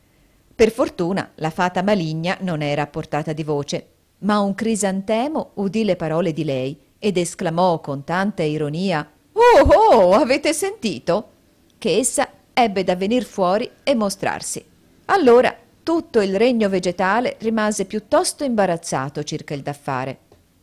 Per fortuna la fata maligna non era a portata di voce, ma un crisantemo udì le parole di lei ed esclamò con tanta ironia: «Oh, oh, avete sentito?» che essa ebbe da venir fuori e mostrarsi. Allora tutto il regno vegetale rimase piuttosto imbarazzato circa il da fare.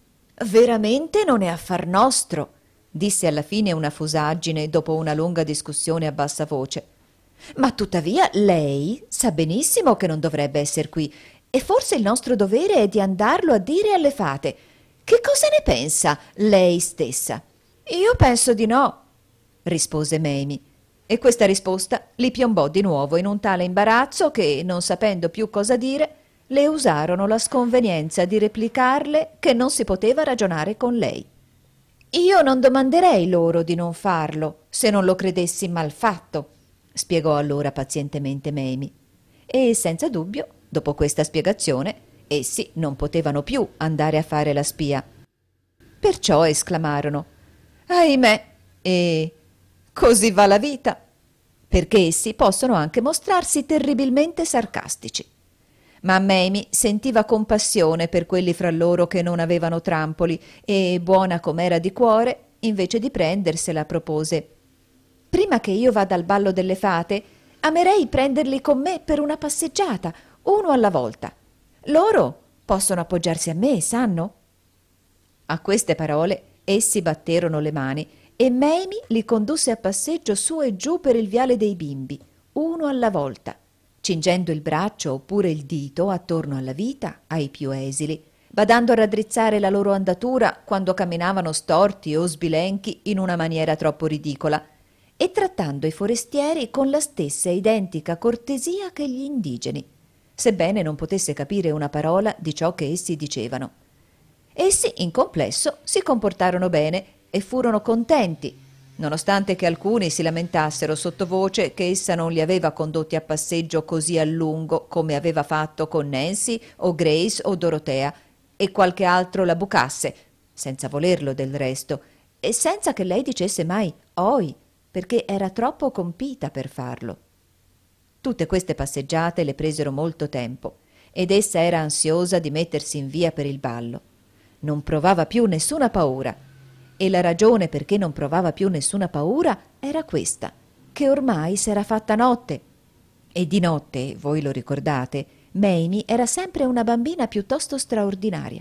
«Veramente non è affar nostro», disse alla fine una fusaggine dopo una lunga discussione a bassa voce. «Ma tuttavia lei sa benissimo che non dovrebbe esser qui e forse il nostro dovere è di andarlo a dire alle fate. Che cosa ne pensa lei stessa?» «Io penso di no», rispose Mamie, e questa risposta li piombò di nuovo in un tale imbarazzo che, non sapendo più cosa dire, le usarono la sconvenienza di replicarle che non si poteva ragionare con lei. «Io non domanderei loro di non farlo, se non lo credessi mal fatto», spiegò allora pazientemente Mamie. E senza dubbio, dopo questa spiegazione, essi non potevano più andare a fare la spia. Perciò esclamarono: «Ahimè, e così va la vita», perché essi possono anche mostrarsi terribilmente sarcastici. Ma Mamie sentiva compassione per quelli fra loro che non avevano trampoli e, buona com'era di cuore, invece di prendersela, propose: «Prima che io vada al ballo delle fate, amerei prenderli con me per una passeggiata, uno alla volta. Loro possono appoggiarsi a me, sanno?» A queste parole essi batterono le mani e Mamie li condusse a passeggio su e giù per il viale dei bimbi, uno alla volta, cingendo il braccio oppure il dito attorno alla vita ai più esili, badando a raddrizzare la loro andatura quando camminavano storti o sbilenchi in una maniera troppo ridicola, e trattando i forestieri con la stessa identica cortesia che gli indigeni, sebbene non potesse capire una parola di ciò che essi dicevano. Essi, in complesso, si comportarono bene e furono contenti, nonostante che alcuni si lamentassero sottovoce che essa non li aveva condotti a passeggio così a lungo come aveva fatto con Nancy o Grace o Dorotea, e qualche altro la bucasse, senza volerlo del resto, e senza che lei dicesse mai «oi», perché era troppo compita per farlo. Tutte queste passeggiate le presero molto tempo, ed essa era ansiosa di mettersi in via per il ballo. Non provava più nessuna paura, e la ragione perché non provava più nessuna paura era questa, che ormai s'era fatta notte. E di notte, voi lo ricordate, Mamie era sempre una bambina piuttosto straordinaria.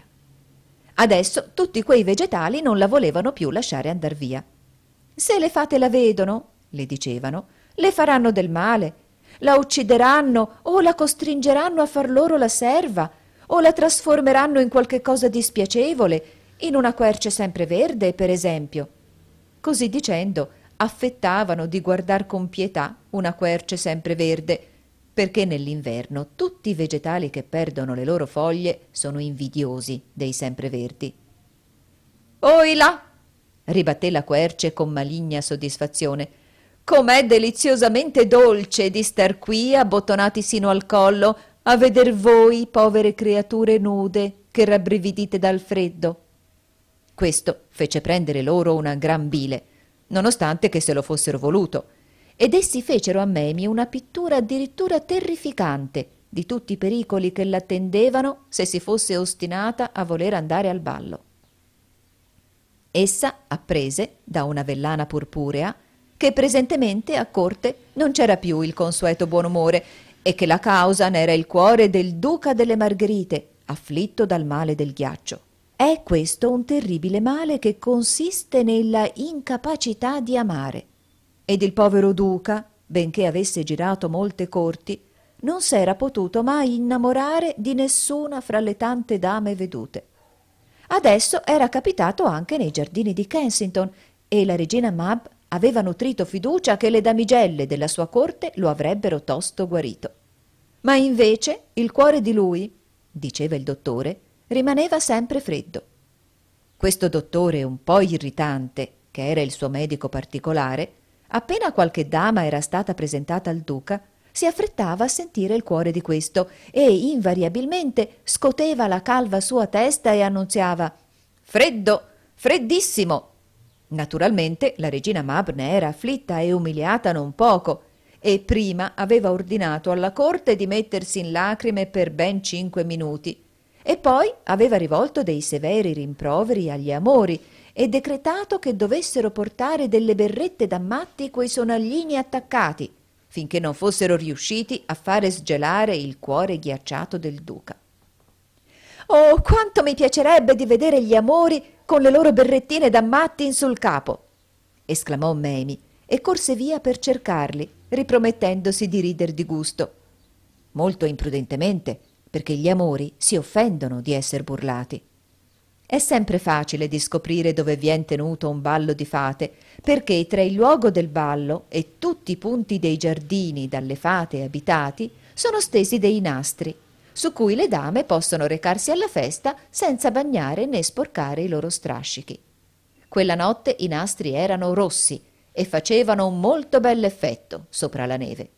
Adesso tutti quei vegetali non la volevano più lasciare andar via. «Se le fate la vedono», le dicevano, «le faranno del male, la uccideranno o la costringeranno a far loro la serva o la trasformeranno in qualche cosa di spiacevole, in una querce sempreverde, per esempio». Così dicendo, affettavano di guardar con pietà una querce sempreverde, perché nell'inverno tutti i vegetali che perdono le loro foglie sono invidiosi dei sempreverdi. Oilà! Ribatté la querce con maligna soddisfazione. Com'è deliziosamente dolce di star qui abbottonati sino al collo a veder voi, povere creature nude, che rabbrividite dal freddo. Questo fece prendere loro una gran bile, nonostante che se lo fossero voluto, ed essi fecero a Memi una pittura addirittura terrificante di tutti i pericoli che l'attendevano se si fosse ostinata a voler andare al ballo. Essa apprese da una vellana purpurea che presentemente a corte non c'era più il consueto buon umore e che la causa n'era il cuore del duca delle Margherite, afflitto dal male del ghiaccio. È questo un terribile male che consiste nella incapacità di amare, ed il povero duca, benché avesse girato molte corti, non s'era potuto mai innamorare di nessuna fra le tante dame vedute. Adesso era capitato anche nei giardini di Kensington e la regina Mab aveva nutrito fiducia che le damigelle della sua corte lo avrebbero tosto guarito. Ma invece il cuore di lui, diceva il dottore, rimaneva sempre freddo. Questo dottore un po' irritante, che era il suo medico particolare, appena qualche dama era stata presentata al duca, si affrettava a sentire il cuore di questo e invariabilmente scoteva la calva sua testa e annunziava «Freddo, freddissimo!». Naturalmente la regina Mab ne era afflitta e umiliata non poco, e prima aveva ordinato alla corte di mettersi in lacrime per ben cinque minuti, e poi aveva rivolto dei severi rimproveri agli amori e decretato che dovessero portare delle berrette da matti quei sonaglini attaccati, finché non fossero riusciti a fare sgelare il cuore ghiacciato del duca. «Oh, quanto mi piacerebbe di vedere gli amori con le loro berrettine da matti in sul capo!» esclamò Memi e corse via per cercarli, ripromettendosi di rider di gusto. Molto imprudentemente, perché gli amori si offendono di esser burlati. È sempre facile di scoprire dove vien tenuto un ballo di fate, perché tra il luogo del ballo e tutti i punti dei giardini dalle fate abitati sono stesi dei nastri, su cui le dame possono recarsi alla festa senza bagnare né sporcare i loro strascichi. Quella notte i nastri erano rossi e facevano un molto bell'effetto sopra la neve.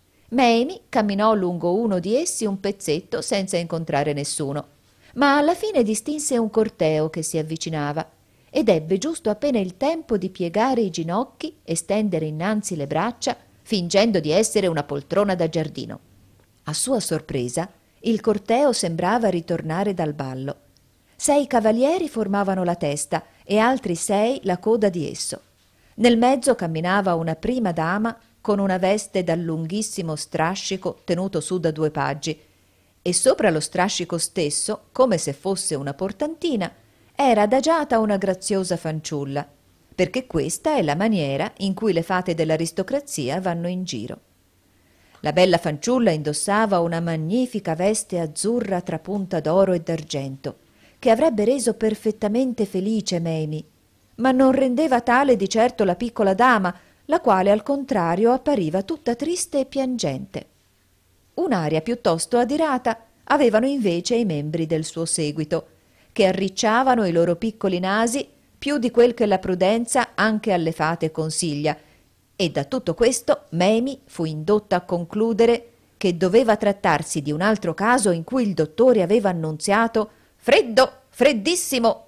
Memi camminò lungo uno di essi un pezzetto senza incontrare nessuno, ma alla fine distinse un corteo che si avvicinava ed ebbe giusto appena il tempo di piegare i ginocchi e stendere innanzi le braccia, fingendo di essere una poltrona da giardino. A sua sorpresa, il corteo sembrava ritornare dal ballo. Sei cavalieri formavano la testa e altri sei la coda di esso. Nel mezzo camminava una prima dama con una veste dal lunghissimo strascico tenuto su da due paggi, e sopra lo strascico stesso, come se fosse una portantina, era adagiata una graziosa fanciulla, perché questa è la maniera in cui le fate dell'aristocrazia vanno in giro. La bella fanciulla indossava una magnifica veste azzurra trapunta d'oro e d'argento, che avrebbe reso perfettamente felice Memi, ma non rendeva tale di certo la piccola dama, la quale al contrario appariva tutta triste e piangente. Un'aria piuttosto adirata avevano invece i membri del suo seguito, che arricciavano i loro piccoli nasi più di quel che la prudenza anche alle fate consiglia, e da tutto questo Memi fu indotta a concludere che doveva trattarsi di un altro caso in cui il dottore aveva annunziato «Freddo, freddissimo!».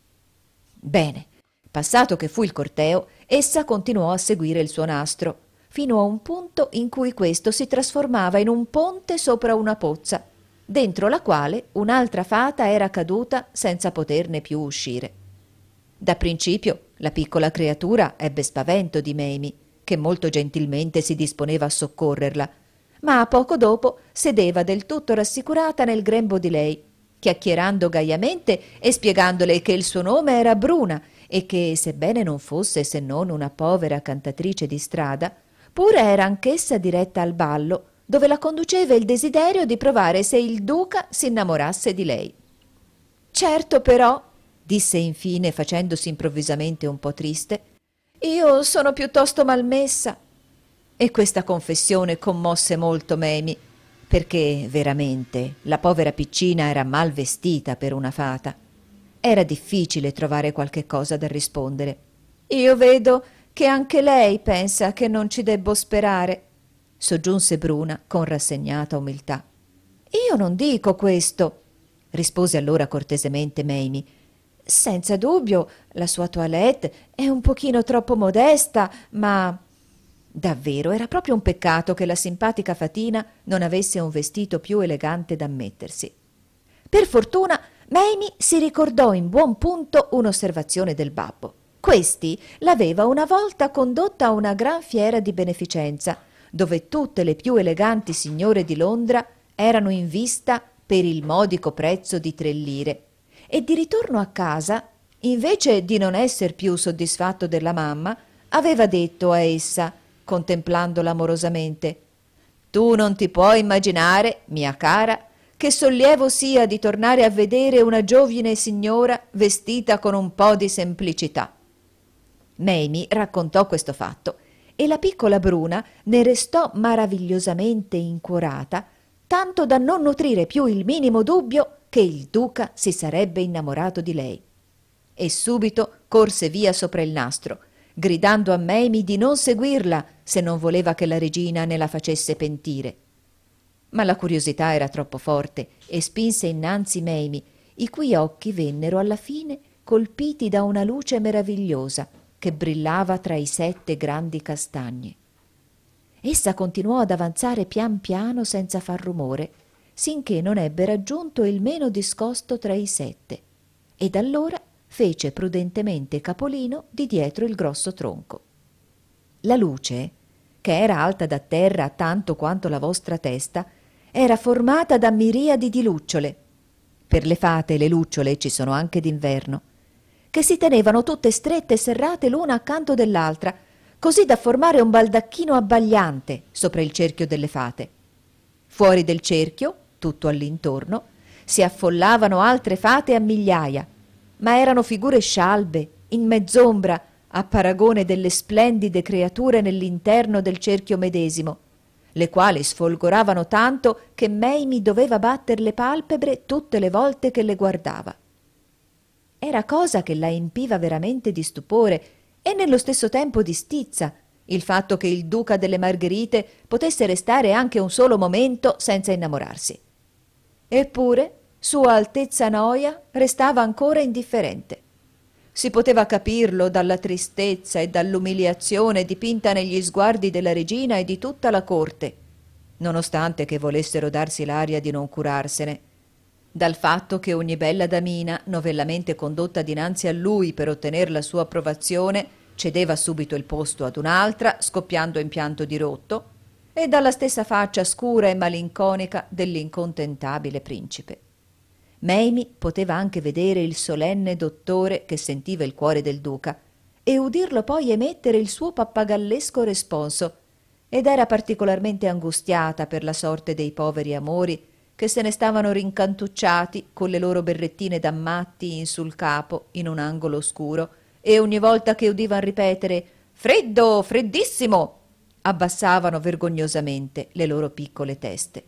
Bene, passato che fu il corteo, essa continuò a seguire il suo nastro, fino a un punto in cui questo si trasformava in un ponte sopra una pozza, dentro la quale un'altra fata era caduta senza poterne più uscire. Da principio la piccola creatura ebbe spavento di Memi, che molto gentilmente si disponeva a soccorrerla, ma poco dopo sedeva del tutto rassicurata nel grembo di lei, chiacchierando gaiamente e spiegandole che il suo nome era Bruna e che, sebbene non fosse se non una povera cantatrice di strada, pure era anch'essa diretta al ballo, dove la conduceva il desiderio di provare se il duca si innamorasse di lei. «Certo però», disse infine facendosi improvvisamente un po' triste, «io sono piuttosto malmessa». E questa confessione commosse molto Memi, perché veramente la povera piccina era mal vestita per una fata. Era difficile trovare qualche cosa da rispondere. «Io vedo che anche lei pensa che non ci debbo sperare», soggiunse Bruna con rassegnata umiltà. «Io non dico questo», rispose allora cortesemente Mamie. «Senza dubbio la sua toilette è un pochino troppo modesta, ma...» Davvero era proprio un peccato che la simpatica Fatina non avesse un vestito più elegante da mettersi. Per fortuna Mamie si ricordò in buon punto un'osservazione del babbo. Questi l'aveva una volta condotta a una gran fiera di beneficenza, dove tutte le più eleganti signore di Londra erano in vista per il modico prezzo di tre lire, e di ritorno a casa, invece di non esser più soddisfatto della mamma, aveva detto a essa, contemplandola amorosamente: «Tu non ti puoi immaginare, mia cara, che sollievo sia di tornare a vedere una giovine signora vestita con un po' di semplicità». Mamie raccontò questo fatto e la piccola Bruna ne restò maravigliosamente incuorata, tanto da non nutrire più il minimo dubbio che il duca si sarebbe innamorato di lei. E subito corse via sopra il nastro, gridando a Mamie di non seguirla se non voleva che la regina ne la facesse pentire. Ma la curiosità era troppo forte e spinse innanzi Mamie, i cui occhi vennero alla fine colpiti da una luce meravigliosa che brillava tra i sette grandi castagni. Essa continuò ad avanzare pian piano senza far rumore, sinché non ebbe raggiunto il meno discosto tra i sette, ed allora fece prudentemente capolino di dietro il grosso tronco. La luce, che era alta da terra tanto quanto la vostra testa, era formata da miriadi di lucciole. Per le fate le lucciole ci sono anche d'inverno, che si tenevano tutte strette e serrate l'una accanto dell'altra, così da formare un baldacchino abbagliante sopra il cerchio delle fate. Fuori del cerchio, tutto all'intorno, si affollavano altre fate a migliaia, ma erano figure scialbe, in mezz'ombra, a paragone delle splendide creature nell'interno del cerchio medesimo, le quali sfolgoravano tanto che Mamie doveva batter le palpebre tutte le volte che le guardava. Era cosa che la empiva veramente di stupore e nello stesso tempo di stizza il fatto che il duca delle Margherite potesse restare anche un solo momento senza innamorarsi. Eppure Sua Altezza Noia restava ancora indifferente. Si poteva capirlo dalla tristezza e dall'umiliazione dipinta negli sguardi della regina e di tutta la corte, nonostante che volessero darsi l'aria di non curarsene, dal fatto che ogni bella damina, novellamente condotta dinanzi a lui per ottener la sua approvazione, cedeva subito il posto ad un'altra, scoppiando in pianto dirotto, e dalla stessa faccia scura e malinconica dell'incontentabile principe. Mamie poteva anche vedere il solenne dottore che sentiva il cuore del duca e udirlo poi emettere il suo pappagallesco responso, ed era particolarmente angustiata per la sorte dei poveri amori che se ne stavano rincantucciati con le loro berrettine da matti in sul capo in un angolo oscuro, e ogni volta che udivan ripetere «Freddo, freddissimo!» abbassavano vergognosamente le loro piccole teste.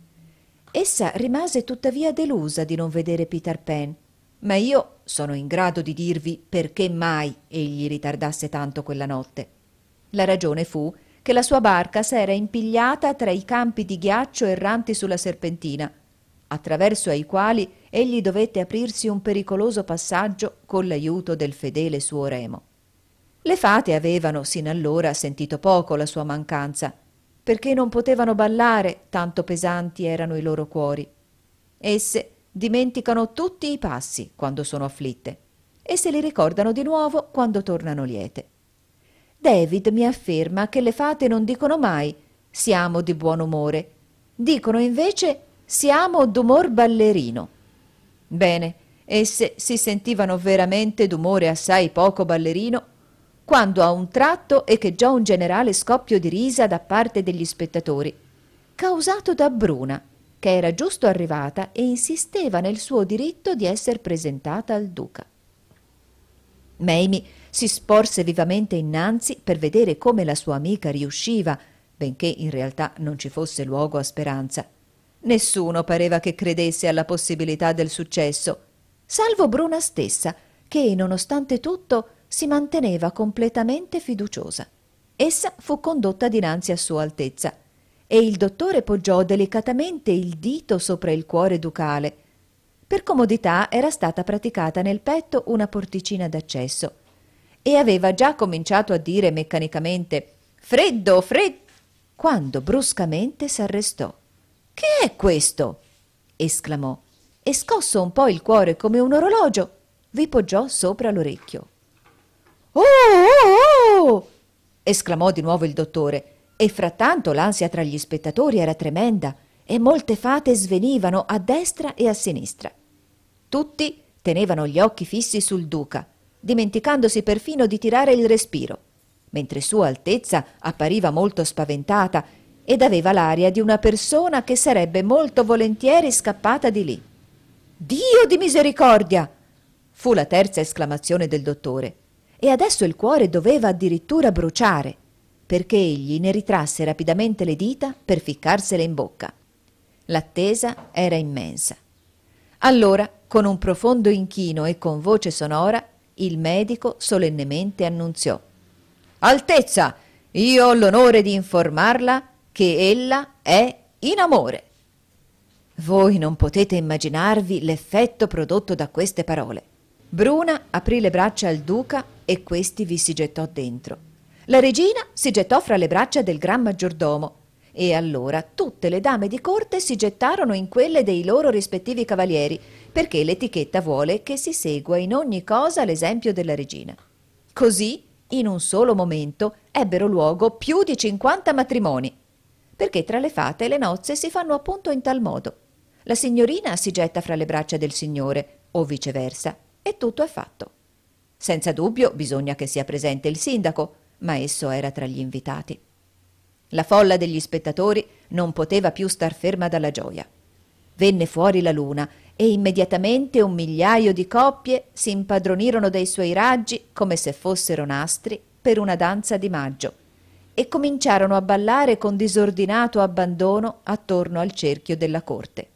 Essa rimase tuttavia delusa di non vedere Peter Pan, ma io sono in grado di dirvi perché mai egli ritardasse tanto quella notte. La ragione fu che la sua barca s'era impigliata tra i campi di ghiaccio erranti sulla serpentina, attraverso ai quali egli dovette aprirsi un pericoloso passaggio con l'aiuto del fedele suo remo. Le fate avevano sin allora sentito poco la sua mancanza, perché non potevano ballare, tanto pesanti erano i loro cuori. Esse dimenticano tutti i passi quando sono afflitte e se li ricordano di nuovo quando tornano liete. David mi afferma che le fate non dicono mai «siamo di buon umore», dicono invece «siamo d'umor ballerino». Bene, esse si sentivano veramente d'umore assai poco ballerino quando a un tratto echeggiò un generale scoppio di risa da parte degli spettatori, causato da Bruna, che era giusto arrivata e insisteva nel suo diritto di esser presentata al duca. Mamie si sporse vivamente innanzi per vedere come la sua amica riusciva, benché in realtà non ci fosse luogo a speranza. Nessuno pareva che credesse alla possibilità del successo, salvo Bruna stessa, che, nonostante tutto, si manteneva completamente fiduciosa. Essa fu condotta dinanzi a Sua Altezza e il dottore poggiò delicatamente il dito sopra il cuore ducale. Per comodità era stata praticata nel petto una porticina d'accesso e aveva già cominciato a dire meccanicamente «Freddo, freddo!» quando bruscamente s'arrestò. «Che è questo?» esclamò e, scosso un po' il cuore come un orologio, vi poggiò sopra l'orecchio. «Oh, oh, oh!» esclamò di nuovo il dottore, e frattanto l'ansia tra gli spettatori era tremenda e molte fate svenivano a destra e a sinistra. Tutti tenevano gli occhi fissi sul duca, dimenticandosi perfino di tirare il respiro, mentre Sua Altezza appariva molto spaventata ed aveva l'aria di una persona che sarebbe molto volentieri scappata di lì. «Dio di misericordia!» fu la terza esclamazione del dottore, e adesso il cuore doveva addirittura bruciare, perché egli ne ritrasse rapidamente le dita per ficcarsele in bocca. L'attesa era immensa. Allora, con un profondo inchino e con voce sonora, il medico solennemente annunziò: «Altezza, io ho l'onore di informarla che ella è in amore». Voi non potete immaginarvi l'effetto prodotto da queste parole. Bruna aprì le braccia al duca e questi vi si gettò dentro. La regina si gettò fra le braccia del gran maggiordomo e allora tutte le dame di corte si gettarono in quelle dei loro rispettivi cavalieri, perché l'etichetta vuole che si segua in ogni cosa l'esempio della regina. Così, in un solo momento, ebbero luogo più di cinquanta matrimoni, perché tra le fate le nozze si fanno appunto in tal modo. La signorina si getta fra le braccia del signore, o viceversa, e tutto è fatto. Senza dubbio bisogna che sia presente il sindaco, ma esso era tra gli invitati. La folla degli spettatori non poteva più star ferma dalla gioia. Venne fuori la luna e immediatamente un migliaio di coppie si impadronirono dei suoi raggi come se fossero nastri per una danza di maggio e cominciarono a ballare con disordinato abbandono attorno al cerchio della corte.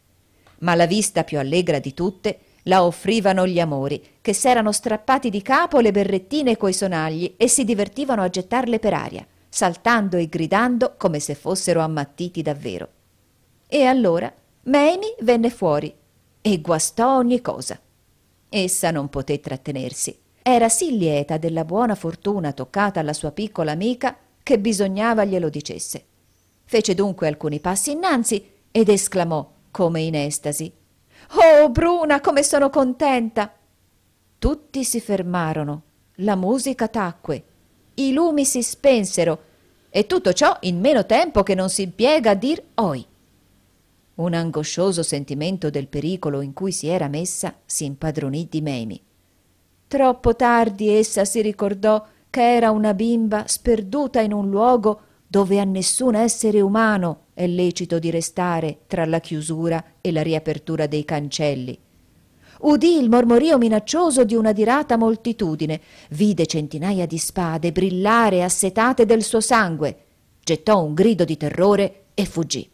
Ma la vista più allegra di tutte la offrivano gli amori, che s'erano strappati di capo le berrettine coi sonagli e si divertivano a gettarle per aria, saltando e gridando come se fossero ammattiti davvero. E allora Mamie venne fuori e guastò ogni cosa. Essa non poté trattenersi. Era sì lieta della buona fortuna toccata alla sua piccola amica che bisognava glielo dicesse. Fece dunque alcuni passi innanzi ed esclamò come in estasi: «Oh, Bruna, come sono contenta!» Tutti si fermarono, la musica tacque, i lumi si spensero e tutto ciò in meno tempo che non si impiega a dir «oi». Un angoscioso sentimento del pericolo in cui si era messa si impadronì di Mamie. Troppo tardi essa si ricordò che era una bimba sperduta in un luogo dove a nessun essere umano è lecito di restare tra la chiusura e la riapertura dei cancelli. Udì il mormorio minaccioso di una dirata moltitudine, vide centinaia di spade brillare assetate del suo sangue, gettò un grido di terrore e fuggì.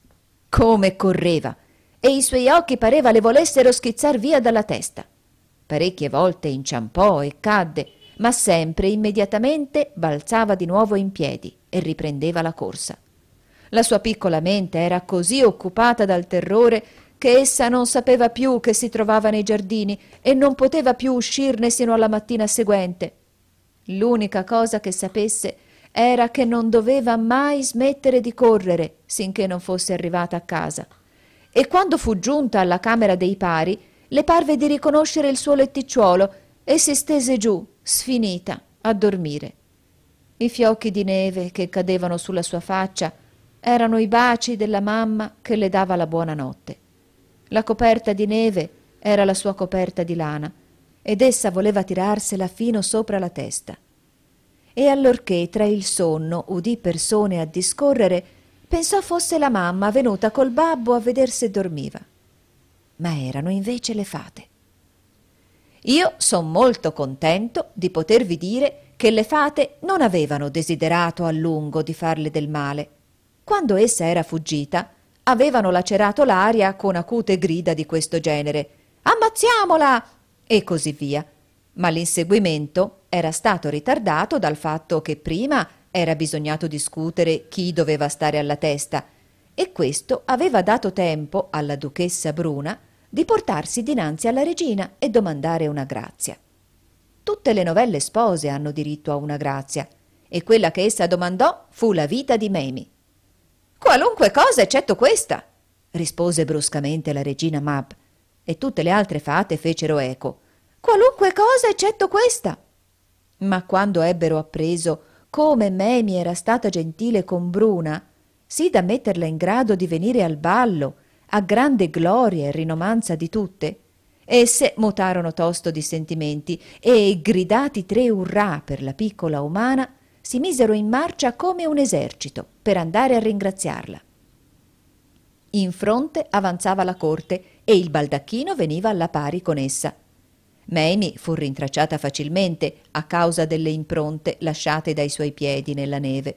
Come correva, e i suoi occhi pareva le volessero schizzar via dalla testa. Parecchie volte inciampò e cadde, ma sempre immediatamente balzava di nuovo in piedi e riprendeva la corsa. La sua piccola mente era così occupata dal terrore che essa non sapeva più che si trovava nei giardini e non poteva più uscirne sino alla mattina seguente. L'unica cosa che sapesse era che non doveva mai smettere di correre sinché non fosse arrivata a casa. E quando fu giunta alla camera dei pari, le parve di riconoscere il suo letticciuolo e si stese giù, sfinita, a dormire. I fiocchi di neve che cadevano sulla sua faccia erano i baci della mamma che le dava la buonanotte. La coperta di neve era la sua coperta di lana ed essa voleva tirarsela fino sopra la testa. E allorché tra il sonno udì persone a discorrere, pensò fosse la mamma venuta col babbo a veder se dormiva. Ma erano invece le fate. Io son molto contento di potervi dire che le fate non avevano desiderato a lungo di farle del male. Quando essa era fuggita, avevano lacerato l'aria con acute grida di questo genere: Ammazziamola! E così via. Ma l'inseguimento era stato ritardato dal fatto che prima era bisognato discutere chi doveva stare alla testa, e questo aveva dato tempo alla duchessa Bruna di portarsi dinanzi alla regina e domandare una grazia. Tutte le novelle spose hanno diritto a una grazia, e quella che essa domandò fu la vita di Mamie. «Qualunque cosa eccetto questa!» rispose bruscamente la regina Mab, e tutte le altre fate fecero eco. «Qualunque cosa eccetto questa!» Ma quando ebbero appreso come Mamie era stata gentile con Bruna, sì da metterla in grado di venire al ballo, a grande gloria e rinomanza di tutte, esse mutarono tosto di sentimenti e, gridati tre urrà per la piccola umana, si misero in marcia come un esercito per andare a ringraziarla. In fronte avanzava la corte e il baldacchino veniva alla pari con essa. Mamie fu rintracciata facilmente a causa delle impronte lasciate dai suoi piedi nella neve.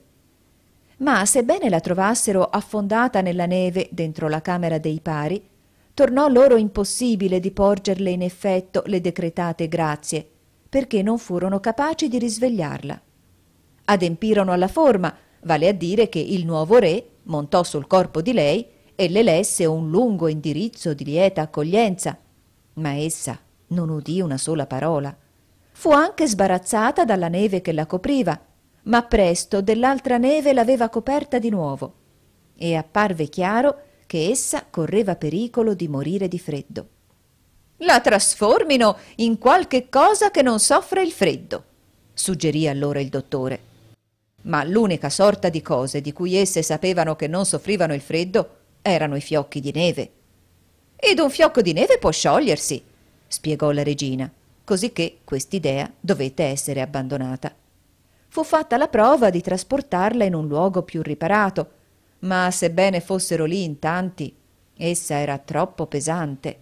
Ma sebbene la trovassero affondata nella neve dentro la camera dei pari, tornò loro impossibile di porgerle in effetto le decretate grazie, perché non furono capaci di risvegliarla. Adempirono alla forma, vale a dire che il nuovo re montò sul corpo di lei e le lesse un lungo indirizzo di lieta accoglienza, ma essa non udì una sola parola. Fu anche sbarazzata dalla neve che la copriva, ma presto dell'altra neve l'aveva coperta di nuovo, e apparve chiaro che essa correva pericolo di morire di freddo. «La trasformino in qualche cosa che non soffra il freddo», suggerì allora il dottore. Ma l'unica sorta di cose di cui esse sapevano che non soffrivano il freddo erano i fiocchi di neve. «Ed un fiocco di neve può sciogliersi», spiegò la regina, cosicché quest'idea dovette essere abbandonata. Fu fatta la prova di trasportarla in un luogo più riparato, ma sebbene fossero lì in tanti, essa era troppo pesante.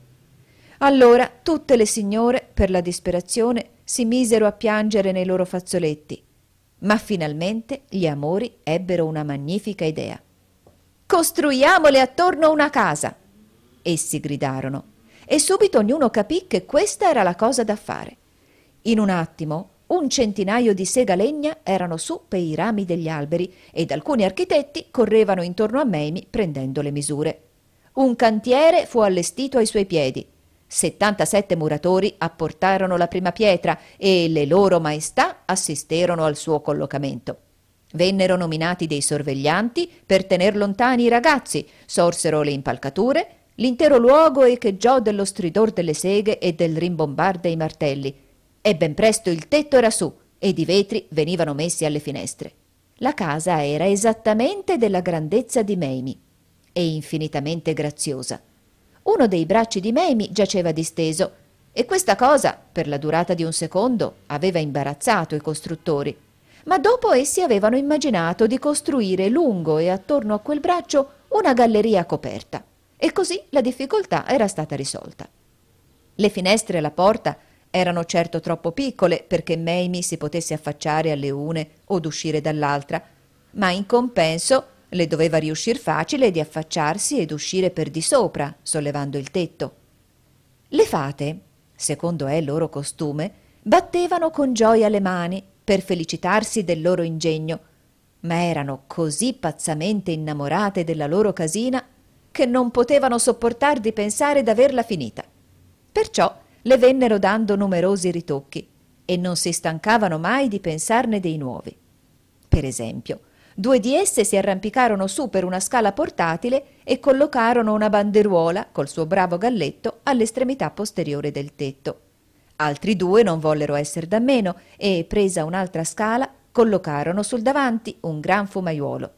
Allora tutte le signore, per la disperazione, si misero a piangere nei loro fazzoletti, ma finalmente gli amori ebbero una magnifica idea. «Costruiamole attorno una casa!» essi gridarono, e subito ognuno capì che questa era la cosa da fare. In un attimo un centinaio di segalegna erano su per i rami degli alberi ed alcuni architetti correvano intorno a Mamie prendendo le misure. Un cantiere fu allestito ai suoi piedi. settantasette muratori apportarono la prima pietra e le loro maestà assisterono al suo collocamento. Vennero nominati dei sorveglianti per tener lontani i ragazzi, sorsero le impalcature, l'intero luogo echeggiò dello stridor delle seghe e del rimbombar dei martelli, e ben presto il tetto era su ed i vetri venivano messi alle finestre. La casa era esattamente della grandezza di Mamie e infinitamente graziosa. Uno dei bracci di Mamie giaceva disteso e questa cosa, per la durata di un secondo, aveva imbarazzato i costruttori, ma dopo essi avevano immaginato di costruire lungo e attorno a quel braccio una galleria coperta, e così la difficoltà era stata risolta. Le finestre e la porta erano certo troppo piccole perché Mamie si potesse affacciare alle une od uscire dall'altra, ma in compenso le doveva riuscir facile di affacciarsi ed uscire per di sopra, sollevando il tetto. Le fate, secondo è loro costume, battevano con gioia le mani per felicitarsi del loro ingegno, ma erano così pazzamente innamorate della loro casina che non potevano sopportar di pensare d'averla finita. Perciò le vennero dando numerosi ritocchi e non si stancavano mai di pensarne dei nuovi. Per esempio, due di esse si arrampicarono su per una scala portatile e collocarono una banderuola col suo bravo galletto all'estremità posteriore del tetto. Altri due non vollero esser da meno e, presa un'altra scala, collocarono sul davanti un gran fumaiuolo.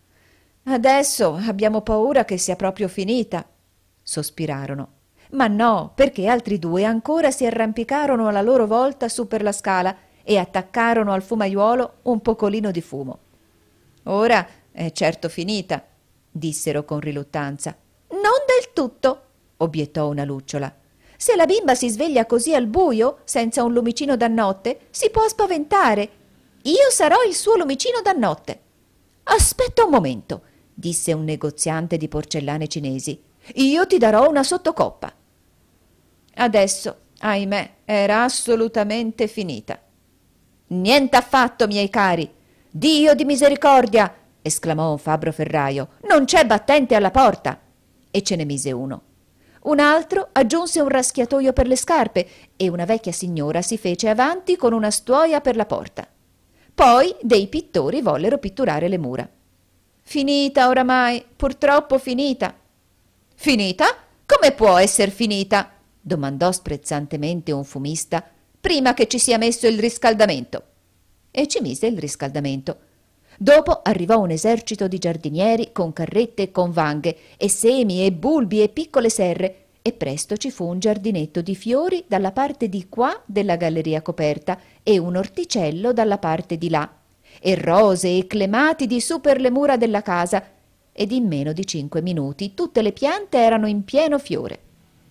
«Adesso abbiamo paura che sia proprio finita», sospirarono. Ma no, perché altri due ancora si arrampicarono alla loro volta su per la scala e attaccarono al fumaiuolo un pocolino di fumo. «Ora è certo finita», dissero con riluttanza. «Non del tutto», obiettò una lucciola. «Se la bimba si sveglia così al buio, senza un lumicino da notte, si può spaventare. Io sarò il suo lumicino da notte». «Aspetta un momento», disse un negoziante di porcellane cinesi. «Io ti darò una sottocoppa». Adesso, ahimè, era assolutamente finita. «Niente affatto, miei cari! Dio di misericordia!» esclamò un fabbro ferraio. «Non c'è battente alla porta!» E ce ne mise uno. Un altro aggiunse un raschiatoio per le scarpe e una vecchia signora si fece avanti con una stuoia per la porta. Poi dei pittori vollero pitturare le mura. «Finita oramai, purtroppo finita!» «Finita? Come può esser finita?» domandò sprezzantemente un fumista, «prima che ci sia messo il riscaldamento». E ci mise il riscaldamento. Dopo arrivò un esercito di giardinieri con carrette e con vanghe e semi e bulbi e piccole serre, e presto ci fu un giardinetto di fiori dalla parte di qua della galleria coperta e un orticello dalla parte di là, e rose e clematidi su per le mura della casa, ed in meno di cinque minuti tutte le piante erano in pieno fiore.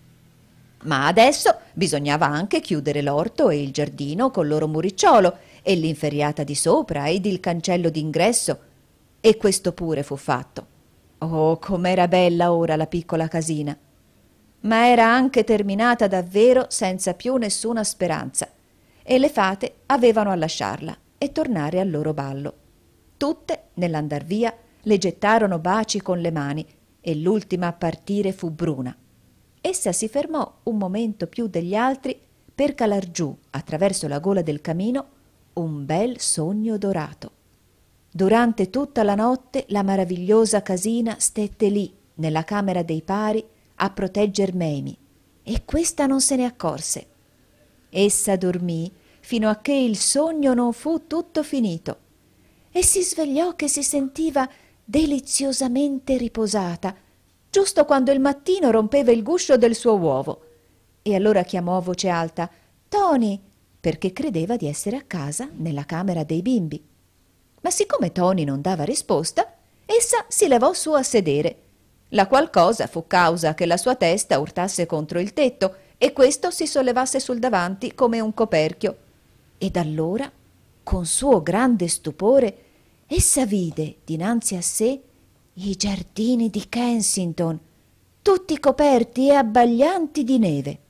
Ma adesso bisognava anche chiudere l'orto e il giardino col loro muricciolo e l'inferriata di sopra ed il cancello d'ingresso, e questo pure fu fatto. Oh, com'era bella ora la piccola casina! Ma era anche terminata davvero senza più nessuna speranza, e le fate avevano a lasciarla e tornare al loro ballo. Tutte, nell'andar via, le gettarono baci con le mani, e l'ultima a partire fu Bruna. Essa si fermò un momento più degli altri per calar giù, attraverso la gola del camino, un bel sogno dorato. Durante tutta la notte la maravigliosa casina stette lì, nella camera dei pari, a protegger Mamie, e questa non se ne accorse. Essa dormì fino a che il sogno non fu tutto finito, e si svegliò che si sentiva deliziosamente riposata, giusto quando il mattino rompeva il guscio del suo uovo, e allora chiamò a voce alta «Tony», perché credeva di essere a casa nella camera dei bimbi. Ma siccome Tony non dava risposta, essa si levò su a sedere, la qual cosa fu causa che la sua testa urtasse contro il tetto e questo si sollevasse sul davanti come un coperchio. Ed allora, con suo grande stupore, essa vide dinanzi a sé i giardini di Kensington, tutti coperti e abbaglianti di neve.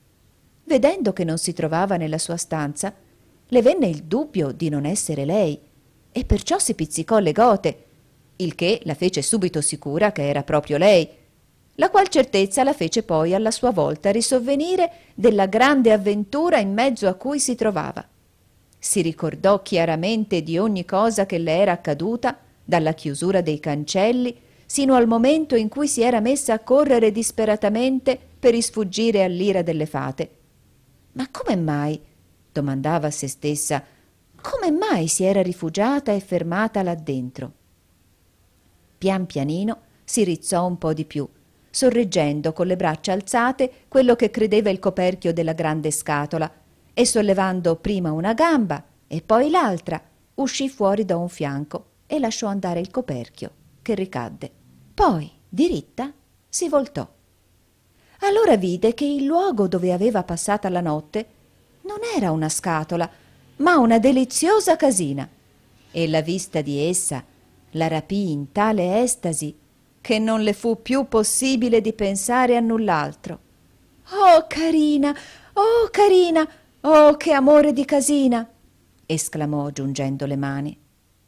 Vedendo che non si trovava nella sua stanza, le venne il dubbio di non essere lei, e perciò si pizzicò le gote, il che la fece subito sicura che era proprio lei, la qual certezza la fece poi alla sua volta risovvenire della grande avventura in mezzo a cui si trovava. Si ricordò chiaramente di ogni cosa che le era accaduta, dalla chiusura dei cancelli sino al momento in cui si era messa a correre disperatamente per isfuggire all'ira delle fate. Ma come mai, domandava a se stessa, come mai si era rifugiata e fermata là dentro? Pian pianino si rizzò un po' di più, sorreggendo con le braccia alzate quello che credeva il coperchio della grande scatola, e sollevando prima una gamba e poi l'altra, uscì fuori da un fianco e lasciò andare il coperchio, che ricadde. Poi, diritta, si voltò. Allora vide che il luogo dove aveva passata la notte non era una scatola, ma una deliziosa casina, e la vista di essa la rapì in tale estasi che non le fu più possibile di pensare a null'altro. «Oh, carina! Oh, carina! Oh, che amore di casina!» esclamò giungendo le mani.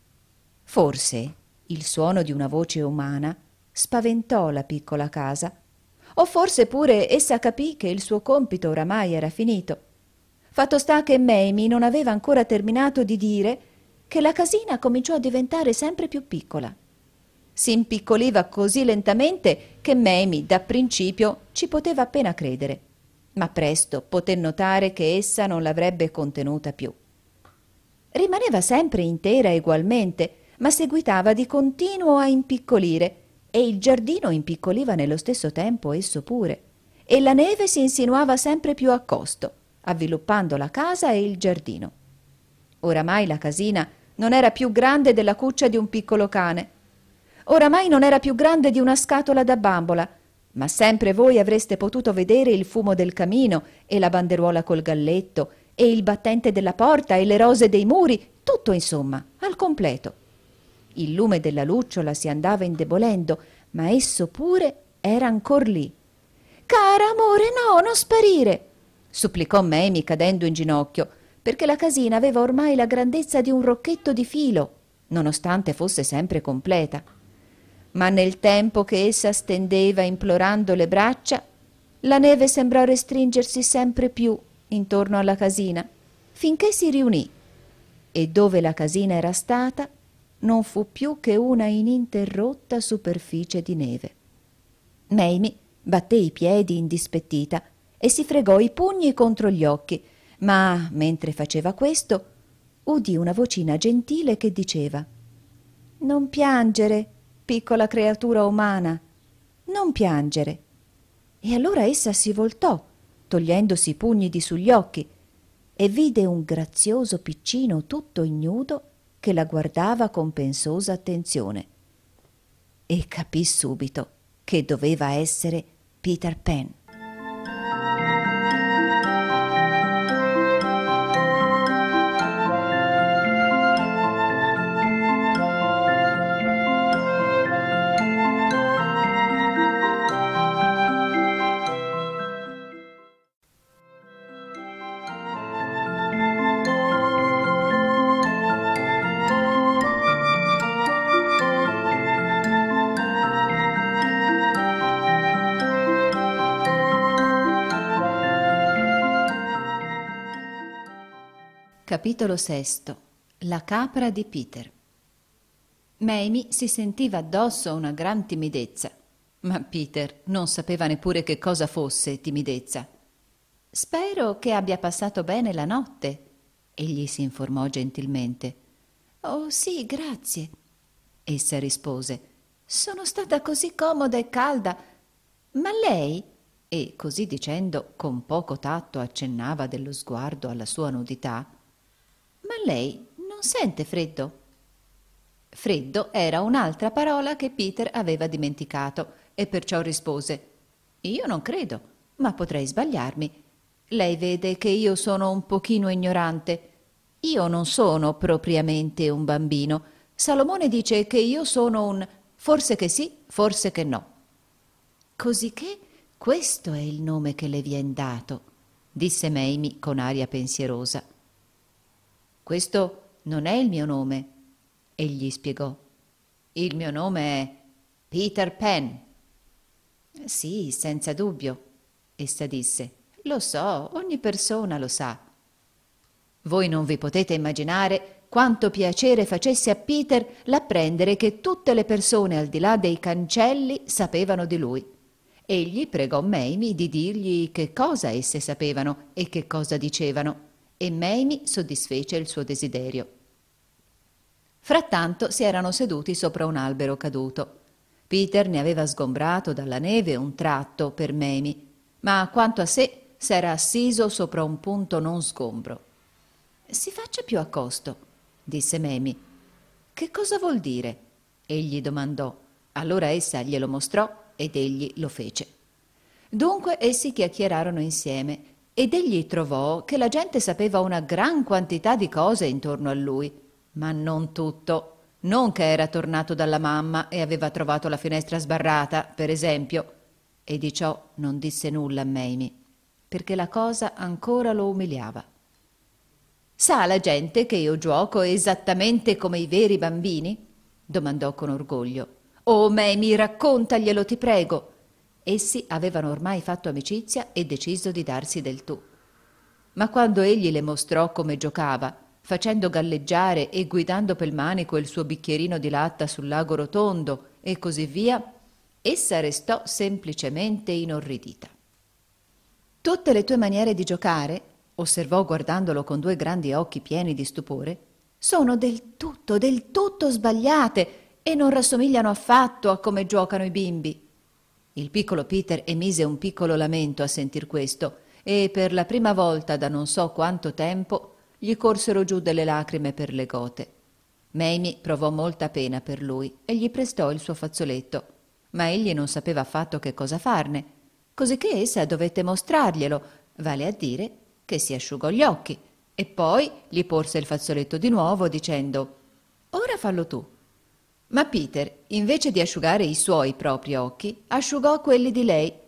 Forse il suono di una voce umana spaventò la piccola casa, o forse pure essa capì che il suo compito oramai era finito. Fatto sta che Mamie non aveva ancora terminato di dire che la casina cominciò a diventare sempre più piccola. Si impiccoliva così lentamente che Mamie da principio ci poteva appena credere, ma presto poté notare che essa non l'avrebbe contenuta più. Rimaneva sempre intera egualmente, ma seguitava di continuo a impiccolire, e il giardino impiccoliva nello stesso tempo esso pure, e la neve si insinuava sempre più a costo, avviluppando la casa e il giardino. Oramai la casina non era più grande della cuccia di un piccolo cane. Oramai non era più grande di una scatola da bambola, ma sempre voi avreste potuto vedere il fumo del camino e la banderuola col galletto e il battente della porta e le rose dei muri, tutto insomma, al completo. Il lume della lucciola si andava indebolendo, ma esso pure era ancor lì. cara amore, no, non sparire!» supplicò Mamie cadendo in ginocchio, perché la casina aveva ormai la grandezza di un rocchetto di filo, nonostante fosse sempre completa. Ma nel tempo che essa stendeva implorando le braccia, la neve sembrò restringersi sempre più intorno alla casina, finché si riunì, e dove la casina era stata non fu più che una ininterrotta superficie di neve. Mamie batté i piedi indispettita e si fregò i pugni contro gli occhi, ma mentre faceva questo udì una vocina gentile che diceva: «Non piangere, piccola creatura umana, non piangere». E allora essa si voltò, togliendosi i pugni di sugli occhi, e vide un grazioso piccino tutto ignudo che la guardava con pensosa attenzione. E capì subito che doveva essere Peter Pan. Capitolo sesto. La capra di Peter. Mamie si sentiva addosso una gran timidezza, ma Peter non sapeva neppure che cosa fosse timidezza. «Spero che abbia passato bene la notte», egli si informò gentilmente. «Oh sì, grazie», essa rispose. «Sono stata così comoda e calda. Ma lei?» E così dicendo, con poco tatto accennava dello sguardo alla sua nudità. «Ma lei non sente freddo?» Freddo era un'altra parola che Peter aveva dimenticato e perciò rispose: «Io non credo, ma potrei sbagliarmi. Lei vede che io sono un pochino ignorante. Io non sono propriamente un bambino. Salomone dice che io sono un forse che sì, forse che no». «Cosicché questo è il nome che le vien dato», disse Mamie con aria pensierosa. «Questo non è il mio nome», egli spiegò. «Il mio nome è Peter Pan». «Sì, senza dubbio», essa disse. «Lo so, ogni persona lo sa». Voi non vi potete immaginare quanto piacere facesse a Peter l'apprendere che tutte le persone al di là dei cancelli sapevano di lui. Egli pregò Mamie di dirgli che cosa esse sapevano e che cosa dicevano, e Mamie soddisfece il suo desiderio. Frattanto si erano seduti sopra un albero caduto. Peter ne aveva sgombrato dalla neve un tratto per Mamie, ma quanto a sé s'era assiso sopra un punto non sgombro. «Si faccia più accosto», disse Mamie. «Che cosa vuol dire?» egli domandò. Allora essa glielo mostrò ed egli lo fece. Dunque essi chiacchierarono insieme ed egli trovò che la gente sapeva una gran quantità di cose intorno a lui, ma non tutto. Non che era tornato dalla mamma e aveva trovato la finestra sbarrata, per esempio, e di ciò non disse nulla a Mamie, perché la cosa ancora lo umiliava. «Sa la gente che io giuoco esattamente come i veri bambini?» domandò con orgoglio. «Oh, Mamie, raccontaglielo, ti prego!» Essi avevano ormai fatto amicizia e deciso di darsi del tu. Ma quando egli le mostrò come giocava, facendo galleggiare e guidando pel manico il suo bicchierino di latta sul lago rotondo e così via, essa restò semplicemente inorridita. «Tutte le tue maniere di giocare», osservò guardandolo con due grandi occhi pieni di stupore, «sono del tutto, del tutto sbagliate e non rassomigliano affatto a come giocano i bimbi». Il piccolo Peter emise un piccolo lamento a sentir questo e per la prima volta da non so quanto tempo gli corsero giù delle lacrime per le gote. Mamie provò molta pena per lui e gli prestò il suo fazzoletto, ma egli non sapeva affatto che cosa farne, cosicché essa dovette mostrarglielo, vale a dire che si asciugò gli occhi, e poi gli porse il fazzoletto di nuovo dicendo: «Ora fallo tu». Ma Peter, invece di asciugare i suoi propri occhi, asciugò quelli di lei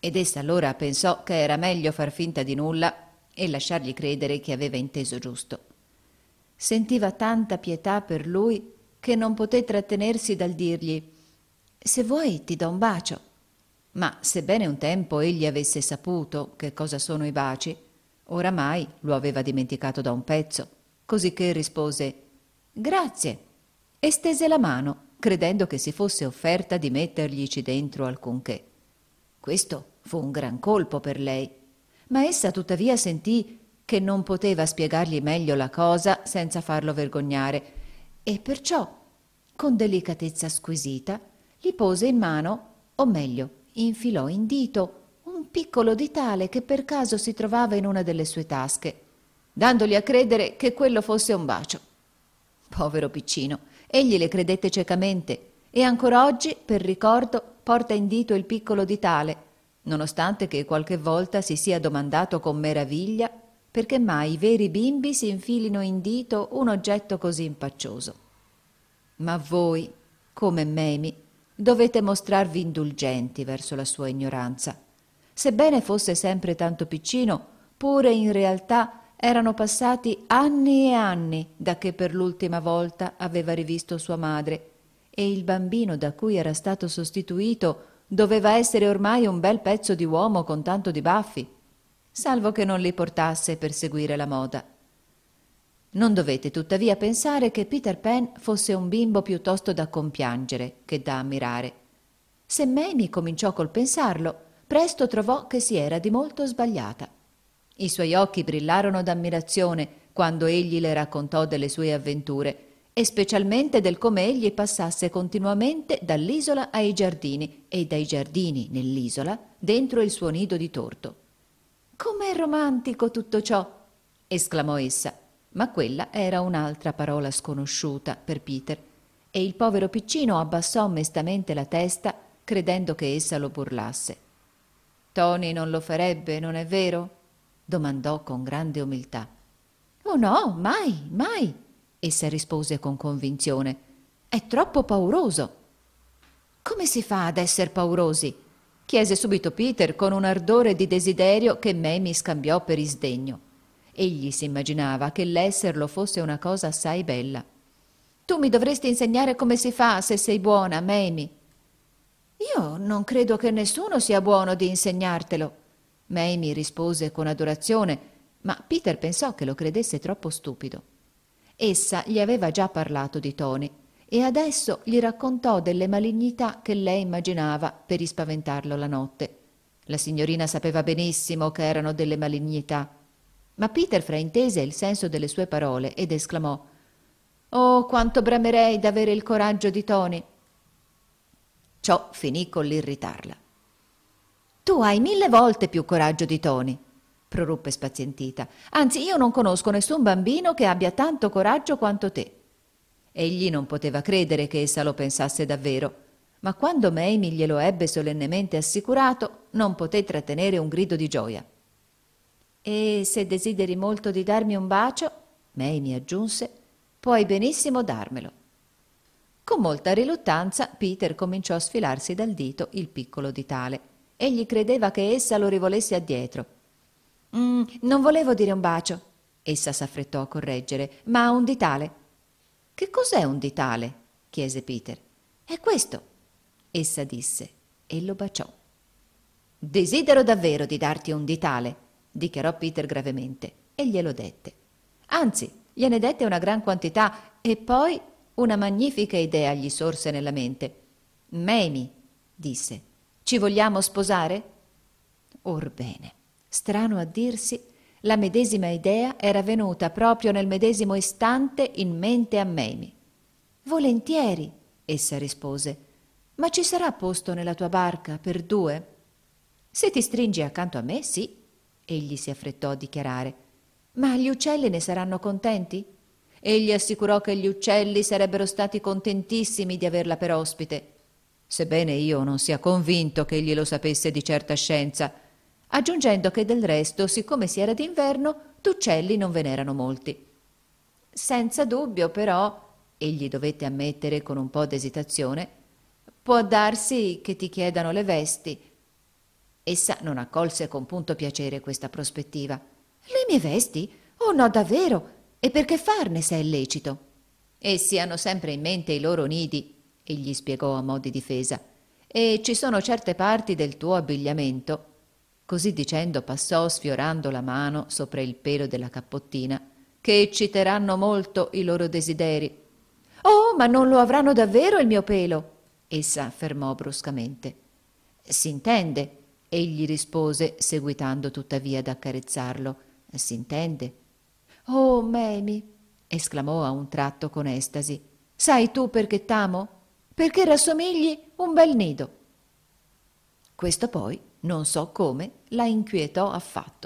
ed essa allora pensò che era meglio far finta di nulla e lasciargli credere che aveva inteso giusto. Sentiva tanta pietà per lui che non poté trattenersi dal dirgli: «Se vuoi ti do un bacio». Ma sebbene un tempo egli avesse saputo che cosa sono i baci, oramai lo aveva dimenticato da un pezzo, cosicché rispose «Grazie» e stese la mano, credendo che si fosse offerta di metterglici dentro alcunché. Questo fu un gran colpo per lei, ma essa tuttavia sentì che non poteva spiegargli meglio la cosa senza farlo vergognare, e perciò, con delicatezza squisita, gli pose in mano, o meglio, infilò in dito un piccolo ditale che per caso si trovava in una delle sue tasche, dandogli a credere che quello fosse un bacio. Povero piccino, egli le credette ciecamente e ancora oggi, per ricordo, porta in dito il piccolo ditale, nonostante che qualche volta si sia domandato con meraviglia perché mai i veri bimbi si infilino in dito un oggetto così impaccioso. Ma voi, come Mamie, dovete mostrarvi indulgenti verso la sua ignoranza. Sebbene fosse sempre tanto piccino, pure in realtà erano passati anni e anni da che per l'ultima volta aveva rivisto sua madre, e il bambino da cui era stato sostituito doveva essere ormai un bel pezzo di uomo con tanto di baffi, salvo che non li portasse per seguire la moda. Non dovete tuttavia pensare che Peter Pan fosse un bimbo piuttosto da compiangere che da ammirare. Se Mamie cominciò col pensarlo, presto trovò che si era di molto sbagliata. I suoi occhi brillarono d'ammirazione quando egli le raccontò delle sue avventure e specialmente del come egli passasse continuamente dall'isola ai giardini e dai giardini nell'isola dentro il suo nido di torto. «Com'è romantico tutto ciò!» esclamò essa, ma quella era un'altra parola sconosciuta per Peter, e il povero piccino abbassò mestamente la testa, credendo che essa lo burlasse. «Tony non lo farebbe, non è vero?» domandò con grande umiltà. «Oh no, mai, mai!» essa rispose con convinzione. «È troppo pauroso!» «Come si fa ad esser paurosi?» chiese subito Peter con un ardore di desiderio che Mamie scambiò per isdegno. Egli si immaginava che l'esserlo fosse una cosa assai bella. «Tu mi dovresti insegnare come si fa, se sei buona, Mamie». «Io non credo che nessuno sia buono di insegnartelo», Mamie rispose con adorazione, ma Peter pensò che lo credesse troppo stupido. Essa gli aveva già parlato di Tony e adesso gli raccontò delle malignità che lei immaginava per ispaventarlo la notte. La signorina sapeva benissimo che erano delle malignità, ma Peter fraintese il senso delle sue parole ed esclamò: «Oh, quanto bramerei d'avere il coraggio di Tony!» Ciò finì con l'irritarla. «Tu hai mille volte più coraggio di Tony», proruppe spazientita. «Anzi, io non conosco nessun bambino che abbia tanto coraggio quanto te». Egli non poteva credere che essa lo pensasse davvero, ma quando Mamie glielo ebbe solennemente assicurato, non poté trattenere un grido di gioia. «E se desideri molto di darmi un bacio», Mamie aggiunse, «puoi benissimo darmelo». Con molta riluttanza Peter cominciò a sfilarsi dal dito il piccolo ditale. Egli credeva che essa lo rivolesse addietro. Mm, «Non volevo dire un bacio», essa s'affrettò a correggere, «ma un ditale». «Che cos'è un ditale?» chiese Peter. «È questo», essa disse, e lo baciò. «Desidero davvero di darti un ditale», dichiarò Peter gravemente, e glielo dette. Anzi, gliene dette una gran quantità, e poi una magnifica idea gli sorse nella mente. «Mamie», disse, «ci vogliamo sposare?» Orbene, strano a dirsi, la medesima idea era venuta proprio nel medesimo istante in mente a Mamie. «Volentieri», essa rispose, «ma ci sarà posto nella tua barca per due?» «Se ti stringi accanto a me, sì», egli si affrettò a dichiarare. «Ma gli uccelli ne saranno contenti?» Egli assicurò che gli uccelli sarebbero stati contentissimi di averla per ospite, sebbene io non sia convinto che egli lo sapesse di certa scienza, aggiungendo che del resto, siccome si era d'inverno, d'uccelli non ve n'erano molti. «Senza dubbio, però», egli dovette ammettere con un po' d'esitazione, «può darsi che ti chiedano le vesti». Essa non accolse con punto piacere questa prospettiva. Le mie vesti? Oh no, davvero? E perché farne se è lecito? Essi hanno sempre in mente i loro nidi, egli spiegò a mo' di difesa, e ci sono certe parti del tuo abbigliamento. Così dicendo passò sfiorando la mano sopra il pelo della cappottina, che ecciteranno molto i loro desideri. Oh, ma non lo avranno davvero il mio pelo? Essa affermò bruscamente. S'intende, egli rispose, seguitando tuttavia ad accarezzarlo. S'intende. Oh, Mamie, esclamò a un tratto con estasi, sai tu perché t'amo? Perché rassomigli un bel nido. Questo poi, non so come, la inquietò affatto.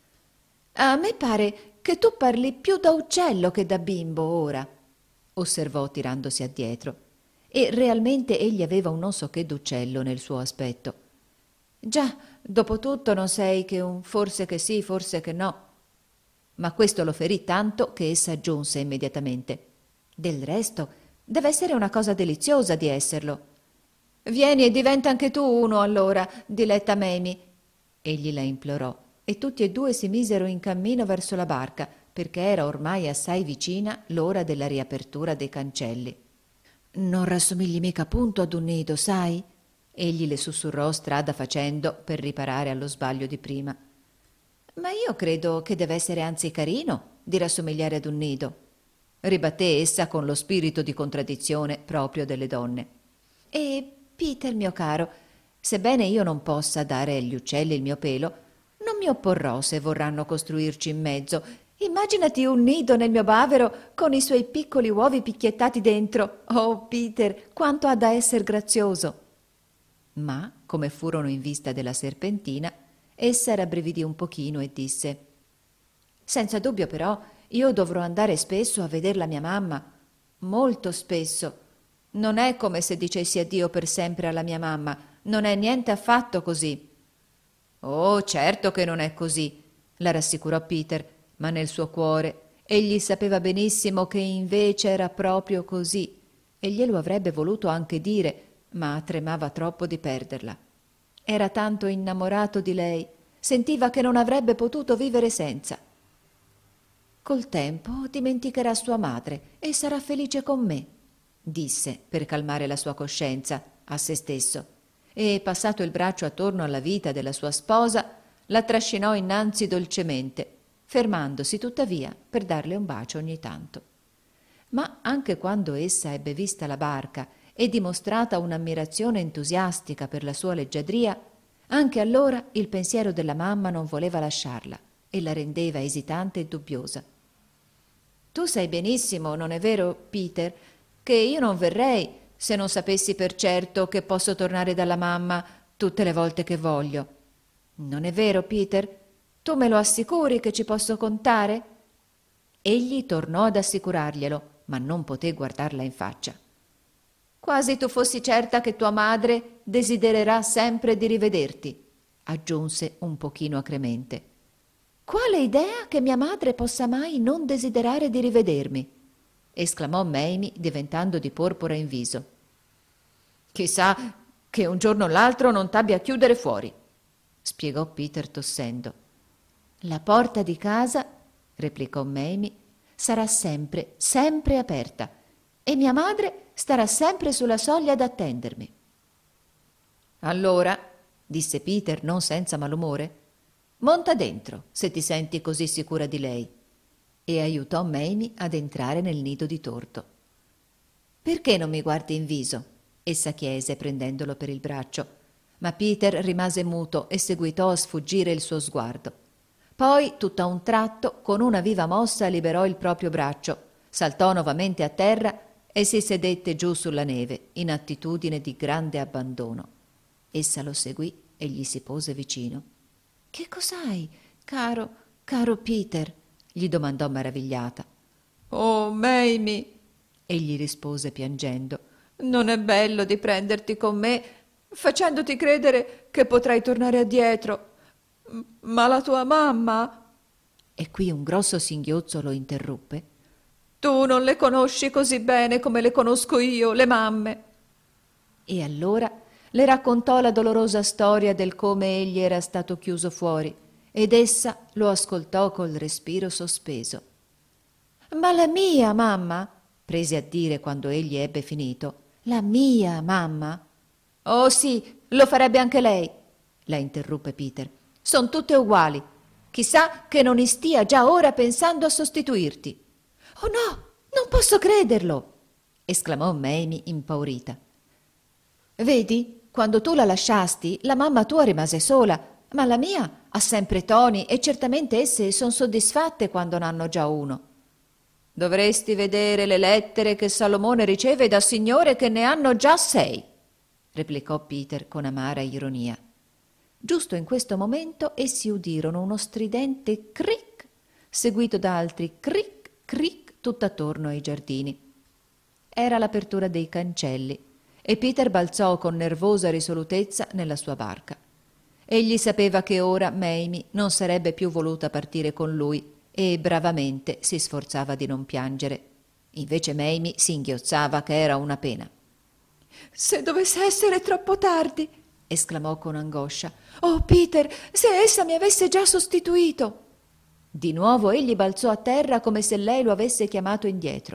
A me pare che tu parli più da uccello che da bimbo ora, osservò tirandosi addietro, e realmente egli aveva un non so che d'uccello nel suo aspetto. Già, dopo tutto non sei che un forse che sì, forse che no. Ma questo lo ferì tanto che essa aggiunse immediatamente. Del resto, deve essere una cosa deliziosa di esserlo. Vieni e diventa anche tu uno allora, diletta Mamie. Egli la implorò, e tutti e due si misero in cammino verso la barca, perché era ormai assai vicina l'ora della riapertura dei cancelli. Non rassomigli mica punto ad un nido, sai? Egli le sussurrò strada facendo per riparare allo sbaglio di prima. Ma io credo che deve essere anzi carino di rassomigliare ad un nido, ribatté essa con lo spirito di contraddizione proprio delle donne. E Peter, mio caro, sebbene io non possa dare agli uccelli il mio pelo, non mi opporrò se vorranno costruirci in mezzo. Immaginati un nido nel mio bavero con i suoi piccoli uovi picchiettati dentro. Oh, Peter, quanto ha da esser grazioso! Ma, come furono in vista della serpentina, essa rabbrividì un pochino e disse: senza dubbio però io dovrò andare spesso a veder la mia mamma, molto spesso. Non è come se dicessi addio per sempre alla mia mamma, non è niente affatto così. Oh, certo che non è così, la rassicurò Peter, ma nel suo cuore egli sapeva benissimo che invece era proprio così, e glielo avrebbe voluto anche dire, ma tremava troppo di perderla. Era tanto innamorato di lei, sentiva che non avrebbe potuto vivere senza. Col tempo dimenticherà sua madre e sarà felice con me, disse per calmare la sua coscienza a se stesso, e passato il braccio attorno alla vita della sua sposa, la trascinò innanzi dolcemente, fermandosi tuttavia per darle un bacio ogni tanto. Ma anche quando essa ebbe vista la barca e dimostrata un'ammirazione entusiastica per la sua leggiadria, anche allora il pensiero della mamma non voleva lasciarla e la rendeva esitante e dubbiosa. Tu sai benissimo, non è vero, Peter, che io non verrei se non sapessi per certo che posso tornare dalla mamma tutte le volte che voglio. Non è vero, Peter? Tu me lo assicuri che ci posso contare? Egli tornò ad assicurarglielo, ma non poté guardarla in faccia. Quasi tu fossi certa che tua madre desidererà sempre di rivederti, aggiunse un pochino acremente. Quale idea che mia madre possa mai non desiderare di rivedermi? Esclamò Mamie diventando di porpora in viso. Chissà che un giorno o l'altro non t'abbia a chiudere fuori, spiegò Peter tossendo. La porta di casa, replicò Mamie, sarà sempre, sempre aperta e mia madre starà sempre sulla soglia ad attendermi. Allora, disse Peter non senza malumore, monta dentro se ti senti così sicura di lei, e aiutò Mamie ad entrare nel nido di torto. Perché non mi guardi in viso? Essa chiese prendendolo per il braccio, ma Peter rimase muto e seguitò a sfuggire il suo sguardo. Poi, tutto a un tratto, con una viva mossa liberò il proprio braccio, saltò nuovamente a terra e si sedette giù sulla neve, in attitudine di grande abbandono. Essa lo seguì e gli si pose vicino. «Che cos'hai, caro, caro Peter?» gli domandò maravigliata. «Oh, Mamie!» egli rispose piangendo. «Non è bello di prenderti con me, facendoti credere che potrai tornare addietro. Ma la tua mamma?» E qui un grosso singhiozzo lo interruppe. «Tu non le conosci così bene come le conosco io, le mamme!» E allora Le raccontò la dolorosa storia del come egli era stato chiuso fuori, ed essa lo ascoltò col respiro sospeso. «Ma la mia mamma?» prese a dire quando egli ebbe finito. «La mia mamma?» «Oh sì, lo farebbe anche lei», la interruppe Peter. «Son tutte uguali. Chissà che non stia già ora pensando a sostituirti». «Oh no, non posso crederlo!» esclamò Mamie impaurita. «Vedi, quando tu la lasciasti, la mamma tua rimase sola, ma la mia ha sempre Tony e certamente esse son soddisfatte quando n'hanno già uno». «Dovresti vedere le lettere che Salomone riceve da signore che ne hanno già sei», replicò Peter con amara ironia. Giusto in questo momento essi udirono uno stridente cric, seguito da altri cric cric tutt'attorno ai giardini. Era l'apertura dei cancelli e Peter balzò con nervosa risolutezza nella sua barca. Egli sapeva che ora Mamie non sarebbe più voluta partire con lui e bravamente si sforzava di non piangere. Invece Mamie si inghiozzava che era una pena. «Se dovesse essere troppo tardi!» esclamò con angoscia. «Oh, Peter, se essa mi avesse già sostituito!» Di nuovo egli balzò a terra come se lei lo avesse chiamato indietro.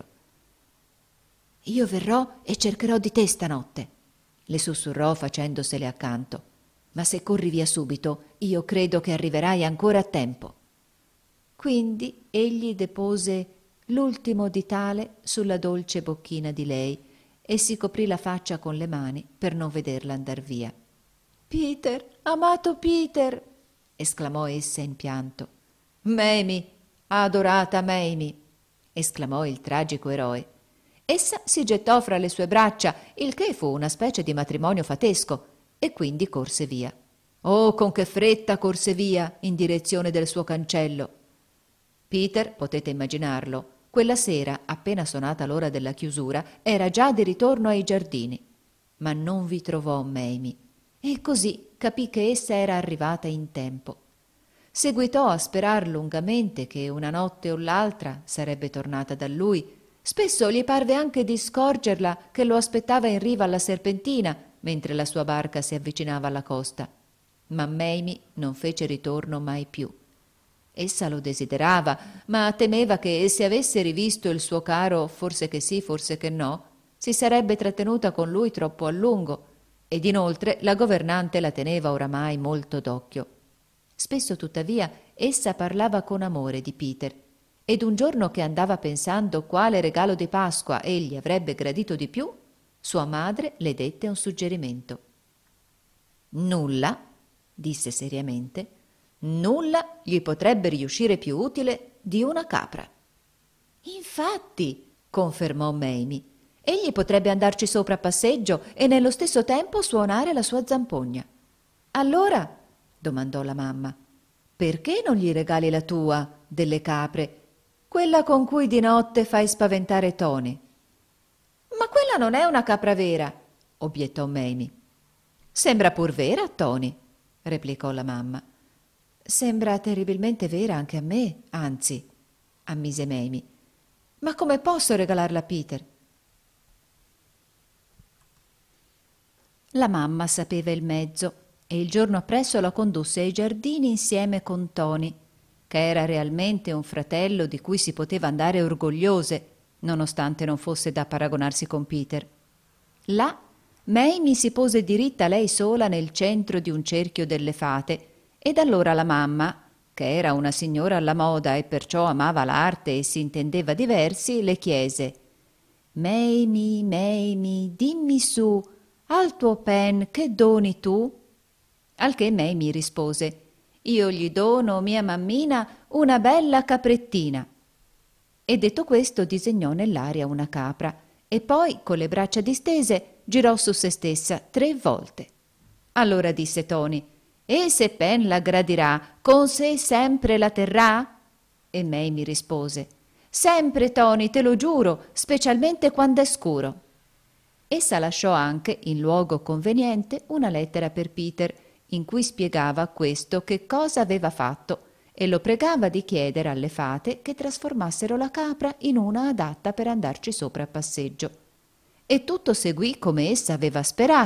«Io verrò e cercherò di te stanotte», le sussurrò facendosele accanto. «Ma se corri via subito, io credo che arriverai ancora a tempo». Quindi egli depose l'ultimo ditale sulla dolce bocchina di lei e si coprì la faccia con le mani per non vederla andar via. «Peter, amato Peter!» esclamò essa in pianto. «Mamie, adorata Mamie!» esclamò il tragico eroe. Essa si gettò fra le sue braccia, il che fu una specie di matrimonio fatesco, e quindi corse via. Oh, con che fretta corse via in direzione del suo cancello! Peter, potete immaginarlo, quella sera, appena sonata l'ora della chiusura, era già di ritorno ai giardini. Ma non vi trovò Mamie, e così capì che essa era arrivata in tempo. Seguitò a sperar lungamente che una notte o l'altra sarebbe tornata da lui. Spesso gli parve anche di scorgerla che lo aspettava in riva alla serpentina, mentre la sua barca si avvicinava alla costa. Ma Mamie non fece ritorno mai più. Essa lo desiderava, ma temeva che se avesse rivisto il suo caro, forse che sì, forse che no, si sarebbe trattenuta con lui troppo a lungo, ed inoltre la governante la teneva oramai molto d'occhio. Spesso, tuttavia, essa parlava con amore di Peter, ed un giorno che andava pensando quale regalo di Pasqua egli avrebbe gradito di più, sua madre le dette un suggerimento. «Nulla», disse seriamente, «nulla gli potrebbe riuscire più utile di una capra». «Infatti», confermò Mamie, «egli potrebbe andarci sopra a passeggio e nello stesso tempo suonare la sua zampogna». «Allora», domandò la mamma, «perché non gli regali la tua, delle capre, quella con cui di notte fai spaventare Tony?» «Ma quella non è una capra vera», obiettò Mamie. «Sembra pur vera, Tony», replicò la mamma. «Sembra terribilmente vera anche a me, anzi», ammise Mamie. «Ma come posso regalarla a Peter?» La mamma sapeva il mezzo e il giorno appresso la condusse ai giardini insieme con Tony, che era realmente un fratello di cui si poteva andare orgogliose, nonostante non fosse da paragonarsi con Peter. Là Mamie si pose diritta lei sola nel centro di un cerchio delle fate, ed allora la mamma, che era una signora alla moda e perciò amava l'arte e si intendeva di versi, le chiese: «Mamie, Mamie, dimmi su, al tuo pen che doni tu?» Al che Mamie rispose: «Io gli dono, mia mammina, una bella caprettina». E detto questo disegnò nell'aria una capra e poi, con le braccia distese, girò su se stessa tre volte. Allora disse Tony: «E se Pen la gradirà, con sé sempre la terrà?» E Mamie rispose: «Sempre, Tony, te lo giuro, specialmente quando è scuro». Essa lasciò anche, in luogo conveniente, una lettera per Peter, in cui spiegava a questo che cosa aveva fatto e lo pregava di chiedere alle fate che trasformassero la capra in una adatta per andarci sopra a passeggio. E tutto seguì come essa aveva sperato,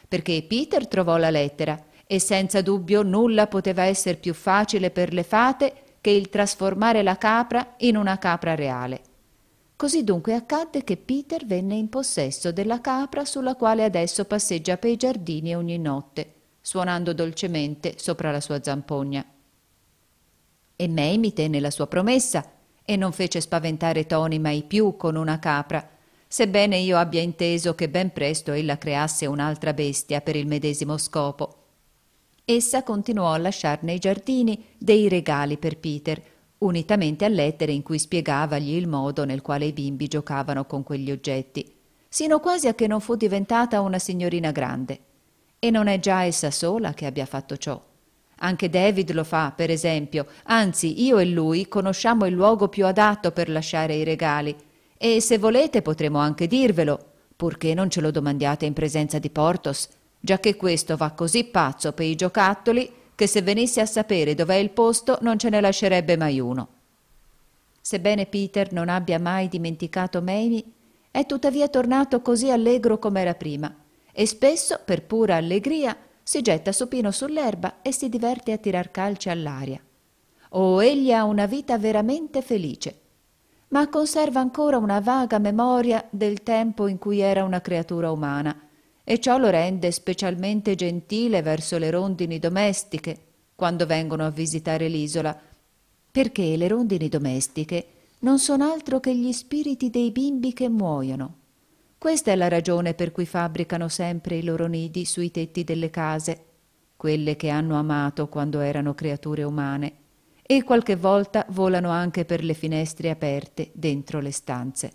perché Peter trovò la lettera e senza dubbio nulla poteva essere più facile per le fate che il trasformare la capra in una capra reale. Così dunque accadde che Peter venne in possesso della capra sulla quale adesso passeggia per i giardini ogni notte, suonando dolcemente sopra la sua zampogna. E Mamie tenne la sua promessa e non fece spaventare Tony mai più con una capra, sebbene io abbia inteso che ben presto ella creasse un'altra bestia per il medesimo scopo. Essa continuò a lasciar nei giardini dei regali per Peter, unitamente a lettere in cui spiegavagli il modo nel quale i bimbi giocavano con quegli oggetti, sino quasi a che non fu diventata una signorina grande. E non è già essa sola che abbia fatto ciò. Anche David lo fa, per esempio, anzi io e lui conosciamo il luogo più adatto per lasciare i regali, e se volete potremo anche dirvelo, purché non ce lo domandiate in presenza di Porthos, giacché questo va così pazzo per i giocattoli che se venisse a sapere dov'è il posto non ce ne lascerebbe mai uno. Sebbene Peter non abbia mai dimenticato Mamie, è tuttavia tornato così allegro com'era prima, e spesso, per pura allegria, si getta supino sull'erba e si diverte a tirar calci all'aria. Oh, egli ha una vita veramente felice, ma conserva ancora una vaga memoria del tempo in cui era una creatura umana, e ciò lo rende specialmente gentile verso le rondini domestiche quando vengono a visitare l'isola, perché le rondini domestiche non sono altro che gli spiriti dei bimbi che muoiono. Questa è la ragione per cui fabbricano sempre i loro nidi sui tetti delle case, quelle che hanno amato quando erano creature umane, e qualche volta volano anche per le finestre aperte dentro le stanze.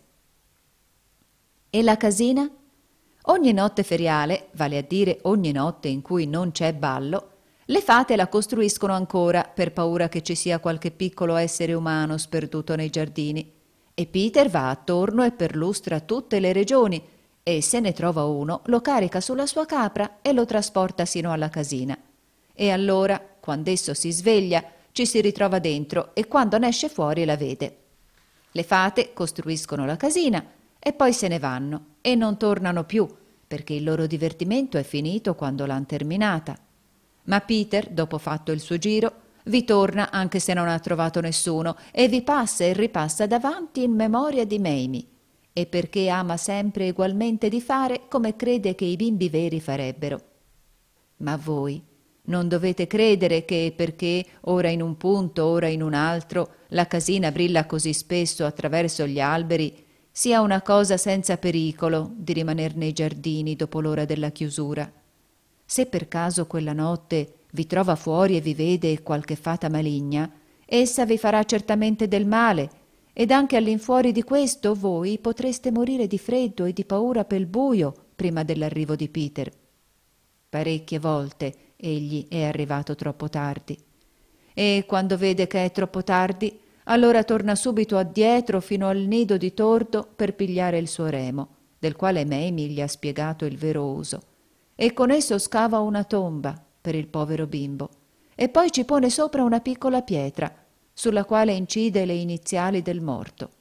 E la casina? Ogni notte feriale, vale a dire ogni notte in cui non c'è ballo, le fate la costruiscono ancora per paura che ci sia qualche piccolo essere umano sperduto nei giardini, e Peter va attorno e perlustra tutte le regioni, e se ne trova uno lo carica sulla sua capra e lo trasporta sino alla casina. E allora, quando esso si sveglia, ci si ritrova dentro e quando ne esce fuori la vede. Le fate costruiscono la casina e poi se ne vanno e non tornano più, perché il loro divertimento è finito quando l'han terminata. Ma Peter, dopo fatto il suo giro, vi torna anche se non ha trovato nessuno e vi passa e ripassa davanti in memoria di Mamie, e perché ama sempre egualmente di fare come crede che i bimbi veri farebbero. Ma voi non dovete credere che perché ora in un punto, ora in un altro, la casina brilla così spesso attraverso gli alberi, sia una cosa senza pericolo di rimaner nei giardini dopo l'ora della chiusura. Se per caso quella notte vi trova fuori e vi vede qualche fata maligna, essa vi farà certamente del male, ed anche all'infuori di questo voi potreste morire di freddo e di paura pel buio prima dell'arrivo di Peter. Parecchie volte egli è arrivato troppo tardi, e quando vede che è troppo tardi, allora torna subito addietro fino al nido di tordo per pigliare il suo remo, del quale Mamie gli ha spiegato il vero uso, e con esso scava una tomba per il povero bimbo, e poi ci pone sopra una piccola pietra, sulla quale incide le iniziali del morto.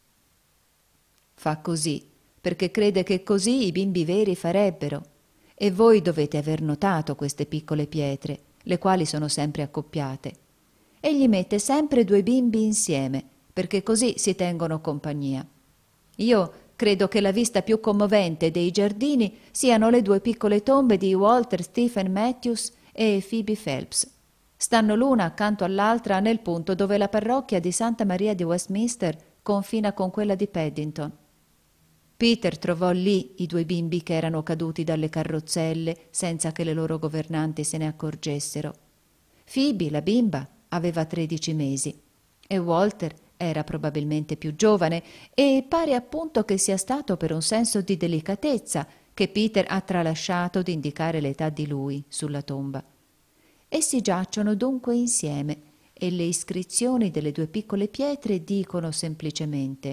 Fa così, perché crede che così i bimbi veri farebbero, e voi dovete aver notato queste piccole pietre, le quali sono sempre accoppiate. Egli mette sempre due bimbi insieme, perché così si tengono compagnia. Io credo che la vista più commovente dei giardini siano le due piccole tombe di Walter Stephen Matthews e Phoebe Phelps. Stanno l'una accanto all'altra nel punto dove la parrocchia di Santa Maria di Westminster confina con quella di Paddington. Peter trovò lì i due bimbi che erano caduti dalle carrozzelle senza che le loro governanti se ne accorgessero. Phoebe, la bimba, aveva tredici mesi e Walter era probabilmente più giovane, e pare appunto che sia stato per un senso di delicatezza che Peter ha tralasciato di indicare l'età di lui sulla tomba. Essi giacciono dunque insieme e le iscrizioni delle due piccole pietre dicono semplicemente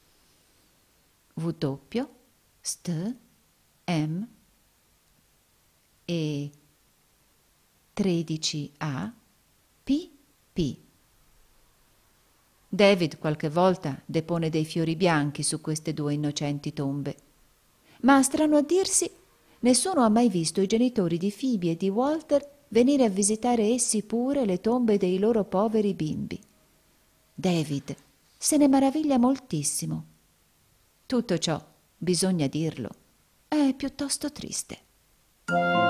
W St M e tredici A P P. David qualche volta depone dei fiori bianchi su queste due innocenti tombe, ma strano a dirsi Nessuno ha mai visto i genitori di Phoebe e di Walter venire a visitare essi pure le tombe dei loro poveri bimbi. David se ne meraviglia moltissimo. Tutto ciò, bisogna dirlo, è piuttosto triste.